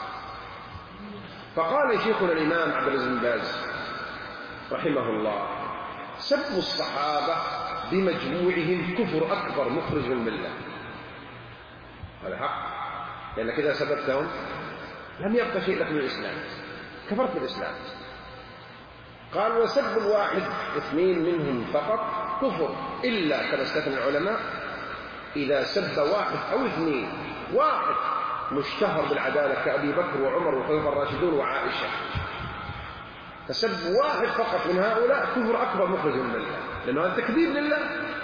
فقال شيخنا الإمام عبد العزيز بن باز رحمه الله: سب الصحابة بمجموعهم كفر أكبر مخرج من الملة. هذا حق، لأنك إذا سببتهم لم يبقى شيء لك من الإسلام، كفرت بالإسلام. قال: وسب الواحد اثنين منهم فقط كفر، إلا كما استثنى العلماء إذا سب واحد أو اثنين، واحد مشتهر بالعدالة كأبي بكر وعمر والخلفاء الراشدون وعائشة، فسب واحد فقط من هؤلاء كفر أكبر مخرج من الملة، لأنه هذا تكذيب لله.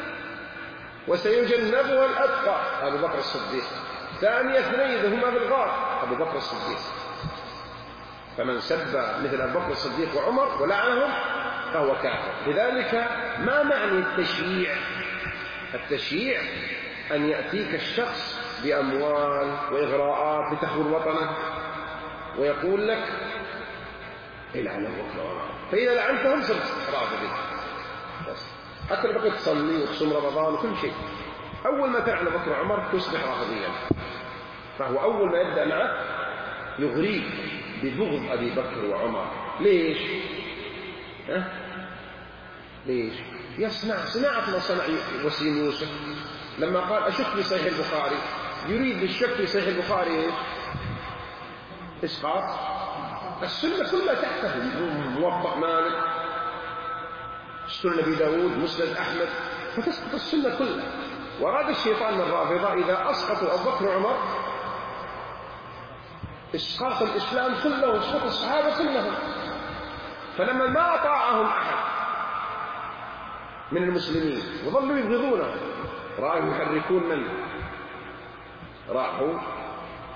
وسيجنبها الأتقى أبو بكر الصديق، ثاني اثنين هما بالغار أبو بكر الصديق. فمن سب مثل أبو بكر الصديق وعمر ولعنهم فهو كافر. لذلك ما معنى التشييع؟ التشييع أن يأتيك الشخص بأموال وإغراءات لتخبر وطنه ويقول لك العن أبو بكر وعمر، فإذا لعنتهم صرت رافضي، حتى لو بقيت تصلي وتصوم رمضان وكل شيء، أول ما تلعن أبو بكر وعمر تصبح رافضيا. فهو أول ما يبدأ معك يغريك ببغض أبي بكر وعمر. ليش؟ ليش؟ يصنع صناعة ما صنع وسيم يوسف لما قال أشك في صحيح البخاري، يريد بالشك في صحيح البخاري إسقاط السنة كلها تحته، موفق مالك، سنن أبي داود، مسند أحمد، فتسقط السنة كلها. وأراد الشيطان من الرافضة إذا أسقطوا أبو بكر وعمر إسقاط الإسلام كله وإسقاط الصحابة كلهم. فلما ما أطاعهم أحد من المسلمين وظلوا يبغضونه، راحوا يحركون من؟ راحوا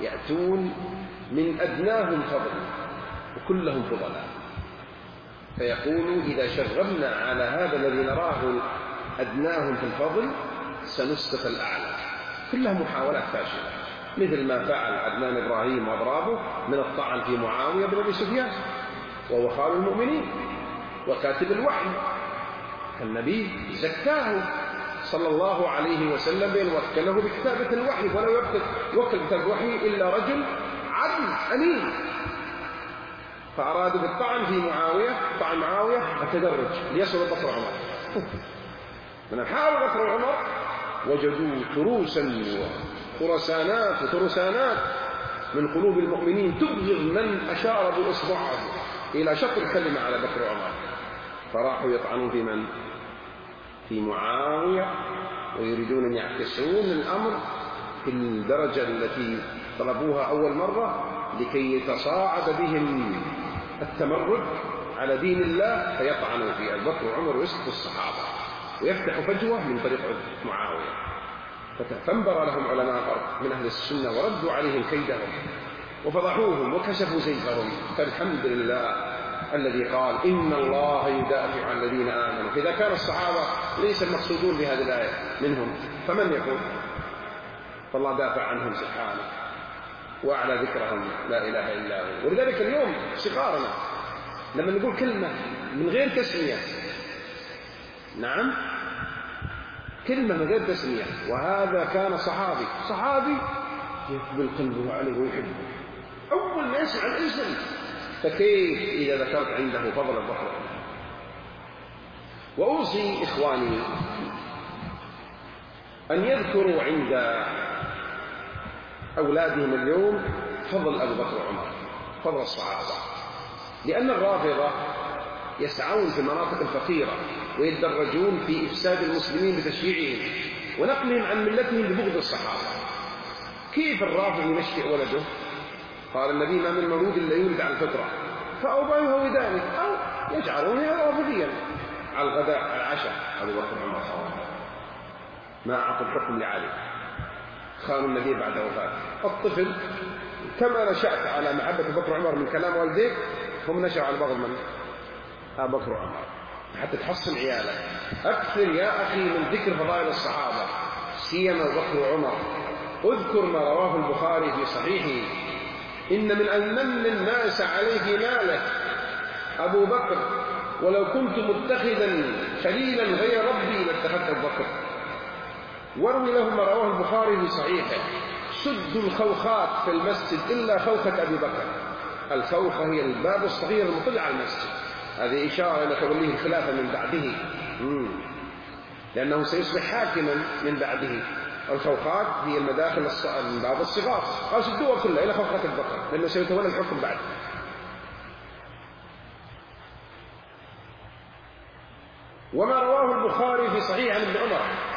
يأتون من أدناهم فضلا وكلهم فضلاء، فيقول إذا شغبنا على هذا الذي نراه أدناهم في الفضل سنسقط الأعلى. كلها محاولات فاشلة، مثل ما فعل عدنان إبراهيم وأضرابه من الطعن في معاوية بن أبي سفيان وهو خال المؤمنين وكاتب الوحي، النبي زكاه صلى الله عليه وسلم بأن وكله بكتابة الوحي، ولا يوكل كتاب الوحي إلا رجل عدل أمين. فأرادوا بالطعن في معاوية، طعن معاوية التدرج ليصل بكر عمر. من حاول بكر عمر وجدوا تروسا وترسانات من قلوب المؤمنين تبغض من أشار بإصبعه إلى شطر كلمة على بكر عمر، فراحوا يطعنون في من؟ في معاوية، ويريدون أن يعكسون الأمر في الدرجة التي طلبوها أول مرة لكي يتصاعد بهم التمرد على دين الله، فيطعنوا في أبي بكر وعمر ويسقطوا الصحابة ويفتح فجوة من طريق معاوية. فانبر لهم علماء الأرض من أهل السنة وردوا عليهم كيدهم وفضحوهم وكشفوا زيفهم، فالحمد لله الذي قال إن الله يدافع عن الذين آمنوا. فإذا كان الصحابة ليس المقصودون بهذه الآية منهم، فمن يكون؟ فالله دافع عنهم سبحانه وأعلى ذكرهم لا إله إلا هو. ولذلك اليوم صغارنا لما نقول كلمة من غير تسمية، نعم كلمة من غير تسمية، وهذا كان صحابي يقبل قلبه عليه ويحبه أول ما يسمع الاسم، فكيف إذا ذكرت عنده فضل البحر. وأوصي إخواني أن يذكروا عند أولادهم اليوم فضل أبو بكر وعمر، فضل الصحابة، لأن الرافضة يسعون في المناطق الفقيرة ويتدرجون في إفساد المسلمين بتشييعهم ونقلهم عن ملتهم ببغض الصحابة. كيف الرافض ينشئ ولده؟ قال النبي ما من مولود إلا يولد على الفطرة، فأوباؤه يهودانه أو يجعلونه رافضيا. على الغداء على العشاء أبو بكر وعمر ما أعطوا الحكم لعلي، خانوا النبي بعد وفاته. الطفل كما نشأت على محبة أبو بكر وعمر من كلام والديك، هم نشأوا على بغض من أبو بكر وعمر، حتى تحصن عيالك. أكثر يا أخي من ذكر فضائل الصحابة سيما أبو بكر وعمر. اذكر ما رواه البخاري في صحيحه: إن من أمن الناس عليه ماله أبو بكر، ولو كنت متخذا خليلا غير ربي لاتخذت أبو بكر. واروي لهم ما رواه البخاري في صحيحه: سدوا الخوخات في المسجد إلا خوخة أبي بكر. الخوخة هي الباب الصغير المطل على المسجد، هذه إشارة إلى توليه الخلافة من بعده، لأنه سيصبح حاكما من بعده. الخوخات هي المداخل الباب الصغار، قال سدوها كلها إلى خوخة أبي بكر لأنه سيتولى الحكم بعد. وما رواه البخاري في صحيح عن ابن عمر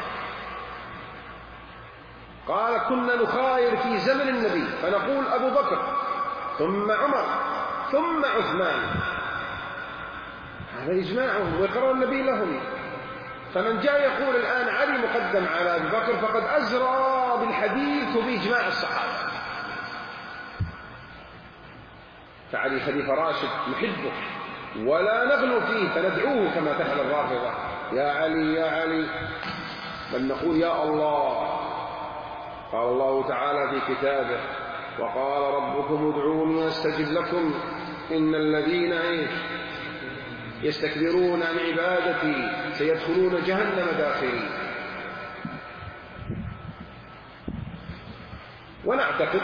قال: كنا نخاير في زمن النبي فنقول أبو بكر ثم عمر ثم عثمان، هذا إجماعهم ويقرر النبي لهم. فمن جاء يقول الآن علي مقدم على أبي بكر فقد أزرى بالحديث وبإجماع الصحابة. فعلي خليفة راشد نحبه ولا نغلو فيه، فندعوه كما تفعل الرافضة: يا علي يا علي، بل نقول يا الله. قال الله تعالى في كتابه: وقال ربكم ادعوني أستجب لكم إن الذين يستكبرون عن عبادتي سيدخلون جهنم داخلين. ونعتقد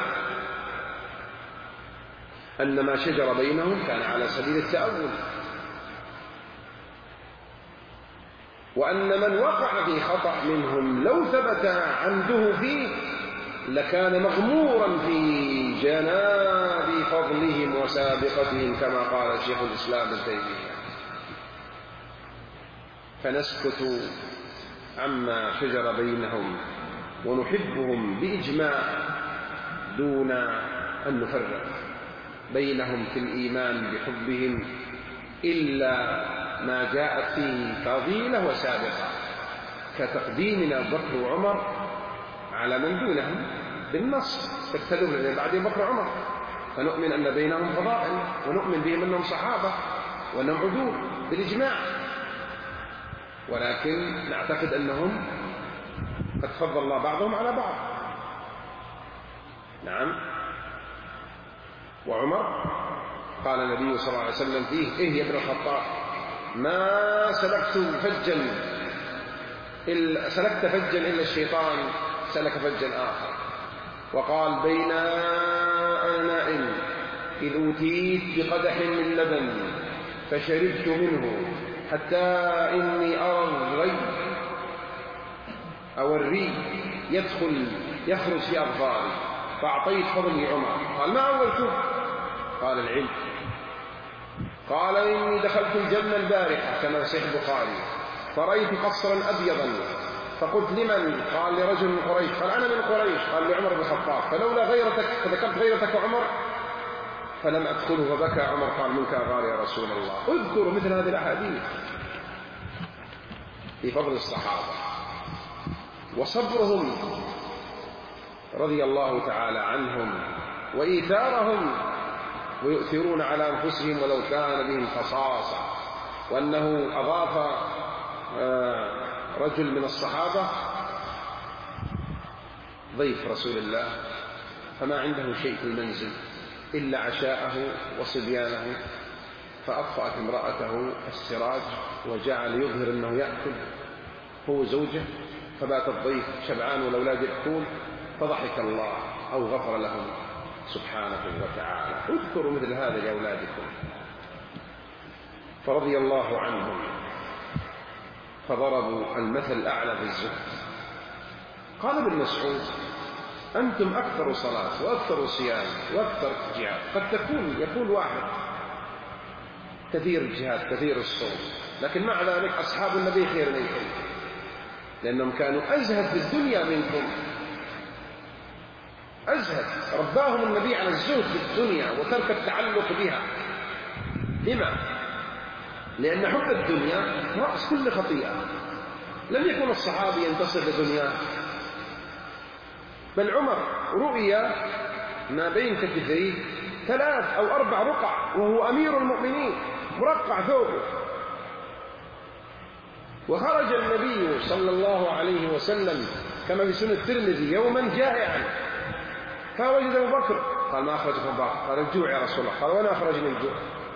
أن ما شجر بينهم كان على سبيل التأول، وأن من وقع في خطأ منهم لو ثبت عمده فيه لكان مغمورا في جناب فضلهم وسابقتهم كما قال شيخ الإسلام ابن تيمية. فنسكت عما شجر بينهم ونحبهم بإجماع دون أن نفرق بينهم في الإيمان بحبهم إلا ما جاءت فيه فضيلة وسابقة، كتقديمنا أبو بكر وعمر على من دونهم بالنص تقتدون بعد بكر وعمر، فنؤمن أن بينهم فضائل، ونؤمن بهم أنهم صحابة وأنهم عدول بالإجماع، ولكن نعتقد أنهم قد فضل الله بعضهم على بعض. نعم. وعمر قال النبي صلى الله عليه وسلم فيه: إيه يا ابن الخطاب، ما سلكت فجا إلا الشيطان سلك فجا آخر. وقال: بين أنا نائم إذ أوتيت بقدح من لبن فشربت منه حتى إني أرى الري يخرج في أظفاري، فأعطيت فضلي عمر. قال: ما أولته؟ قال: العلم. قال: إني دخلت الجنة البارحة كما في صحيح البخاري فرأيت قصرا أبيضا، فقلت: لمن؟ قال: لرجل من قريش. قال: أنا من قريش. قال: لعمر بن الخطاب. فلولا غيرتك، فذكرت غيرتك عمر فلم أدخله. فبكى عمر. قال: منك أغار يا رسول الله. اذكروا مثل هذه الأحاديث في فضل الصحابة وصبرهم رضي الله تعالى عنهم وإيثارهم، ويؤثرون على أنفسهم ولو كان بهم خصاصة. وأنه أضاف رجل من الصحابة ضيف رسول الله فما عنده شيء في المنزل إلا عشاءه وصبيانه، فأطفأت امرأته السراج وجعل يظهر أنه يأكل هو زوجه، فبات الضيف شبعان والأولاد يأكلون، فضحك الله أو غفر لهم سبحانه وتعالى. اذكروا مثل هذا لأولادكم. فرضي الله عنهم، فضربوا المثل الأعلى في الزهد. قال ابن مسعود: أنتم أكثر صلاة وأكثر صيام وأكثر جهاد. قد يكون واحد كثير الجهاد كثير الصوم، لكن مع ذلك أصحاب النبي خير منكم، لأنهم كانوا أزهد في الدنيا منكم. أزهد، رباهم النبي على الزهد في الدنيا وترك التعلق بها. لما؟ لأن حب الدنيا رأس كل خطيئة. لم يكن الصحابي ينتصر لدنياه، بل عمر رؤيا ما بين كتفيه 3 أو 4 رقع وهو أمير المؤمنين، مرقع ثوبه. وخرج النبي صلى الله عليه وسلم كما في سنة الترمذي يوما جائعا، فوجد أبو بكر. قال: ما أخرجك أبو بكر؟ قال: الجوع يا رسول الله. قال: وأنا أخرجني الجوع.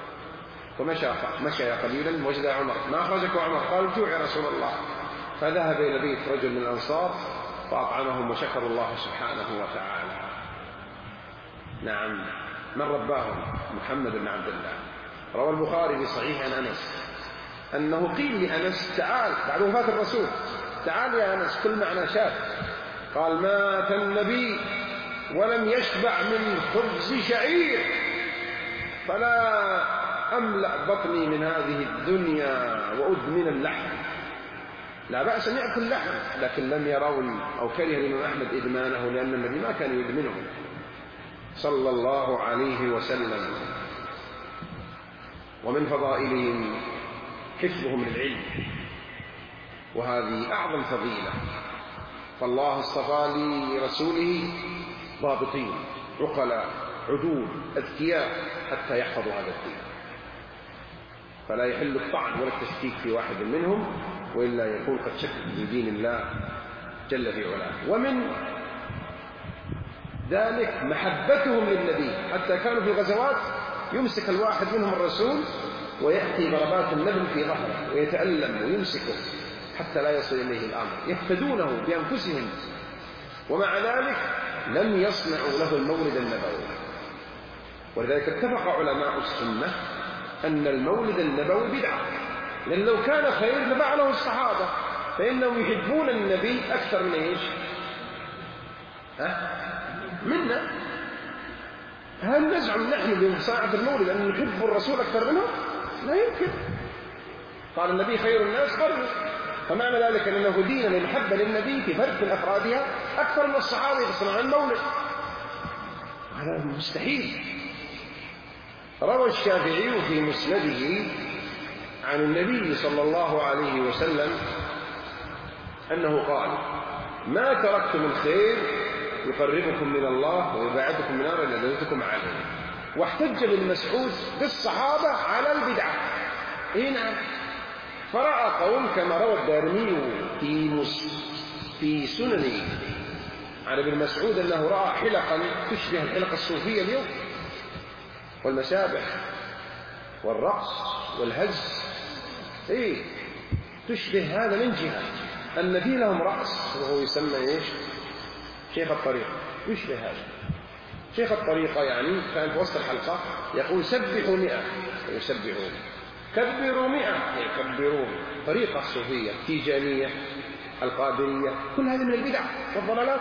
فمشى قليلا وجد عمر. ما أخرجك عمر؟ قال: الجوع يا رسول الله. فذهب إلى بيت رجل من الأنصار فأطعمهم وشكروا الله سبحانه وتعالى. نعم. من رباهم؟ محمد بن عبد الله. روى البخاري في صحيح عن أنس أنه قيل لأنس: تعال بعد وفاة الرسول، تعال يا أنس كل معنا شاف. قال: مات النبي ولم يشبع من خبز شعير، فلا أملأ بطني من هذه الدنيا وأدمن اللحم. لا بأس أن يأكل لحم، لكن لم يرون أو كره الإمام أحمد إدمانه، لأن النبي ما كان يدمنه صلى الله عليه وسلم. ومن فضائلهم حفظهم للعلم، وهذه أعظم فضيلة. فالله اصطفى لرسوله ضابطين عقلاء عدول أذكياء حتى يحفظوا هذا الدين، فلا يحل الطعن ولا التشكيك في واحد منهم، وإلا يكون قد شك في دين الله جل في علاه. ومن ذلك محبتهم للنبي، حتى كانوا في الغزوات يمسك الواحد منهم الرسول ويأتي ضربات النبل في ظهره ويتألم ويمسكه حتى لا يصل إليه الأمر، يفتدونه بأنفسهم، ومع ذلك لم يصنعوا له المولد النبوي. ولذلك اتفق علماء السنة أن المولد النبوي بدعة، لأن لو كان خير لفعله الصحابة، فإنهم يحبون النبي أكثر من إيش؟ منا. هل نزعم نحن بصناعة المولد أن نحب الرسول أكثر منه؟ لا يمكن. قال النبي خير الناس قرني، فمعنى ذلك أنه هدينا للمحبة للنبي في فرق من أفرادها أكثر من الصحابة يصنعون المولد. هذا مستحيل. روى الشافعي في مسنده عن النبي صلى الله عليه وسلم أنه قال: ما تركت من خير يقربكم من الله ويباعدكم من النار إذا دلتكم عليه. واحتج ابن مسعود بالصحابة على البدعة. نعم. فرأى قوم كما روى الدارمي في سننه عن ابن مسعود أنه رأى حلقا تشبه الحلقة الصوفية اليوم، والمسابح والرقص والهز تشبه هذا من جهة أن في لهم رقص وهو يسمى شيخ الطريقة، يشبه هذا. شيخ الطريقة يعني كان في وسط الحلقة يقول سبحوا 100 يسبحون، كبروا 100 يكبرون. طريقة صوفية تيجانية القادرية، كل هذه من البدع والضلالات.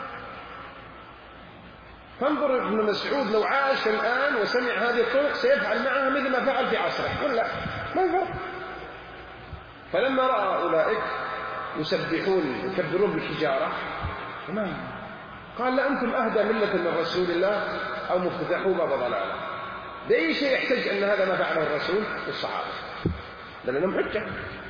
فانظر ابن مسعود لو عاش الآن وسمع هذه الطرق سيفعل معها مثل ما فعل في عصره، قل لا ما يفرق. فلما رأى أولئك يسبحون يكبرون بالحجارة قال لا أنتم أهدى ملة من رسول الله أو مفتتحوا باب ضلالة. بأي شيء يحتج أن هذا ما فعله الرسول والصحابة؟ لأنهم حجة.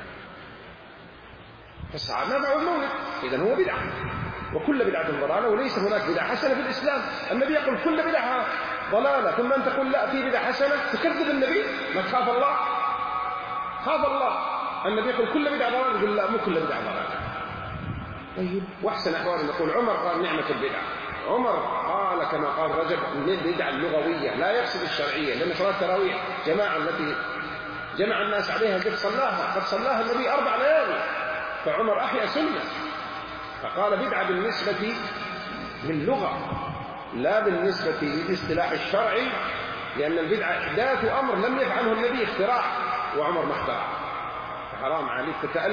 فالصحابة ما فعلوا المولد، إذن هو بدعة، وكل بدعة ضلالة، وليس هناك بدعة حسنة في الإسلام. النبي يقول كل بدعة ضلالة، ثم أنت تقول لا في بدعة حسنة، تكذب النبي. ما تخاف الله؟ خاف الله. النبي يقول كل بدعة ضلالة، يقول لا مو كل بدعة ضلالة. طيب وأحسن أحوال نقول عمر قال نعمة البدعة. عمر قال كما قال رجب البدعة اللغوية لا يقصد الشرعية، لأن صلاة التراويح جماعة التي جمع الناس عليها قد صلاها النبي 4 ليالي، فعمر أحيا سنة، فقال بدعة بالنسبة للغة لا بالنسبة للاصطلاح الشرعي، لأن البدعة إحداث أمر لم يفعله النبي، اختراع، وعمر ما اخترع. فحرام عليك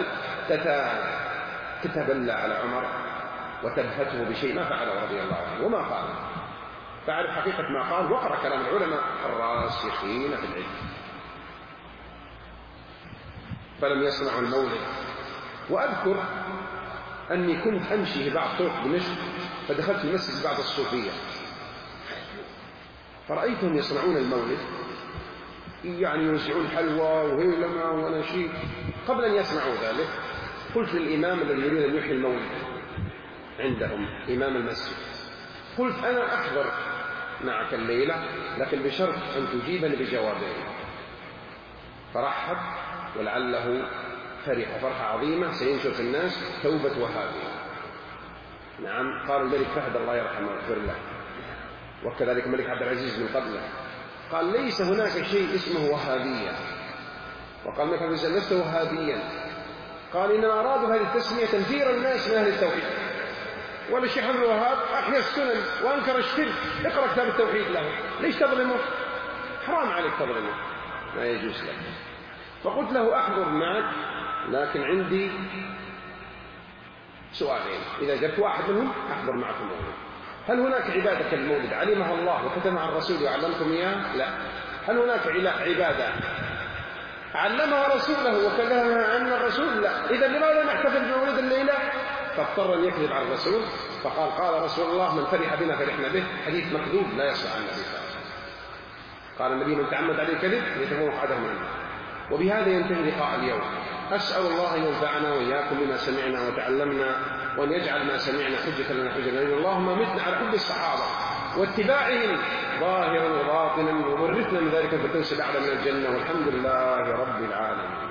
تتبلى على عمر وتبهته بشيء ما فعله رضي الله عنه وما قال. فاعرف حقيقة ما قال واقرأ كلام العلماء الراسخين في العلم. فلم يصنعوا المولد. وأذكر أني كنت أمشي في بعض طرق دمشق، فدخلت في مسجد بعض الصوفية فرأيتهم يصنعون المولد، يعني يوزعون حلوى وهيلمة ونشيد. قبل أن يصنعوا ذلك قلت للإمام الذي يريد أن يحيي المولد عندهم إمام المسجد، قلت أنا أحضر معك الليلة لكن بشرط أن تجيبني بجوابين. فرحب ولعله فرح فرحة عظيمة سينشر في الناس توبة وهابية. نعم. قال الملك فهد الله يرحمه ويغفر له، وكذلك الملك عبد العزيز من قبله، قال ليس هناك شيء اسمه وهابية. وقال الملك عبد العزيز لست وهابيا، قال إنما أرادوا هذه التسمية تنفير الناس من أهل التوحيد. والشيخ عبد الوهاب أحيا السنن وأنكر الشرك، اقرأ كتاب التوحيد له، ليش تظلمه؟ حرام عليك تظلمه، ما يجوز لك. فقلت له أحضر معك لكن عندي سؤالين، إذا جبت واحد منهم أحضر معكم المولد. هل هناك عبادة كالمولد علمها الله وكتبها عن الرسول وعلمكم إياه؟ لا. هل هناك عبادة علمها رسوله وكتبها عن الرسول؟ لا. إذا لماذا نحتفل بمولد الليلة؟ فاضطر أن يكذب على الرسول، فقال قال رسول الله من فرح بنا فرحنا به، حديث مكذوب لا يصح عن النبي صلى الله عليه وسلم. قال النبي من تعمد عليه الكذب يتفوق عدم عنه. وبهذا ينتهي لقاء اليوم. أسأل الله أن ينفعنا وإياكم بما سمعنا وتعلمنا، وأن يجعل ما سمعنا حجة لنا حجة لنا. اللهم متنا على حب الصحابة واتباعهم ظاهرا وباطنا، وورثنا من ذلك الفردوس الأعلى من الجنة، والحمد لله رب العالمين.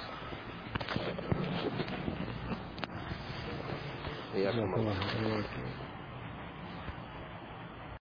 حياكم الله.